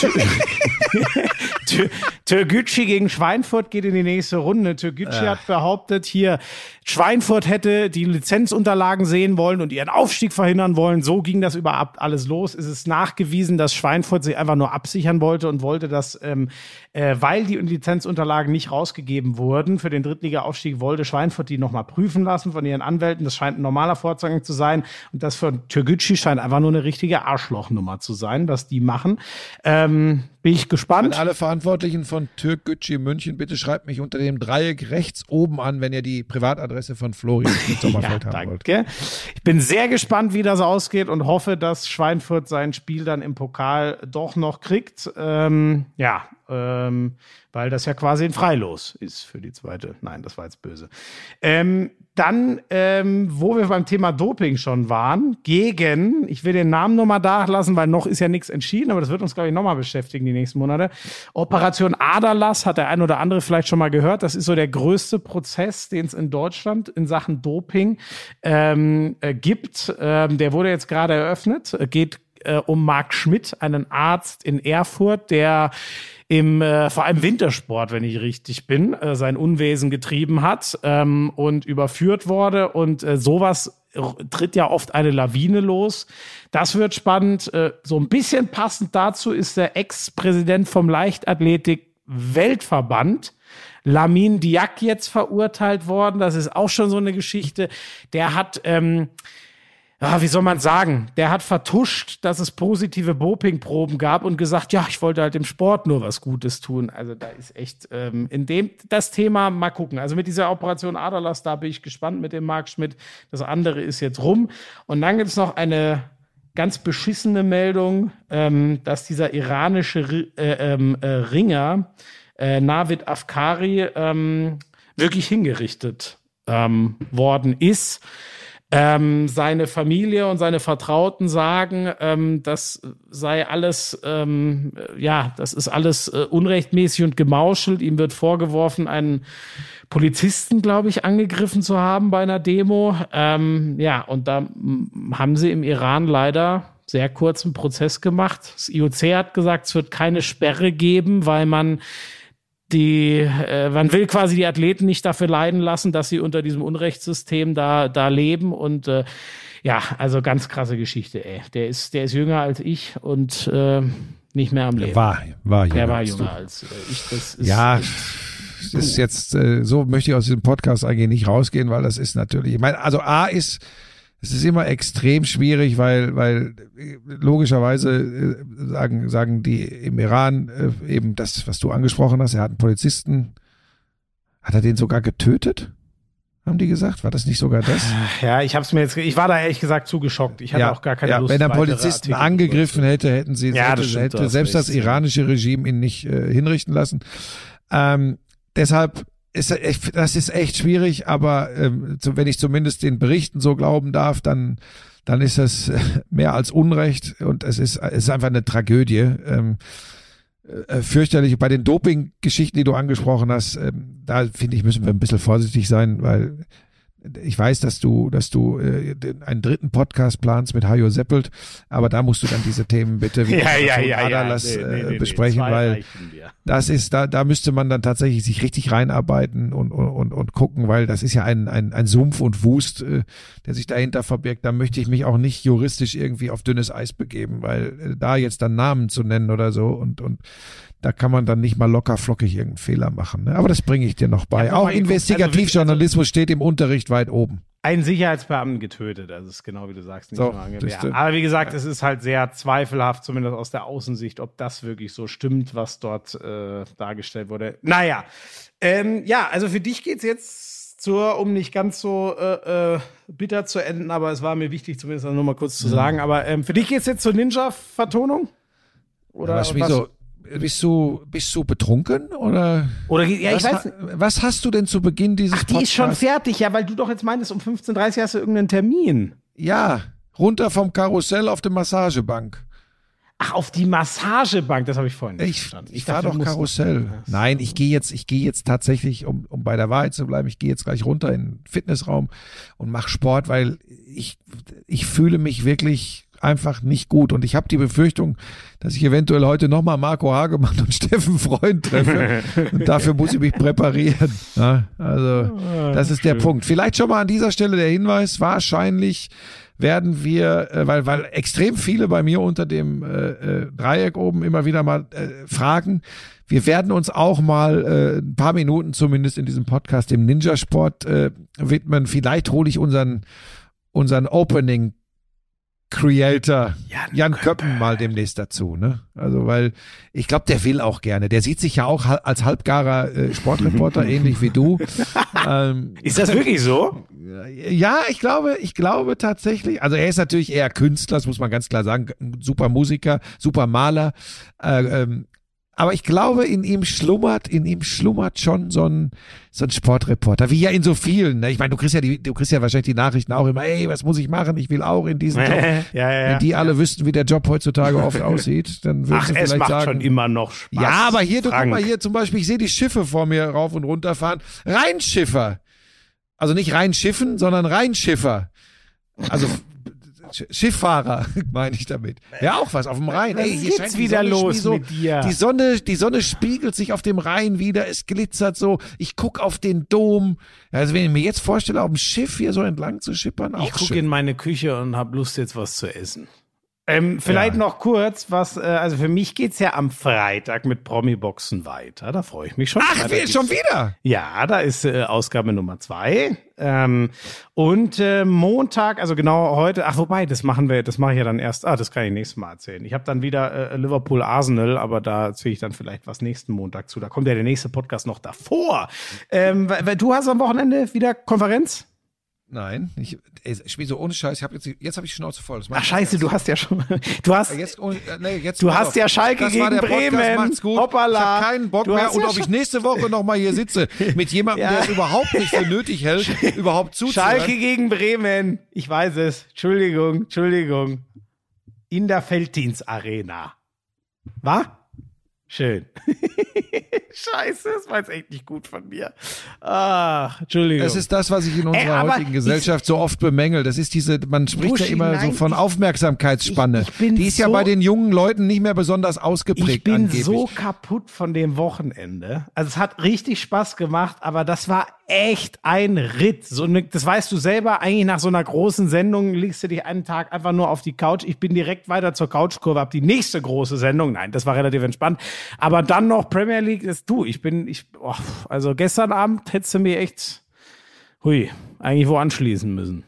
Türgücü gegen Schweinfurt geht in die nächste Runde. Türgücü hat behauptet, hier Schweinfurt hätte die Lizenzunterlagen sehen wollen und ihren Aufstieg verhindern wollen. So ging das überhaupt alles los. Es ist nachgewiesen, dass Schweinfurt sich einfach nur absichern wollte und wollte, dass, weil die Lizenzunterlagen nicht rausgegeben wurden für den Drittliga-Aufstieg, wollte Schweinfurt die nochmal prüfen lassen von ihren Anwälten. Das scheint ein normaler Vorgang zu sein. Und das für Türgücü scheint einfach nur eine richtige Arschlochnummer zu sein, was die machen. Bin ich gespannt. An alle Verantwortlichen von Türgücü München, bitte schreibt mich unter dem Dreieck rechts oben an, wenn ihr die Privatadresse von Florian Sommerfeld haben wollt. Ich bin sehr gespannt, wie das ausgeht und hoffe, dass Schweinfurt sein Spiel dann im Pokal doch noch kriegt. weil das ja quasi ein Freilos ist für die zweite. Nein, das war jetzt böse. Dann, wo wir beim Thema Doping schon waren, ich will den Namen nochmal da lassen, weil noch ist ja nichts entschieden, aber das wird uns, glaube ich, nochmal beschäftigen die nächsten Monate. Operation Aderlass hat der ein oder andere vielleicht schon mal gehört. Das ist so der größte Prozess, den es in Deutschland in Sachen Doping gibt. Der wurde jetzt gerade eröffnet. Geht um Marc Schmidt, einen Arzt in Erfurt, der vor allem Wintersport, wenn ich richtig bin, sein Unwesen getrieben hat und überführt wurde. Und sowas tritt ja oft eine Lawine los. Das wird spannend. So ein bisschen passend dazu ist der Ex-Präsident vom Leichtathletik-Weltverband, Lamine Diack, jetzt verurteilt worden. Das ist auch schon so eine Geschichte. Der hat wie soll man sagen, der hat vertuscht, dass es positive Dopingproben gab und gesagt, ja, ich wollte halt dem Sport nur was Gutes tun. Also da ist echt das Thema, mal gucken. Also mit dieser Operation Aderlass, da bin ich gespannt mit dem Marc Schmidt. Das andere ist jetzt rum. Und dann gibt es noch eine ganz beschissene Meldung, dass dieser iranische Ringer Navid Afkari wirklich hingerichtet worden ist. Seine Familie und seine Vertrauten sagen, das sei alles, das ist alles unrechtmäßig und gemauschelt. Ihm wird vorgeworfen, einen Polizisten, glaube ich, angegriffen zu haben bei einer Demo. Und da haben sie im Iran leider sehr kurzen Prozess gemacht. Das IOC hat gesagt, es wird keine Sperre geben, weil man will quasi die Athleten nicht dafür leiden lassen, dass sie unter diesem Unrechtssystem da leben und also ganz krasse Geschichte, ey. Der ist jünger als ich und nicht mehr am Leben. War jünger. Der war jünger als ich. Das ist es ist jetzt, so möchte ich aus diesem Podcast eigentlich nicht rausgehen, weil das ist natürlich, ich meine, also es ist immer extrem schwierig, weil logischerweise sagen die im Iran eben das, was du angesprochen hast, er hat einen Polizisten, hat er den sogar getötet? Haben die gesagt? War das nicht sogar das? Ja, ich war da ehrlich gesagt zu geschockt. Ich hatte auch gar keine Lust. Wenn er Polizisten angegriffen hätte, hätte selbst das iranische Regime ihn nicht hinrichten lassen. Deshalb das ist echt schwierig, aber wenn ich zumindest den Berichten so glauben darf, dann ist das mehr als Unrecht und es ist einfach eine Tragödie. Fürchterlich. Bei den Doping-Geschichten, die du angesprochen hast, da finde ich, müssen wir ein bisschen vorsichtig sein, weil ich weiß, dass du einen dritten Podcast planst mit Hajo Seppelt, aber da musst du dann diese Themen bitte wie Aderlass besprechen, weil das ist, da müsste man dann tatsächlich sich richtig reinarbeiten und gucken, weil das ist ja ein Sumpf und Wust, der sich dahinter verbirgt. Da möchte ich mich auch nicht juristisch irgendwie auf dünnes Eis begeben, weil da jetzt dann Namen zu nennen oder so und da kann man dann nicht mal locker flockig irgendeinen Fehler machen. Ne? Aber das bringe ich dir noch bei. Auch Investigativjournalismus steht im Unterricht weit oben. Einen Sicherheitsbeamten getötet, das ist genau wie du sagst. Nicht so, aber wie gesagt, es ist halt sehr zweifelhaft, zumindest aus der Außensicht, ob das wirklich so stimmt, was dort dargestellt wurde. Naja, also für dich geht's jetzt um nicht ganz so bitter zu enden, aber es war mir wichtig, zumindest noch mal kurz zu sagen. Aber für dich geht's jetzt zur Ninja-Vertonung? Oder was? Bist du betrunken oder ich weiß nicht. Was hast du denn zu Beginn dieses Podcasts? Die ist schon fertig, ja, weil du doch jetzt meintest, um 15:30 hast du irgendeinen Termin. Ja, runter vom Karussell auf die Massagebank. Ach, auf die Massagebank, das habe ich vorhin nicht verstanden. Ich fahre doch Karussell. Nein, ich gehe jetzt tatsächlich, um bei der Wahrheit zu bleiben, ich gehe jetzt gleich runter in den Fitnessraum und mache Sport, weil ich fühle mich wirklich einfach nicht gut. Und ich habe die Befürchtung, dass ich eventuell heute nochmal Marco Hagemann und Steffen Freund treffe. Und dafür muss ich mich präparieren. Ja, also das ist der Punkt. Vielleicht schon mal an dieser Stelle der Hinweis, wahrscheinlich werden wir, weil extrem viele bei mir unter dem Dreieck oben immer wieder mal fragen, wir werden uns auch mal ein paar Minuten zumindest in diesem Podcast dem Ninja-Sport widmen. Vielleicht hole ich unseren Opening Creator Jan Köppen mal demnächst dazu, ne? Also, weil ich glaube, der will auch gerne. Der sieht sich ja auch als halbgarer Sportreporter, ähnlich wie du. Ist das wirklich so? Ja, ich glaube tatsächlich. Also er ist natürlich eher Künstler, das muss man ganz klar sagen. Super Musiker, super Maler. Aber ich glaube, in ihm schlummert schon so ein Sportreporter, wie ja in so vielen. Ne? Ich meine, du kriegst ja wahrscheinlich die Nachrichten auch immer, ey, was muss ich machen? Ich will auch in diesen Job. Wenn die alle wüssten, wie der Job heutzutage oft aussieht, dann würden sie vielleicht es macht sagen, schon immer noch Spaß. ja, aber hier, Frank. guck mal hier zum Beispiel, ich sehe die Schiffe vor mir rauf und runter fahren. Rheinschiffer. Also nicht Rheinschiffen, sondern Rheinschiffer. Also Schifffahrer, meine ich damit. Ja, auch was auf dem Rhein. Was Ey, hier geht's scheint die wieder Sonne los so, mit dir? Die Sonne spiegelt sich auf dem Rhein wieder, es glitzert so. Ich guck auf den Dom. Also wenn ich mir jetzt vorstelle, auf dem Schiff hier so entlang zu schippern, auch Ich gucke schön. in meine Küche und habe Lust, jetzt was zu essen. Vielleicht noch kurz, also für mich geht's ja am Freitag mit Promi-Boxen weiter. Da freue ich mich schon. Ach, schon wieder? Ja, da ist Ausgabe Nummer 2. Und Montag, also genau heute, wobei, das mache ich ja dann erst, das kann ich nächstes Mal erzählen. Ich habe dann wieder Liverpool-Arsenal, aber da erzähle ich dann vielleicht was nächsten Montag zu. Da kommt ja der nächste Podcast noch davor. Weil du hast am Wochenende wieder Konferenz? Nein, ich spiele so ohne Scheiß. Jetzt habe ich Schnauze voll. Das Ach scheiße, du hast ja schon, du hast ja Schalke das war gegen der Podcast, Bremen. Macht's gut. Hoppala. Ich habe keinen Bock Du mehr. hast Und ja ob ich nächste Woche noch mal hier sitze mit jemandem, der es überhaupt nicht für nötig hält, überhaupt zuzuhören. Schalke gegen Bremen. Ich weiß es. Entschuldigung. In der Felddienst-Arena. War? Schön. Scheiße, das war jetzt echt nicht gut von mir. Entschuldigung. Das ist das, was ich in unserer heutigen Gesellschaft so oft bemängel. Das ist man spricht ja immer so von Aufmerksamkeitsspanne. Die ist ja bei den jungen Leuten nicht mehr besonders ausgeprägt. Ich bin angeblich. so kaputt von dem Wochenende. Also es hat richtig Spaß gemacht, aber das war echt ein Ritt. Das weißt du selber, eigentlich nach so einer großen Sendung legst du dich einen Tag einfach nur auf die Couch. Ich bin direkt weiter zur Couchkurve, hab die nächste große Sendung. Nein, das war relativ entspannt. Aber dann noch Premier League also gestern Abend hättest du mir echt, eigentlich wo anschließen müssen.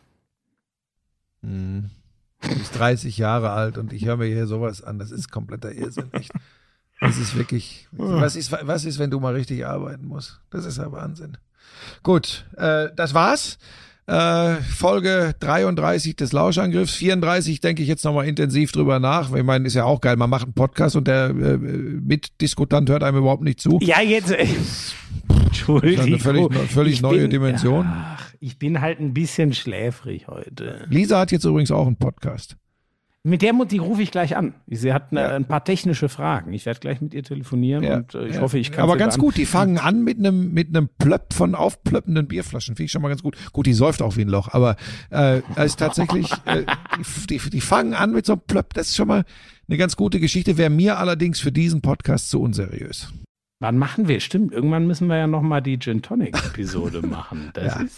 Du bist 30 Jahre alt und ich höre mir hier sowas an. Das ist kompletter Irrsinn, echt. Das ist wirklich, was ist, wenn du mal richtig arbeiten musst? Das ist ja Wahnsinn. Gut, das war's. Folge 33 des Lauschangriffs. 34 denke ich jetzt nochmal intensiv drüber nach. Ich meine, ist ja auch geil. Man macht einen Podcast und der Mitdiskutant hört einem überhaupt nicht zu. Ja, jetzt, Entschuldigung. Das ist eine völlig neue Dimension. Ich bin halt ein bisschen schläfrig heute. Lisa hat jetzt übrigens auch einen Podcast. Mit die rufe ich gleich an. Sie hat ein paar technische Fragen. Ich werde gleich mit ihr telefonieren und ich hoffe, ich kann aber ganz gut, die fangen an mit einem Plöpp von aufplöppenden Bierflaschen. Finde ich schon mal ganz gut. Gut, die säuft auch wie ein Loch, aber ist tatsächlich, die fangen an mit so einem Plöpp. Das ist schon mal eine ganz gute Geschichte. Wäre mir allerdings für diesen Podcast zu unseriös. Wann machen wir? Stimmt, irgendwann müssen wir ja nochmal die Gin Tonic Episode machen.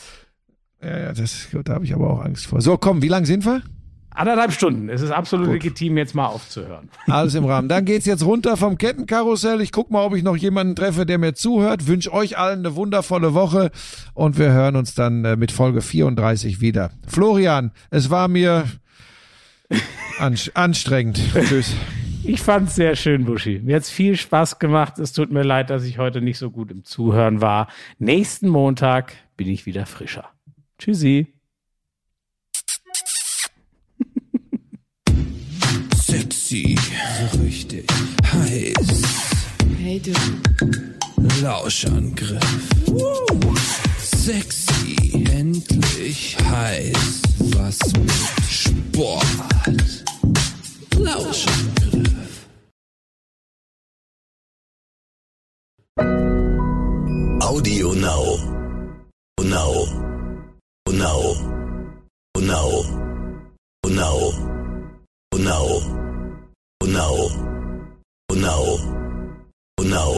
Da habe ich aber auch Angst vor. So, komm, wie lang sind wir? 1,5 Stunden. Es ist absolut legitim, jetzt mal aufzuhören. Alles im Rahmen. Dann geht's jetzt runter vom Kettenkarussell. Ich guck mal, ob ich noch jemanden treffe, der mir zuhört. Wünsche euch allen eine wundervolle Woche und wir hören uns dann mit Folge 34 wieder. Florian, es war mir anstrengend. Tschüss. Ich fand's sehr schön, Buschi. Mir hat's viel Spaß gemacht. Es tut mir leid, dass ich heute nicht so gut im Zuhören war. Nächsten Montag bin ich wieder frischer. Tschüssi. Sexy, so richtig heiß. Hey du. Lauschangriff. Sexy, endlich heiß. Was mit Sport. Lauschangriff. Audio Now. Now. Now. Now. Now. Now. Now. Now. Now.